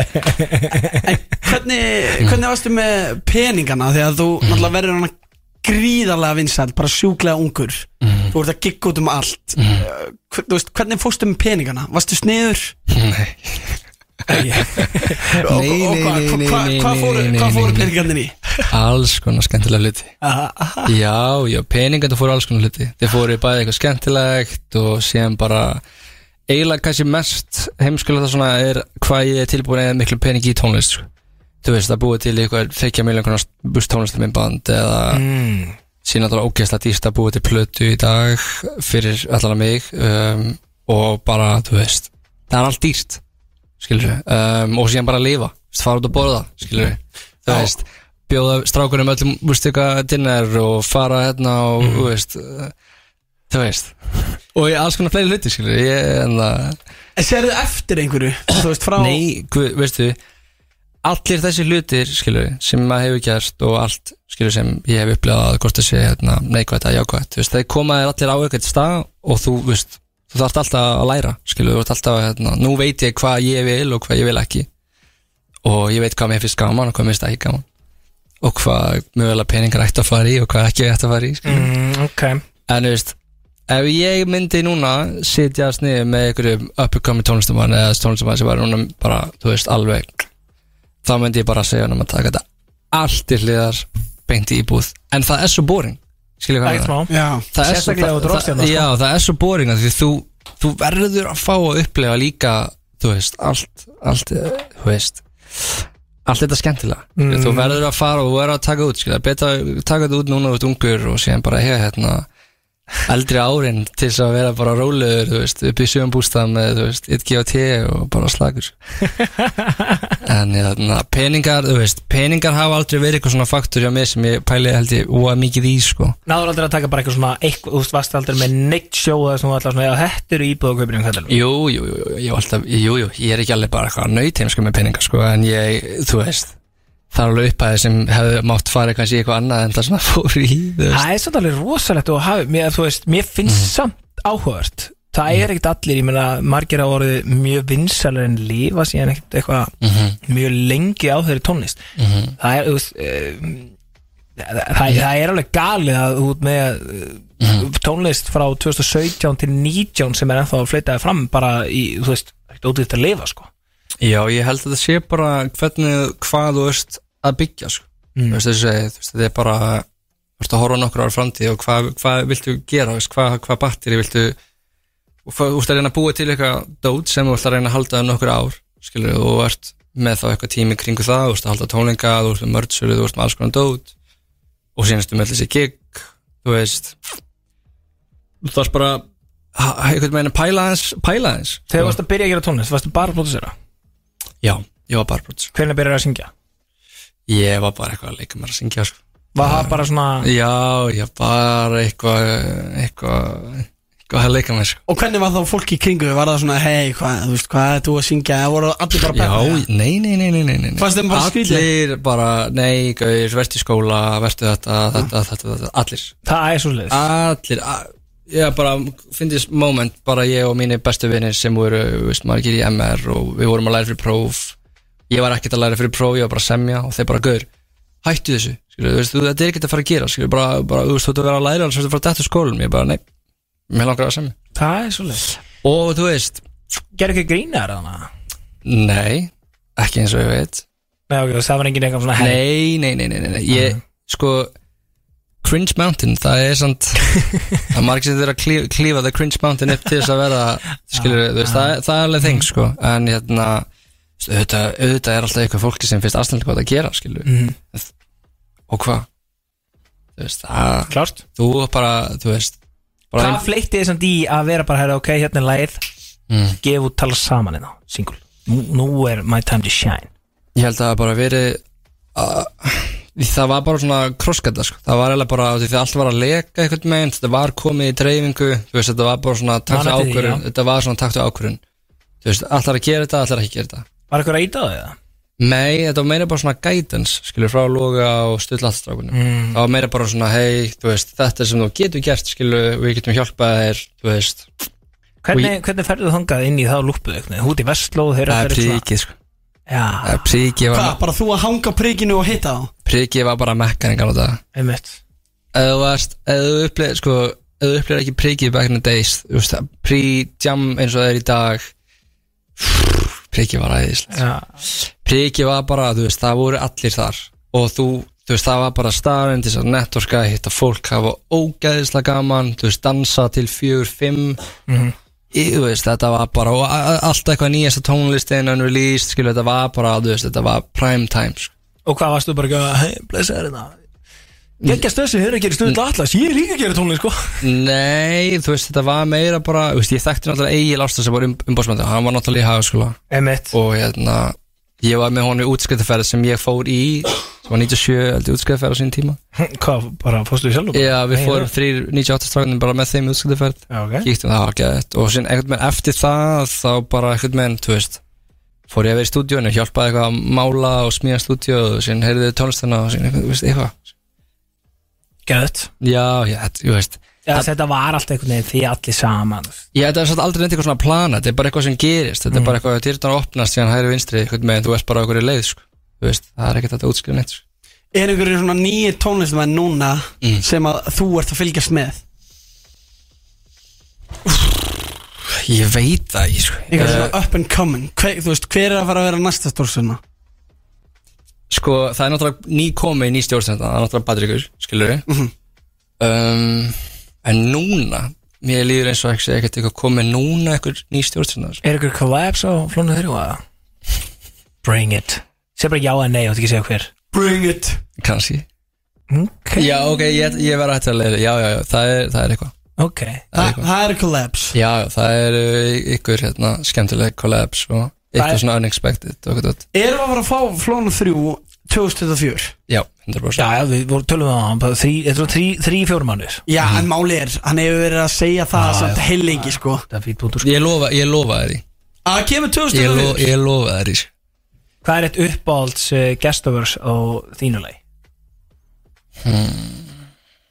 staðan Hvernig, hvernig varstu með peningana þegar þú mm. náttúrulega verður hana gríðarlega vinsæll, bara sjúklega ungur mm. þú ert að gigga út um allt mm. Þú veist, hvernig fórstu með peningana? Varstu sniður? Nei Nei, nei, nei, nei Hvað fóru peningarnir í? Alls konar skemmtilega hluti Já, já, peningarnir fóru alls konar hluti Þeir fóru bæði eitthvað skemmtilegt og síðan bara eiginlega kannski mest heimskulegt svona er hvað ég er tilbúin eða miklu peningi í tónlist, sko Þú veist, það búið til eitthvað þriggja milljón króna búst tónlistarminnband eða mm. síðan náttúrulega ógeðslega dýrt að búið til plötu í dag fyrir allan mig um, og bara, þú veist, það er allt dýrt, skilur við, um, og síðan bara að lifa, fara út að borða, skilur við, þú Já. veist, bjóða strákunum öllum, veist, eitthvað dinner og fara hérna og, mm. þú veist, uh, þú veist, og ég alls konar fleiri hluti, skilur við, ég, en það... En sérðu eftir einhverju, þú veist, frá... Nei, guð, veistu, allir þessi hlutir, skilur, sem maður hefur gert og allt, skilur, sem ég hef upplegað að hvort það sé, hérna, neikvægt að jákvægt, þú veist, þeir koma þér allir á eitthvað stað og þú, veist, þú þarft alltaf að læra, skilur, þú þarft alltaf að, hérna, nú veit ég hvað ég vil og hvað ég vil ekki og ég veit hvað mér finnst gaman og hvað mér finnst ekki gaman og hvað mögulega peningar ætti að fara í og hvað ekki ætti að fara í, skilur mm, okay. En, þú veist, ef ég myndi núna sitja sniður með einhverju up-and-coming tónlistamann eða tónlistamann sem var núna bara, þú veist, alveg þá myndi ég bara segja hann að taka þetta allt í hliðar beint í íbúð en það er svo boring, skilja hvað það er það er svo, það, það, já, það er svo boring að því þú, þú verður að fá að upplega líka þú veist, allt, allt þú veist, allt þetta skemmtilega mm. þú verður að fara og þú verður að taka út skilja, betra taka þetta út núna út ungur og síðan bara hega hérna eldri árin til þess að vera bara rólegur, þú veist, upp í sjöumbústað með, þú veist, eitt G og T og bara slagur. En ja, peningar, þú veist, peningar hafa aldrei verið eitthvað svona faktor hjá mig sem ég pæli held ég óa mikið í, sko. Náður aldrei að taka bara eitthvað svona, eitthvað, þú veist, varst aldrei með neitt sjóða sem var alltaf svona, já, þetta eru íbúðakaupin um þetta. Jú, jú, jú, jú, ég alltaf, jú, jú, ég er ekki alveg bara eitthvað nautheimskur með peningar, sko, en ég, þú veist, það er alveg upphæði sem hefði mátt fara kannski í eitthvað annað en það svona fór í, þú veist. Það er svolítið alveg rosalegt og hafi, mér, þú veist, mér finnst mm. samt áhugavert. Það er ekkert allir, ég meina, margir hafa orðið mjög vinsælir en lifa síðan ekkert eitthvað mm-hmm. mjög lengi á þeirri tónlist. Mm-hmm. Það er, þú veist, um, það, það, það er alveg galið að út með mm-hmm. tónlist frá tvö þúsund og sautján til nítján sem er ennþá að fleitaði fram bara í, þú veist, ekkert ótrúið að lifa, sko. Já, ég held að það sé bara hvernig, hvað þú veist að byggja, sko. Mm. Þú veist, þessi, þú veist, þetta er bara, þú veist, að horfa nokkur ára framtíð og hvað, hvað viltu gera, veist, hvað, hvað batteri viltu, og þú veist að reyna að búa til eitthvað dót sem þú veist að reyna að halda um nokkur ár, skilur, og þú ert með þá eitthvað tími kringu það, þú veist að halda tónleika, þú veist með mördsölu, þú veist með alls konar dót, og síðanstu með þessi gig, þú veist, þú veist bara, eitthvað meina pæla aðeins, pæla aðeins. Þegar þú varst að byrja að gera tónlist, varstu bara að pródúsera? Já, ég var bara að pródúsera. Hvernig byrjar að syngja? Ég var bara eitthvað að leika mér að syngja, sko. Var það bara svona... Já, ég bara eitthvað, eitthvað, eitthvað að leika mér, sko. Og hvernig var þá fólk í kringu? Var það svona, hei, hvað, þú veist, hvað er þú að syngja? Það voru allir bara peppa? Já, nei, nei, nei, nei, nei, nei. Fannst þeim bara skrítið? Allir bara, nei, gauðir, verðt í skóla, verðtu þetta, þetta, þetta, þetta, allir. Það er svo leiðis. Allir, ég bara, finnst moment, bara ég og mínir bestu vinir sem voru, veist, maður gerir í M R og við vorum að læra fyrir próf. Ég var ekkert að læra fyrir próf, ég var bara að semja og þeir bara, gaur, hættu þessu, skilur, þú veist, þetta er ekkert að fara að gera, skilur, bara, bara, þú veist, þú ert að vera að læra, alveg að fara að detta skólum, ég bara, nei, mér langar að semja. Það er svo leiðis. Og þú veist, gerðu ekki grínar þarna? Nei, ekki eins og ég veit. Nei, ok, það var engin eitthvað svona hei. Nei, nei, nei, nei, nei, nei. Ég, sko, Cringe Mountain, það er samt, það er margir sem þeir að klífa, klífa the Cringe Mountain upp til þess að vera, skilur, þú veist, það, það er alveg þing, sko, en hérna, auðvitað, auðvitað er alltaf eitthvað fólki sem finnst aðstæðanlega hvað að gera, skilur mm. og hvað þú veist, það klart, þú bara, þú veist bara hvað fleitti þið samt í að vera bara, ok, hérna er lagið mm. gefa út tala saman hérna, single nú, nú er my time to shine. Ég held að það bara verið uh, það var bara svona krosskæta, sko. Það var eiginlega bara, því það allt var að leka eitthvað meginn, þetta var komið í dreifingu, þú veist, þetta var bara svona taktu ákvörðun, þetta var svona taktu ákvörðun, þú veist, allar að gera þetta, allar ekki að gera þetta. Var eitthvað að íta á því það? Nei, þetta var meira bara svona guidance, skilur, frá Loga og Stullallstrákunum. Mm. Það var meira bara svona, hei, þú veist, þetta er sem þú getur gert, skilur, við getum hjálpað þér, þú veist. Hvernig, ég, hvernig ferðu þangað inn í það lúpuð, hút í Vestló, þeir eru fyrir svona? Það er príkið, sko. Já. Príkið var... Hvað, bara þú að hanga á príkinu og hitta á? Príkið var bara mekkan í gamla daga. Einmitt. Ef þú varst, ef þú upplýðir, sko, ef þú upplýðir ekki príkið back in the days, þú veist, prí-jam eins og það er í dag, príkið var æðislegt. Príkið var bara, þú veist, það voru allir þar og þú, þú veist, það var bara staðurinn til þess að networka, hitta fólk, hafa ógeðislega gaman, þú veist, dansa til fjögur, fimm, mm-hmm. Þú veist, þetta var bara, og alltaf eitthvað nýjasta tónlistin, unreleased, skilur, þetta var bara, þú veist, þetta var prime time, sko. Og hvað varstu bara ekki að, hei, blessaður þetta? Gekkja stöðsum, hefur ekki stuðið allas, ég er líka að gera tónlist, sko. Nei, þú veist, þetta var meira bara, þú veist, ég þekkti náttúrulega Egil Ásta sem var um, umbóðsmandi, hann var náttúrulega í Hagaskóla. Emmett. Og hérna, ég var með honum í útskriðaferð sem ég fór í, sem var níutíu og sjö, heldur útskriðaferð á sín tíma. Hvað, bara fórstu í sjálf? Já, við fórum þrír níutíu og átta strákunum bara með þeim í útskriðaferð. Já, ok. Kíktum það, var geðveikt. Og síðan einhvern veginn eftir það, þá bara einhvern veginn, þú veist, fór ég að vera í stúdíónu, hjálpaði eitthvað að mála og smíða stúdíó og síðan heyrði tónlistina og síðan, þú veist, eitthvað. Gæðt. Já, já, þú veist. Já, þetta var alltaf einhvern veginn því allir saman. Já, þetta er svolítið aldrei eitthvað svona plana, þetta er bara eitthvað sem gerist, þetta mm. er bara eitthvað að dyrtan opnast síðan hægri vinstri, einhvern veginn, þú ert bara á einhverju leið, sko. Þú veist, það er ekkert þetta útskrifa neitt, sko. Er einhverju svona nýjir tónlistamenn núna mm. sem að þú ert að fylgjast með? Ég veit það ekki, sko. Eitthvað svona up and coming, hver, þú veist, hver er að fara að vera næsta stórsuna? Sko, það er náttúrulega ný komið í ný stjórnsenda, það er náttúrulega Patrikur, skilur við mm-hmm. um, En núna, mér líður eins og ekki ekkert eitthvað komið núna eitthvað ný stjórnsenda, sko. Er eitthvað collabs á Flónu þrjú að? Bring it. Segð bara já eða nei, þú ætti ekki að segja hver. Bring it. Kanski okay. Já, ok, ég, ég var að hætta að leiða, já, já, já, það er, það er eitthvað Ok, Þa, það eru collabs. Já, það eru ykkur hérna skemmtileg collabs og ykkur svona unexpected og eitthvað. Erum við að fara að fá Flóna þrjú tvö þúsund tuttugu og fjögur? Já, hundra prósent. Já, já, við vorum tölum um það þrý, þrý, þrý fjórum mannir. Já, mm. en máli er, hann hefur verið að segja það ah, samt heilengi, sko. Það er fýt bútur, sko. Ég lofa, ég lofa þér í. Að kemur tvö þúsund tuttugu og fjögur? Ég, lo, ég lofa þér í. Hvað er eitt uppáhalds uh, gestovers á þínu lagi? Hmm.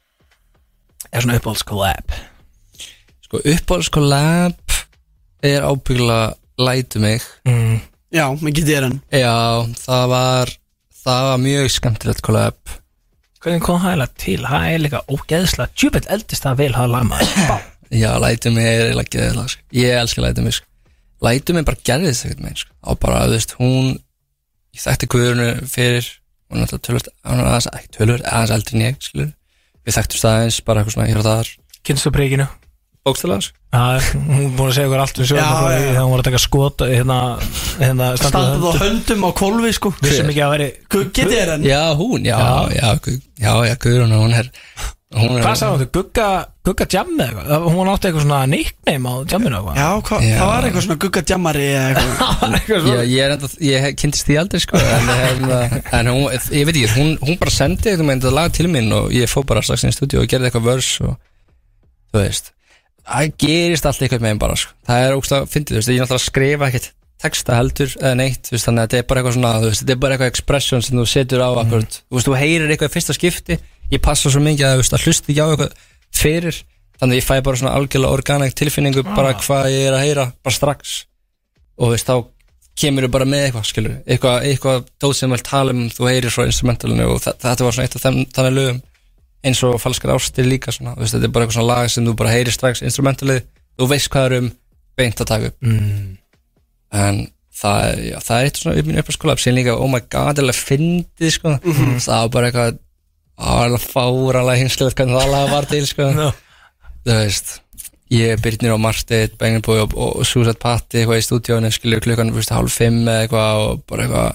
Er svona uppáhalds collab? Sko, uppáhalds collab er ábyggilega Lætu mig. Mm. Já, mikið þér enn. Já, það var það var mjög skemmtilegt collab. Hvernig kom það eiginlega til? Það er líka ógeðslega djúpelt eldist það vel hafa lag maður. Já, Lætu mig er eiginlega geðið. Ég elska Lætu mig. Lætu mig bara gerði þess ekkert með. Og bara, þú veist, hún ég þekkti Guðrunu fyrir hún er alltaf tölvöld, hún er aðeins ekki tölvöld aðeins eldri en ég, skilur. Við þekktum staðins bara eitthvað svona hér og þar. Kynstu príkinu? Bókstaflega. Já, hún búin að segja okkur allt um sögum þegar hún var að taka skot hérna, hérna standað á höndum á kvolfi, sko. Vissum ekki að veri Guggið er enn. Já, hún, já, já, já, já, já Guðrunu, hún er Hvað sagði hún, Gugga Gugga Jam eða eitthvað? Hún átti eitthvað svona nickname á jamminu eitthvað. Já, hva, já, það var eitthvað svona Gugga Jammari eitthvað. Já, ég er enda, ég kynntist því aldrei, sko, en, en, en hún, ég veit ekki, hún, hún bara sendi eitthvað með þetta lag til mín og ég fór bara strax inn í stúdíu og gerði eitthvað vers og þú veist, það gerist allt eitthvað með einn bara, sko. Það er ógstlega fyndið, þú veist, ég náttúrulega skrifa ekkert texta heldur eða neitt, þú veist, þannig að þetta er bara eitthvað svona, þú veist, þetta er bara eitthvað expression sem þú setur á akkurat, mm. þú veist, þú heyrir eitthvað í fyrsta skipti, ég passa svo mikið að, þú veist, að hlusta ekki á eitthvað fyrir, þannig að ég fæ bara svona algjörlega organik tilfinningu ah. bara hvað ég er að heyra, bara strax og þú veist, þá kemur þú bara með eitthvað, skilur, eitthvað, eitthvað dót sem vel tala um, þú heyrir frá instrumentalinu og þetta var svona eitt af þeim þannig lögum eins og falskar ástir líka svona, þú veist, þetta er bara eitthvað svona lag sem þú bara heyrir strax instrumentalið, þú veist hvað er um beint að taka upp mm. en það er, já, það er eitt svona upp mín uppáhaldskolab sem líka, oh my god, alveg fyndið, sko, mm-hmm. það var bara eitthvað það var alveg fáralega hinskilegt hvernig það lag var til, sko no. þú veist, ég, Birnir og Marteinn Benginbói og, og Suset Patti eitthvað í stúdíónu, skilur klukkan, þú veist, hálf fimm eða eitthvað og bara eitthvað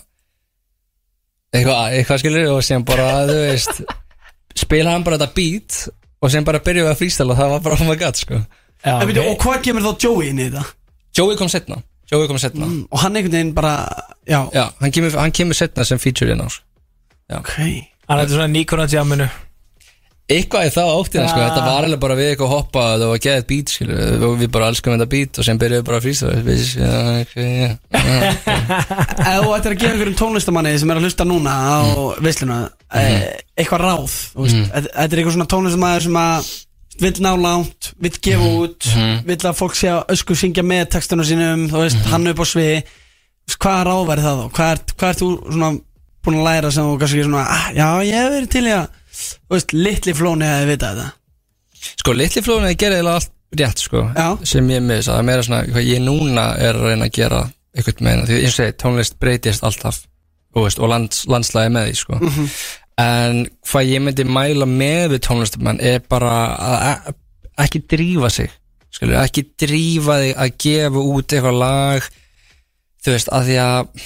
eitthvað, eitthvað skilur og sem bara, þú veist spila hann bara þetta beat og sem bara byrjuði að freestyla og það var bara oh my god, sko já, en, okay. Og hvað kemur þá Joey inn í þetta? Joey kom setna, Joey kom setna. Mm, og hann einhvern veginn bara já, já hann, kemur, hann kemur setna sem feature inn á ok, hann er svona Nikon að jamminu eitthvað í það áttina, sko, þetta var alveg bara við eitthvað hoppa, það var geðið beat, skilur og við bara elskum þetta beat og sem byrjuði bara að freestyla okay, ef þú ættir að gefa einhverjum tónlistamanni sem er að hlusta núna á mm. veisluna mm. eitthvað ráð, mm. þetta er eitthvað svona tónlistamæður sem að vill ná langt, vill gefa mm. út mm. vill að fólk sé að ösku syngja með textunum sínum, þú veist, mm. hann upp á svið hvað ráð væri það þá? Hvað er, hvað er þú svona búin að læra sem þú kannski svona, ah, já, ég hef verið til í að þú veist, Litli Flóni hefði vitað þetta sko, Litli Flóni hefði gerðið allt rétt, sko, já. Sem ég með þess að það er meira svona, hvað ég núna er að reyna að gera eitthvað með það, því eins og segi, tónlist breytist alltaf, og, veist, og lands, landslæði með því, sko mm-hmm. en hvað ég myndi mæla með við tónlistumann er bara að ekki drífa sig, skilur, ekki drífa þig að gefa út eitthvað lag, þú veist, að því að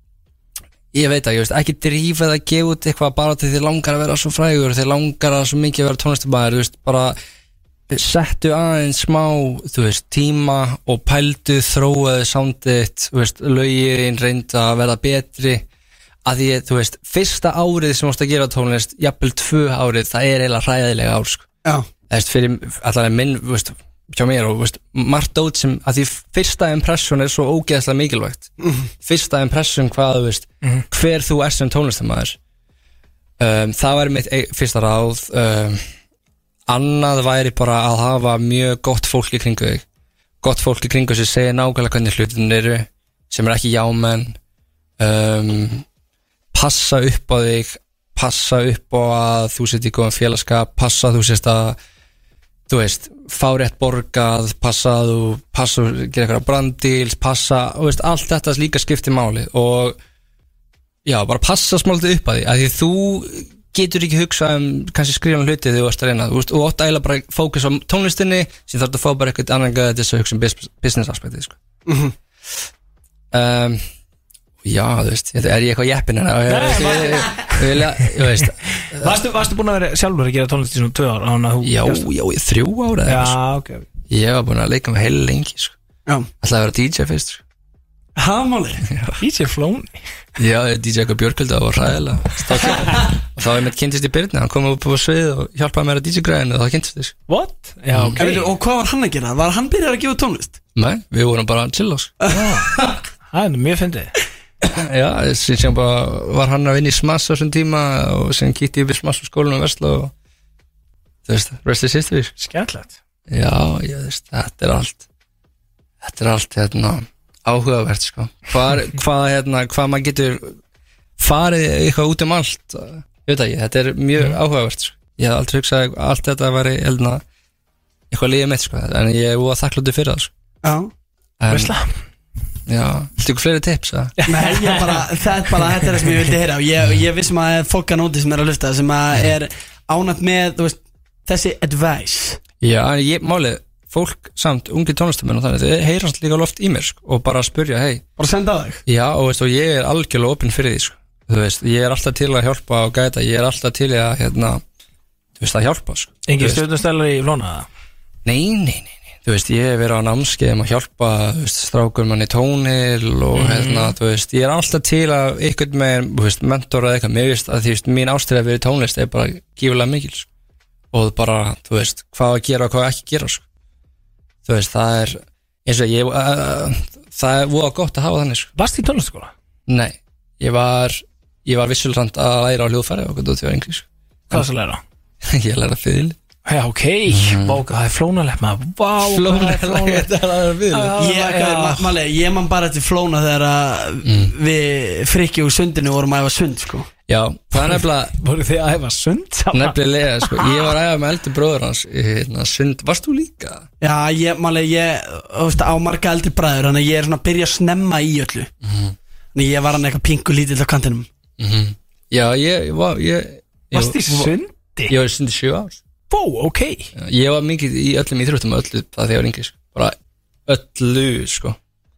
ég veit ekki, ekki drífa það að gefa út eitthvað bara til því langar að vera svo frægur því langar að svo mikið að vera tónlistamæður, þú veist, bara settu aðeins smá, þú veist, tíma og pældu, þróaðu soundið, þú veist, lögin reynda að verða betri, að því, þú veist, fyrsta árið sem þú ást að gera tónlist, jafnvel tvö árið, það er eiginlega hræðilega ár, sko. Já. Það veist, fyrir allavega minn, þú veist, hjá mér og, þú veist, margt dót sem, að því fyrsta impression er svo ógeðslega mikilvægt. Mm-hmm. Fyrsta impression hvað, þú veist, mm-hmm. hver þú er sem tónlistamæður. Um, það væri mitt ein, fyrsta ráð. Um, annað væri bara að hafa mjög gott fólk í kringu þig. Gott fólk í kringu sem segir nákvæmlega hvernig hlutin eru, sem er ekki jámenn. Um, passa upp á þig, passa upp á að þú sett í góðan félagskap, passa að þú sést að þú veist, fá rétt borgað, passa að þú passa að gera eitthvað branddeals, passa, þú veist, allt þetta líka skiptir máli og já, bara passa smálítið upp að því, að því þú getur ekki hugsað um kannski skrifa um hluti þegar þú ert að reyna, þú veist, og ótt að eiginlega bara fókus á tónlistinni, sem þarf að fá bara eitthvað annan gæði þess að hugsa um business aspektið, sko. Mm-hmm. um, Já, þú veist, er ég eitthvað jeppin hérna Varstu, varstu búin að vera sjálfur að gera tónlist í svona tvö ár? Já, já, í þrjú ára Já, ok Ég var búin að leika með heil lengi sko. Ætlaði að vera D J fyrst sko. Hamáli D J Flóni Já, D J eitthvað Björkvölda og var ræðilega Og þá var ég með kynntist í Byrni Hann kom upp á svið og hjálpaði mér að D J-græðinu Og þá kynntist þess What? Já, ok en, Og hvað var hann að gera? Var hann byrjar að gefa tónlist? Nei, við vorum bara að chilla oss Það er mjög fyndið Já, sem bara var hann að vinna í Smass á þessum tíma Og sem kíkti ég við Smass á skólanum og Vesla Og þú veist, rest is history Skemmtilegt Já, ég veist, þetta er allt Þetta er allt, hérna áhugavert, sko Hvað, hvað, hérna, hvað maður getur farið eitthvað út um allt Ég veit ekki, þetta er mjög mm. áhugavert, sko Ég hef aldrei hugsað að allt þetta væri, elna eitthvað lífið mitt, sko En ég er búið þakkláttur fyrir það, sko Já, veistla Já, viltu ykkur fleiri tips, eða? Nei, ég bara, þetta er bara, þetta er það sem ég vildi heyra Og ég, ég vissum að fólk að nóti sem er að hlusta Sem að er ánægt með, þú veist, þessi advice Já, en ég, málið, fólk samt, ungi tónlistamenn og þannig Þau heyrast líka loft í mér, sko Og bara spyrja, hei Bara senda á þig Já, og veist, og ég er algjörlega opinn fyrir því, sko Þú veist, ég er alltaf til að hjálpa og gæta Ég er alltaf til að, hérna, þú veist, að hjálpa, sko Engin stjórnustælar í Flóna, það? Nei, nei, nei Þú veist, ég hef verið á námskeiðum að hjálpa, þú veist, strákur manni tónil og mm. hérna, þú veist, ég er alltaf til að einhvern með, þú veist, mentor eða eitthvað, mér veist að því, þú veist, mín ástæða að vera í tónlist er bara gífurlega mikil, sko, og bara, þú veist, hvað að gera og hvað ekki gera, sko, þú veist, það er, eins og ég, uh, það er voða gott að hafa þannig, sko. Varst í tónlistaskóla? Nei, ég var, ég var vissulega að læra á hljóðfæri og hvað þú var yngri, sko. Hvað varstu að læra? Ég læra fiðil. Já, ok, mm. Bóka, það er flónalegt maður Vá, flónalegt Það er flónalegt Máli, ég man bara eftir Flóna þegar mm. við Frikki og Sundinu vorum að æfa sund, sko Já, það er nefnilega Voru þið að æfa sund saman? Nefnilega, sko, ég var að æfa með eldri bróður hans hérna, sund, varst þú líka? Já, ég, máli, ég, þú veist, á marga eldri bræður Þannig að ég er svona að byrja að snemma í öllu mm. Þannig ég var hann eitthvað pingu lítill á kantinum mm. Já, ég var ég, Varst þið sundi? Ég var í sundi sjö ár Bó, ok Ég var mikið í öllum íþróttum öllu það þegar ég var yngri sko. Bara öllu sko.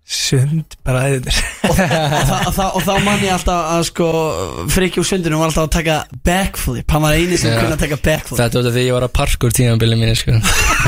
Sund bara eðir og, og, og, og þá man ég alltaf að sko Frikki úr sundinu var alltaf að taka backflip Hann var eini sem ja. kunni að taka backflip Þetta var þetta þegar ég var að parkour tímabilið mínu sko.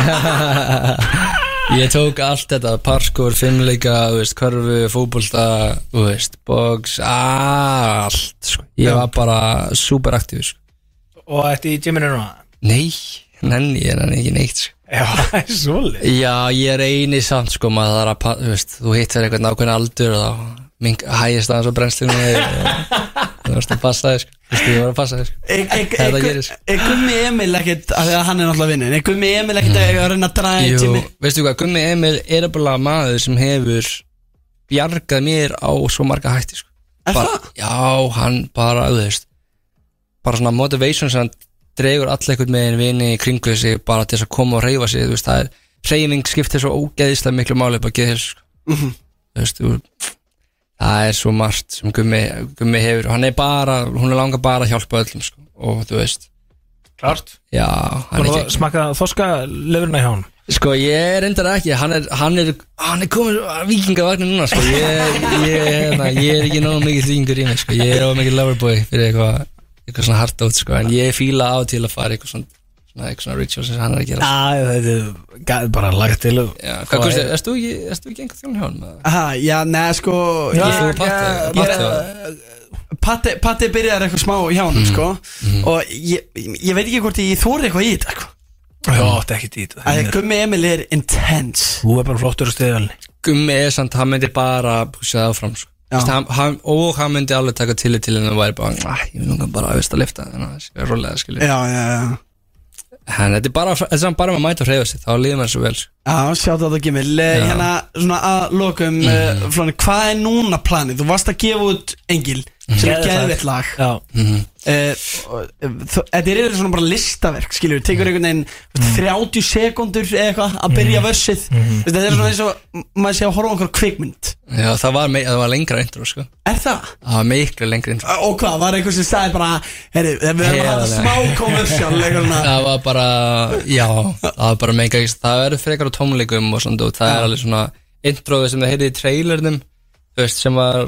Ég tók allt þetta parkour, fimmleika, veist, körfu, fótbolta þú veist, box, allt sko. Ég Já. var bara super aktív sko. Og þetta í gyminu núna? Nei, nenni, ég er ekki neitt sko. Já, það er svolítið Já, ég er eini samt sko, maður þarf að, þú veist, þú hittir eitthvað nákvæmlega aldur og þá hægist aðeins á brennslinu og þú veist að passa þig sko, þú veist, ég var að passa þig sko Þetta gerir sko Er Gummi Emil ekkert, af því að hann er náttúrulega vinnin Er Gummi Emil ekkert að reyna að draga Jú, tími? veistu hvað, Gummi Emil er bara maður sem hefur bjargað mér á svo marga hætti sko bara, Já, hann bara, þú veist bara svona motivation sem hann dregur all einhvern meginn vini í kringu sig bara til þess að koma og reyfa sig þú veist, það er, hreyfing skiptir svo ógeðislega miklu máli bara geðhils sko. mm-hmm. þú veist, þú, það er svo margt sem Gummi, Gummi hefur hann er bara, hún er langa bara að hjálpa öllum sko. og þú veist Klart Já, hann er ekki Smakka þorska lefurna í hann Sko, ég er reyndar ekki hann er, hann er, hann er komin vikingavagnin núna sko. ég, ég, ég, ég er ekki náðu mikið vikingur í mig sko. ég er á mikið loverboy fyrir eitthvað eitthvað svona hard out sko, en ég fíla á til að fara eitthvað svona, svona, eitthvað svona rituals sem hann er að gera Já, þetta er bara lagt til Já, hvað kosti, erst þú ekki, erst þú ekki einhver þjón hjá hann? Aha, já, neða sko Já, þú og Patti Patti, Patti byrjaði eitthvað smá hjá hann, sko og ég, ég veit ekki hvort ég þóri eitthvað í þetta, sko Já, þetta er ekki dít Gummi Emil er intense Þú er bara flottur og stiðvel Gummi er samt, hann myndi bara pusha það áfram, sko Hann, hann, og hann myndi alveg taka tillit til henni og væri bara, ég vil nú bara að veist að lifta þannig að það er rólega, skilja Já, já, já En þetta er bara, þetta er bara með að mæta og hreyfa sig þá líður maður svo vel Já, sjáttu þetta Gimil Hérna, svona að lokum mm. uh, Flóni, hvað er núna planið? Þú varst að gefa út Engil sem er geðveitt lag Já mm-hmm. uh, Þetta er yfir svona bara listaverk skilur, við tekur einhvern veginn mm. þrjátíu sekundur eða eitthvað að byrja mm. versið mm. Þetta er svona eins og maður sé að horfa á einhver kvikmynd Já, það var, það var lengra intro sko. Er það? Það var miklu lengra intro Og hvað, var einhver sem sagði bara herri, við erum að hafa smá kommersial Það var bara, já það var bara mega, það verður frekar á tónleikum og svona, og það er alveg svona introðu sem það heyrði í trailernum þú veist, sem var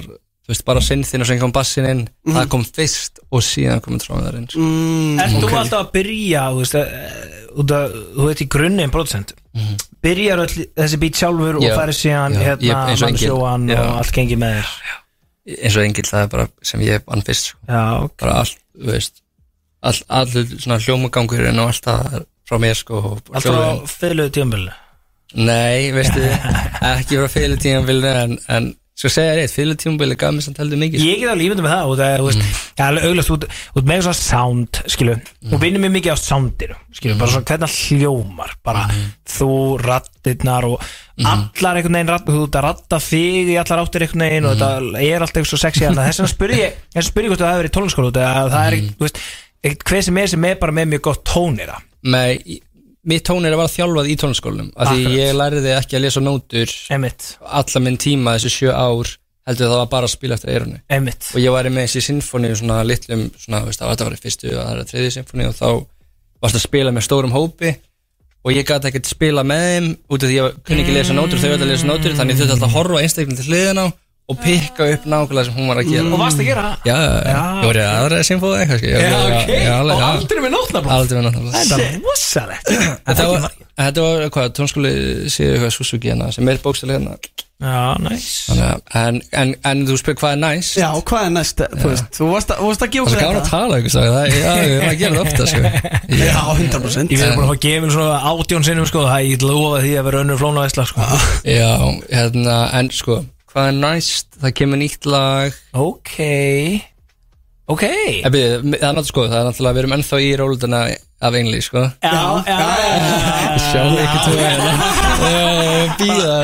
þú veist, bara synþinn og sem kom bassin inn mm. það kom fyrst og síðan kom trómið inn sko. mm, Ert þú okay. alltaf að byrja, þú veist, út að, þú veit í grunni en producent mm. Byrjar öll þessi beat sjálfur já, og færi síðan, já, hérna, mannsjóan og allt gengið með þér já, já. Eins og Engill, það er bara sem ég vann fyrst sko. Já, ok Bara allt, þú veist all, allur svona hljómagangurinn og allt það frá mér sko Allt frá feiluðu tímabilinu Nei, veistu, ekki frá feiluðu tímabilinu en, en Svo segja rétt, fylgur tímabili gaf mér samt heldur mikið Ég get alveg ímyndað með það og það, þú veist, ég er alveg auglast út, út með svona sound, skilu og vinnum mér mikið á soundinu, skilu bara svona hvernig hljómar, bara þú, rattirnar og allar einhvern veginn, ratt, þú ert að ratta þig í allar áttir einhvern veginn og þetta er alltaf svo sexy þess vegna spyr ég, þess vegna spyr ég hvort það hefur verið í tónleiksskóla út að það er, þú veist, hver sem er sem er bara með mjög gott tónera Nei, mitt tónera var þjálfað í tónleiksskólanum af því ég læriði ekki að lesa nótur Einmitt. alla minn tíma þessu sjö ár heldur það var bara að spila eftir eyrunni Einmitt. og ég var með þessi sinfóni svona litlum svona, veist, það var í fyrstu og það er þriðju sinfóni og þá varst að spila með stórum hópi og ég gæti ekkert spila með þeim út af því ég kunni ekki lesa nótur þau verði að lesa nótur þannig ég þurfti alltaf að horfa einstaklega til hliðina og pikka upp nákvæmlega sem hún var að gera Og varst að gera það? Já, já, ég var í aðra sinfóni eitthvað Já, ok, og aldrei með nótnaflóð Aldrei með nótnaflóð Það er rosalegt Þetta var, hvað, tónskóli séu eitthvað Suzuki hérna sem er bókstæli hérna Já, næs en, en, en þú spyrir hvað er næst Já, hvað er næst, þú veist, þú varst að, varst að gefa Það er gáðan að tala ykkur, það, já, maður gerir það ofta sko. Já, hundra prósent Ég verður bara að fá gefin svona átjón sinnum sko, það ég lofa því að vera önnur flóna veisla sko. Já, hérna, en sko hvað er næst, það kemur nýtt lag Ok Ok Það er náttúrulega sko, það er náttúrulega við erum ennþá í rólutuna af engli sko Já, já, já Sjáum við ekki tóra Býða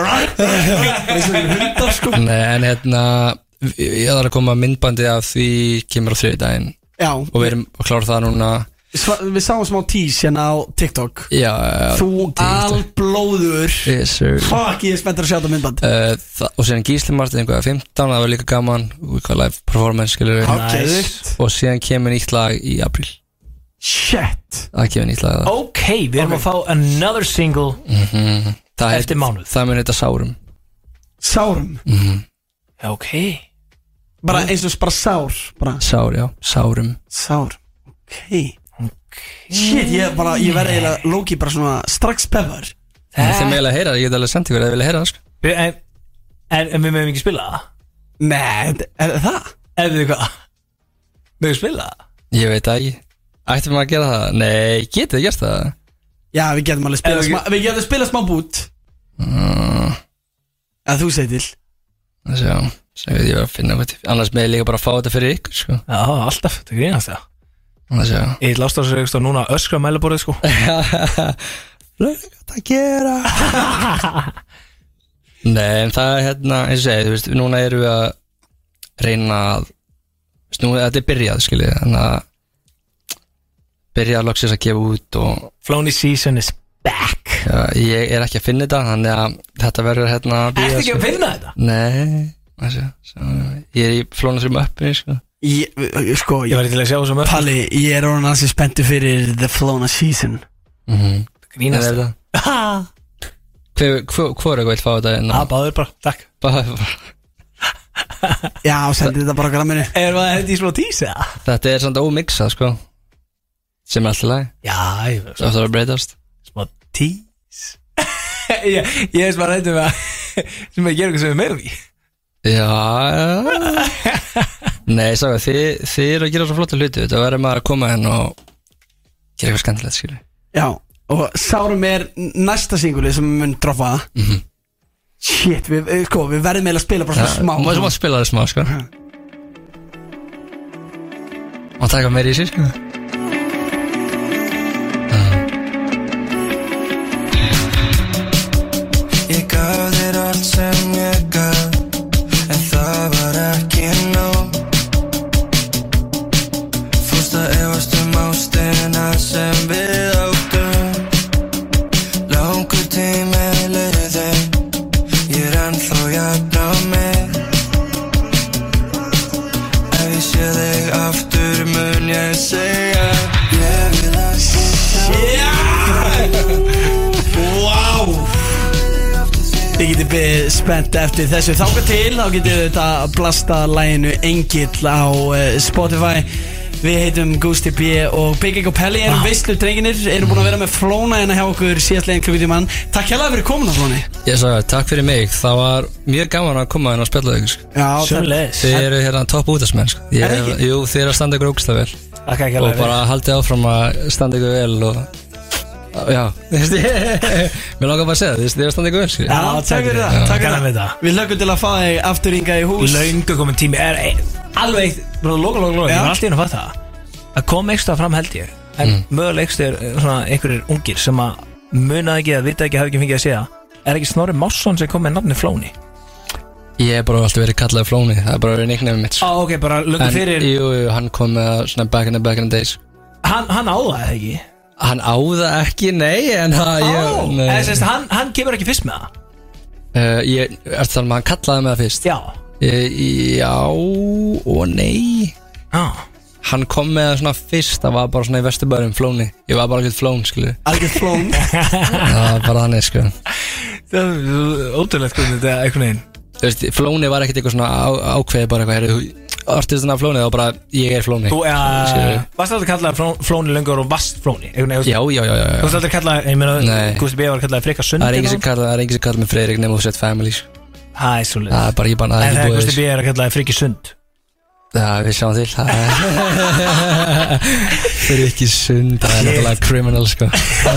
hana sko Nei, en hérna ég þarf að koma myndbandi af því kemur á þriðjudaginn Já og við erum að klára það núna Við sáum smá tís hérna á TikTok Já, Þú alblóður Yes sir Fuck, ég er spenntur að sjá þetta myndband uh, það, Og síðan Gísli Martin einhverja fimmtán Það var líka gaman Hvað live performance skilur við nice. Og síðan kemur nýtt lag í apríl Shit Það kemur nýtt lag það. Ok, við erum okay. að fá another single mm-hmm. Eftir mánuð Það mun heita Sárum Sárum mm-hmm. Ok Bara eins og bara sár bara. Sár, já, Sárum Sár, ok Shit, ég, bara, ég verði eiginlega Loki bara svona strax pefar Þeim eiginlega heyra, ég get alveg sendið ykkur að þið vilja heyra það sko. En, en, en við mögum ekki spila það? Nei, er það? Er þið hvað? Mögum við spila það? Ég veit ekki Ættum við að gera það? Nei, getið þið gert það? Já, við getum alveg spila smá Við getum spila smá bút uh, Að þú segir til Það sjá, sem við ég var að finna hvað Annars með ég líka bara að fá þetta fyrir ykkur sko. Já, alltaf, þetta grínast það Það sjá Ég lást það sér núna öskra mælaborðið sko Hvað að gera Nei, en það er hérna eins og segi, þú veist, núna erum við að reyna að veist, nú, þetta er byrjað, skiljið þannig að byrjað loksins að gefa út og Flóni season is back já, ég er ekki að finna þetta þannig að þetta verður hérna að bíða, Ertu ekki sko. að finna þetta? Nei, það sjá, sjá ég er í Flóna sem uppinni, sko Ég, sko, Ég var til að sjá þessum upp Palli, ég er orðan að sé spenntu fyrir The Flóna season mm-hmm. Grínast það Hver, hver, hvor er hvað vil fá þetta? Já, báður bara, takk Báður bara Já, sendi þetta bara gramminu Er það þetta í smá tís, eða? Þetta er svona ómixað, sko sem er alltaf lag Já, ég Það þarf að breytast Smá tís Ég, ég er smá rættum að sem að gera eitthvað sem er meira því Já Nei, sá þið þið eru að gera svo flotta hluti þetta verður maður að koma henn og gera eitthvað skemmtilegt, skilur Já, og Sárum er næsta singuli sem við mun droppa mm-hmm. Shit, við, sko, við verðum eiginlega að spila bara svona ja, smá Má sem að spila það smá, sko Má taka meira í sér, sko Ég gaf þér allt sem ég gaf En það var ekki nóg Fórst að efast um ástina sem við áttum Langur tími liðinn Ég er ennþá jafn á mig Ef ég sé þig aftur mun ég segja þið beðið spennt eftir þessu. Þangað til, þá getið þið þetta blasta læginu Engill á uh, Spotify. Við heitum Gusti B og Big Egg og Pelli erum veistlu drenginir, erum búin að vera með Flóna hérna hjá okkur síðastlegin klukkutíman. Takk hérlega fyrir komin á Flóni. Ég sagði, takk fyrir mig, það var mjög gaman að koma hérna og spjalla þig sko. Já, sömuleiðis. Þið eru hérna topp útastmenn sko. Er það ekki? Jú, þið eru að standa ykkur ógeðslega vel. Takk ekki Og bara haldið áfram að standa ykkur vel og já, þú veist ég mér langar bara að segja, þú veist, þið er að standa ykkur vel skilur. Já, takk fyrir það, takk Gaman fyrir við það. það. Við lögum til að fá þig aftur hingað í hús. Löngu komin tími er ein, alveg eitt, bara loka, loka, loka, Já. ég var alltaf inn að fatta það að kom einhverstað fram held ég en mm. mögulega einhverstað er svona einhverjir ungir sem að muna ekki að vita ekki hafa ekki fengið að segja er ekki Snorri Másson sem kom með nafni Flóni? Ég hef bara alltaf verið kallaði Flóni, það er bara verið nickname mitt Á, ok, bara löngu En fyrir jú, jú, hann kom með svona back in the back in the days hann, hann á það eða ekki? Hann á það ekki, nei en það, Á, ég, nei. eða sérst, hann, hann kemur ekki fyrst með það? Uh, ég, er það að hann kallaði með það fyrst? Já uh, Já og nei Á Hann kom með það svona fyrst, það var bara svona í Vesturbærum, Flóni Ég var bara ekkert Flón, skilur Algjörð Flón. Það var bara þannig, sko Það er ótrúlegt hvernig þetta er einhvern veginn Þú veist, Flóni var ekkert eitthvað svona á, ákveði bara eitthvað heyrðu, artistin af Flóni, það var bara, ég er Flóni Þú, ja, Skilurðu? varst aldrei kallað fló, Flóni lengur og vast Flóni? Einhvern veginn, Já, já, já, já, Þú varst já. aldrei kallað, ég meina, Nei. Gusti B var kallað Freyka Sund Það er engin sem kallar, það er engin sem kallar með Freyrik nema þú sett family sko. Það er svolítið Það er bara, ég bara, það En er þegar ekki Gusti búið B er að kallað Freyki Sund Það, við sjáum til Það er Það er ekki sund, það er náttúrulega criminal, sko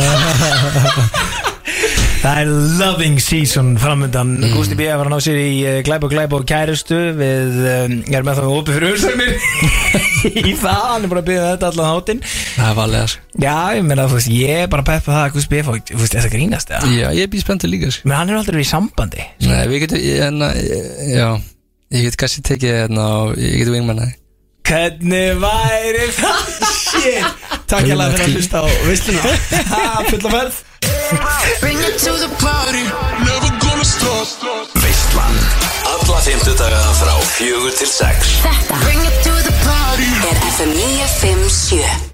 Það er loving season framöndan mm. Gusti B var að ná sér í uh, Glæp og Glæp og kærustu Við um, erum með það opið fyrir umsögnir Í það, hann er bara að byggja þetta allan hátinn Það er valega, sko Já, ég meina, þú veist, ég er bara að peppa það að Gusti B fá, þú veist, þetta grínast eða Já, ég er býð spenntur líka, sko Men hann er aldrei verið í sambandi Nei, við getum, ég, en, já Ég get kannski tekið hérna og ég get wingmannaði Hvernig væri það? Shit. Takk hérlega fyrir að hlusta á veisluna. Ha, fulla ferð. Bring it to the party, never gonna stop. Veislan, alla fimmtudaga frá fjögur til sex. Þetta Bring it to the party er F M níu fimm sjö.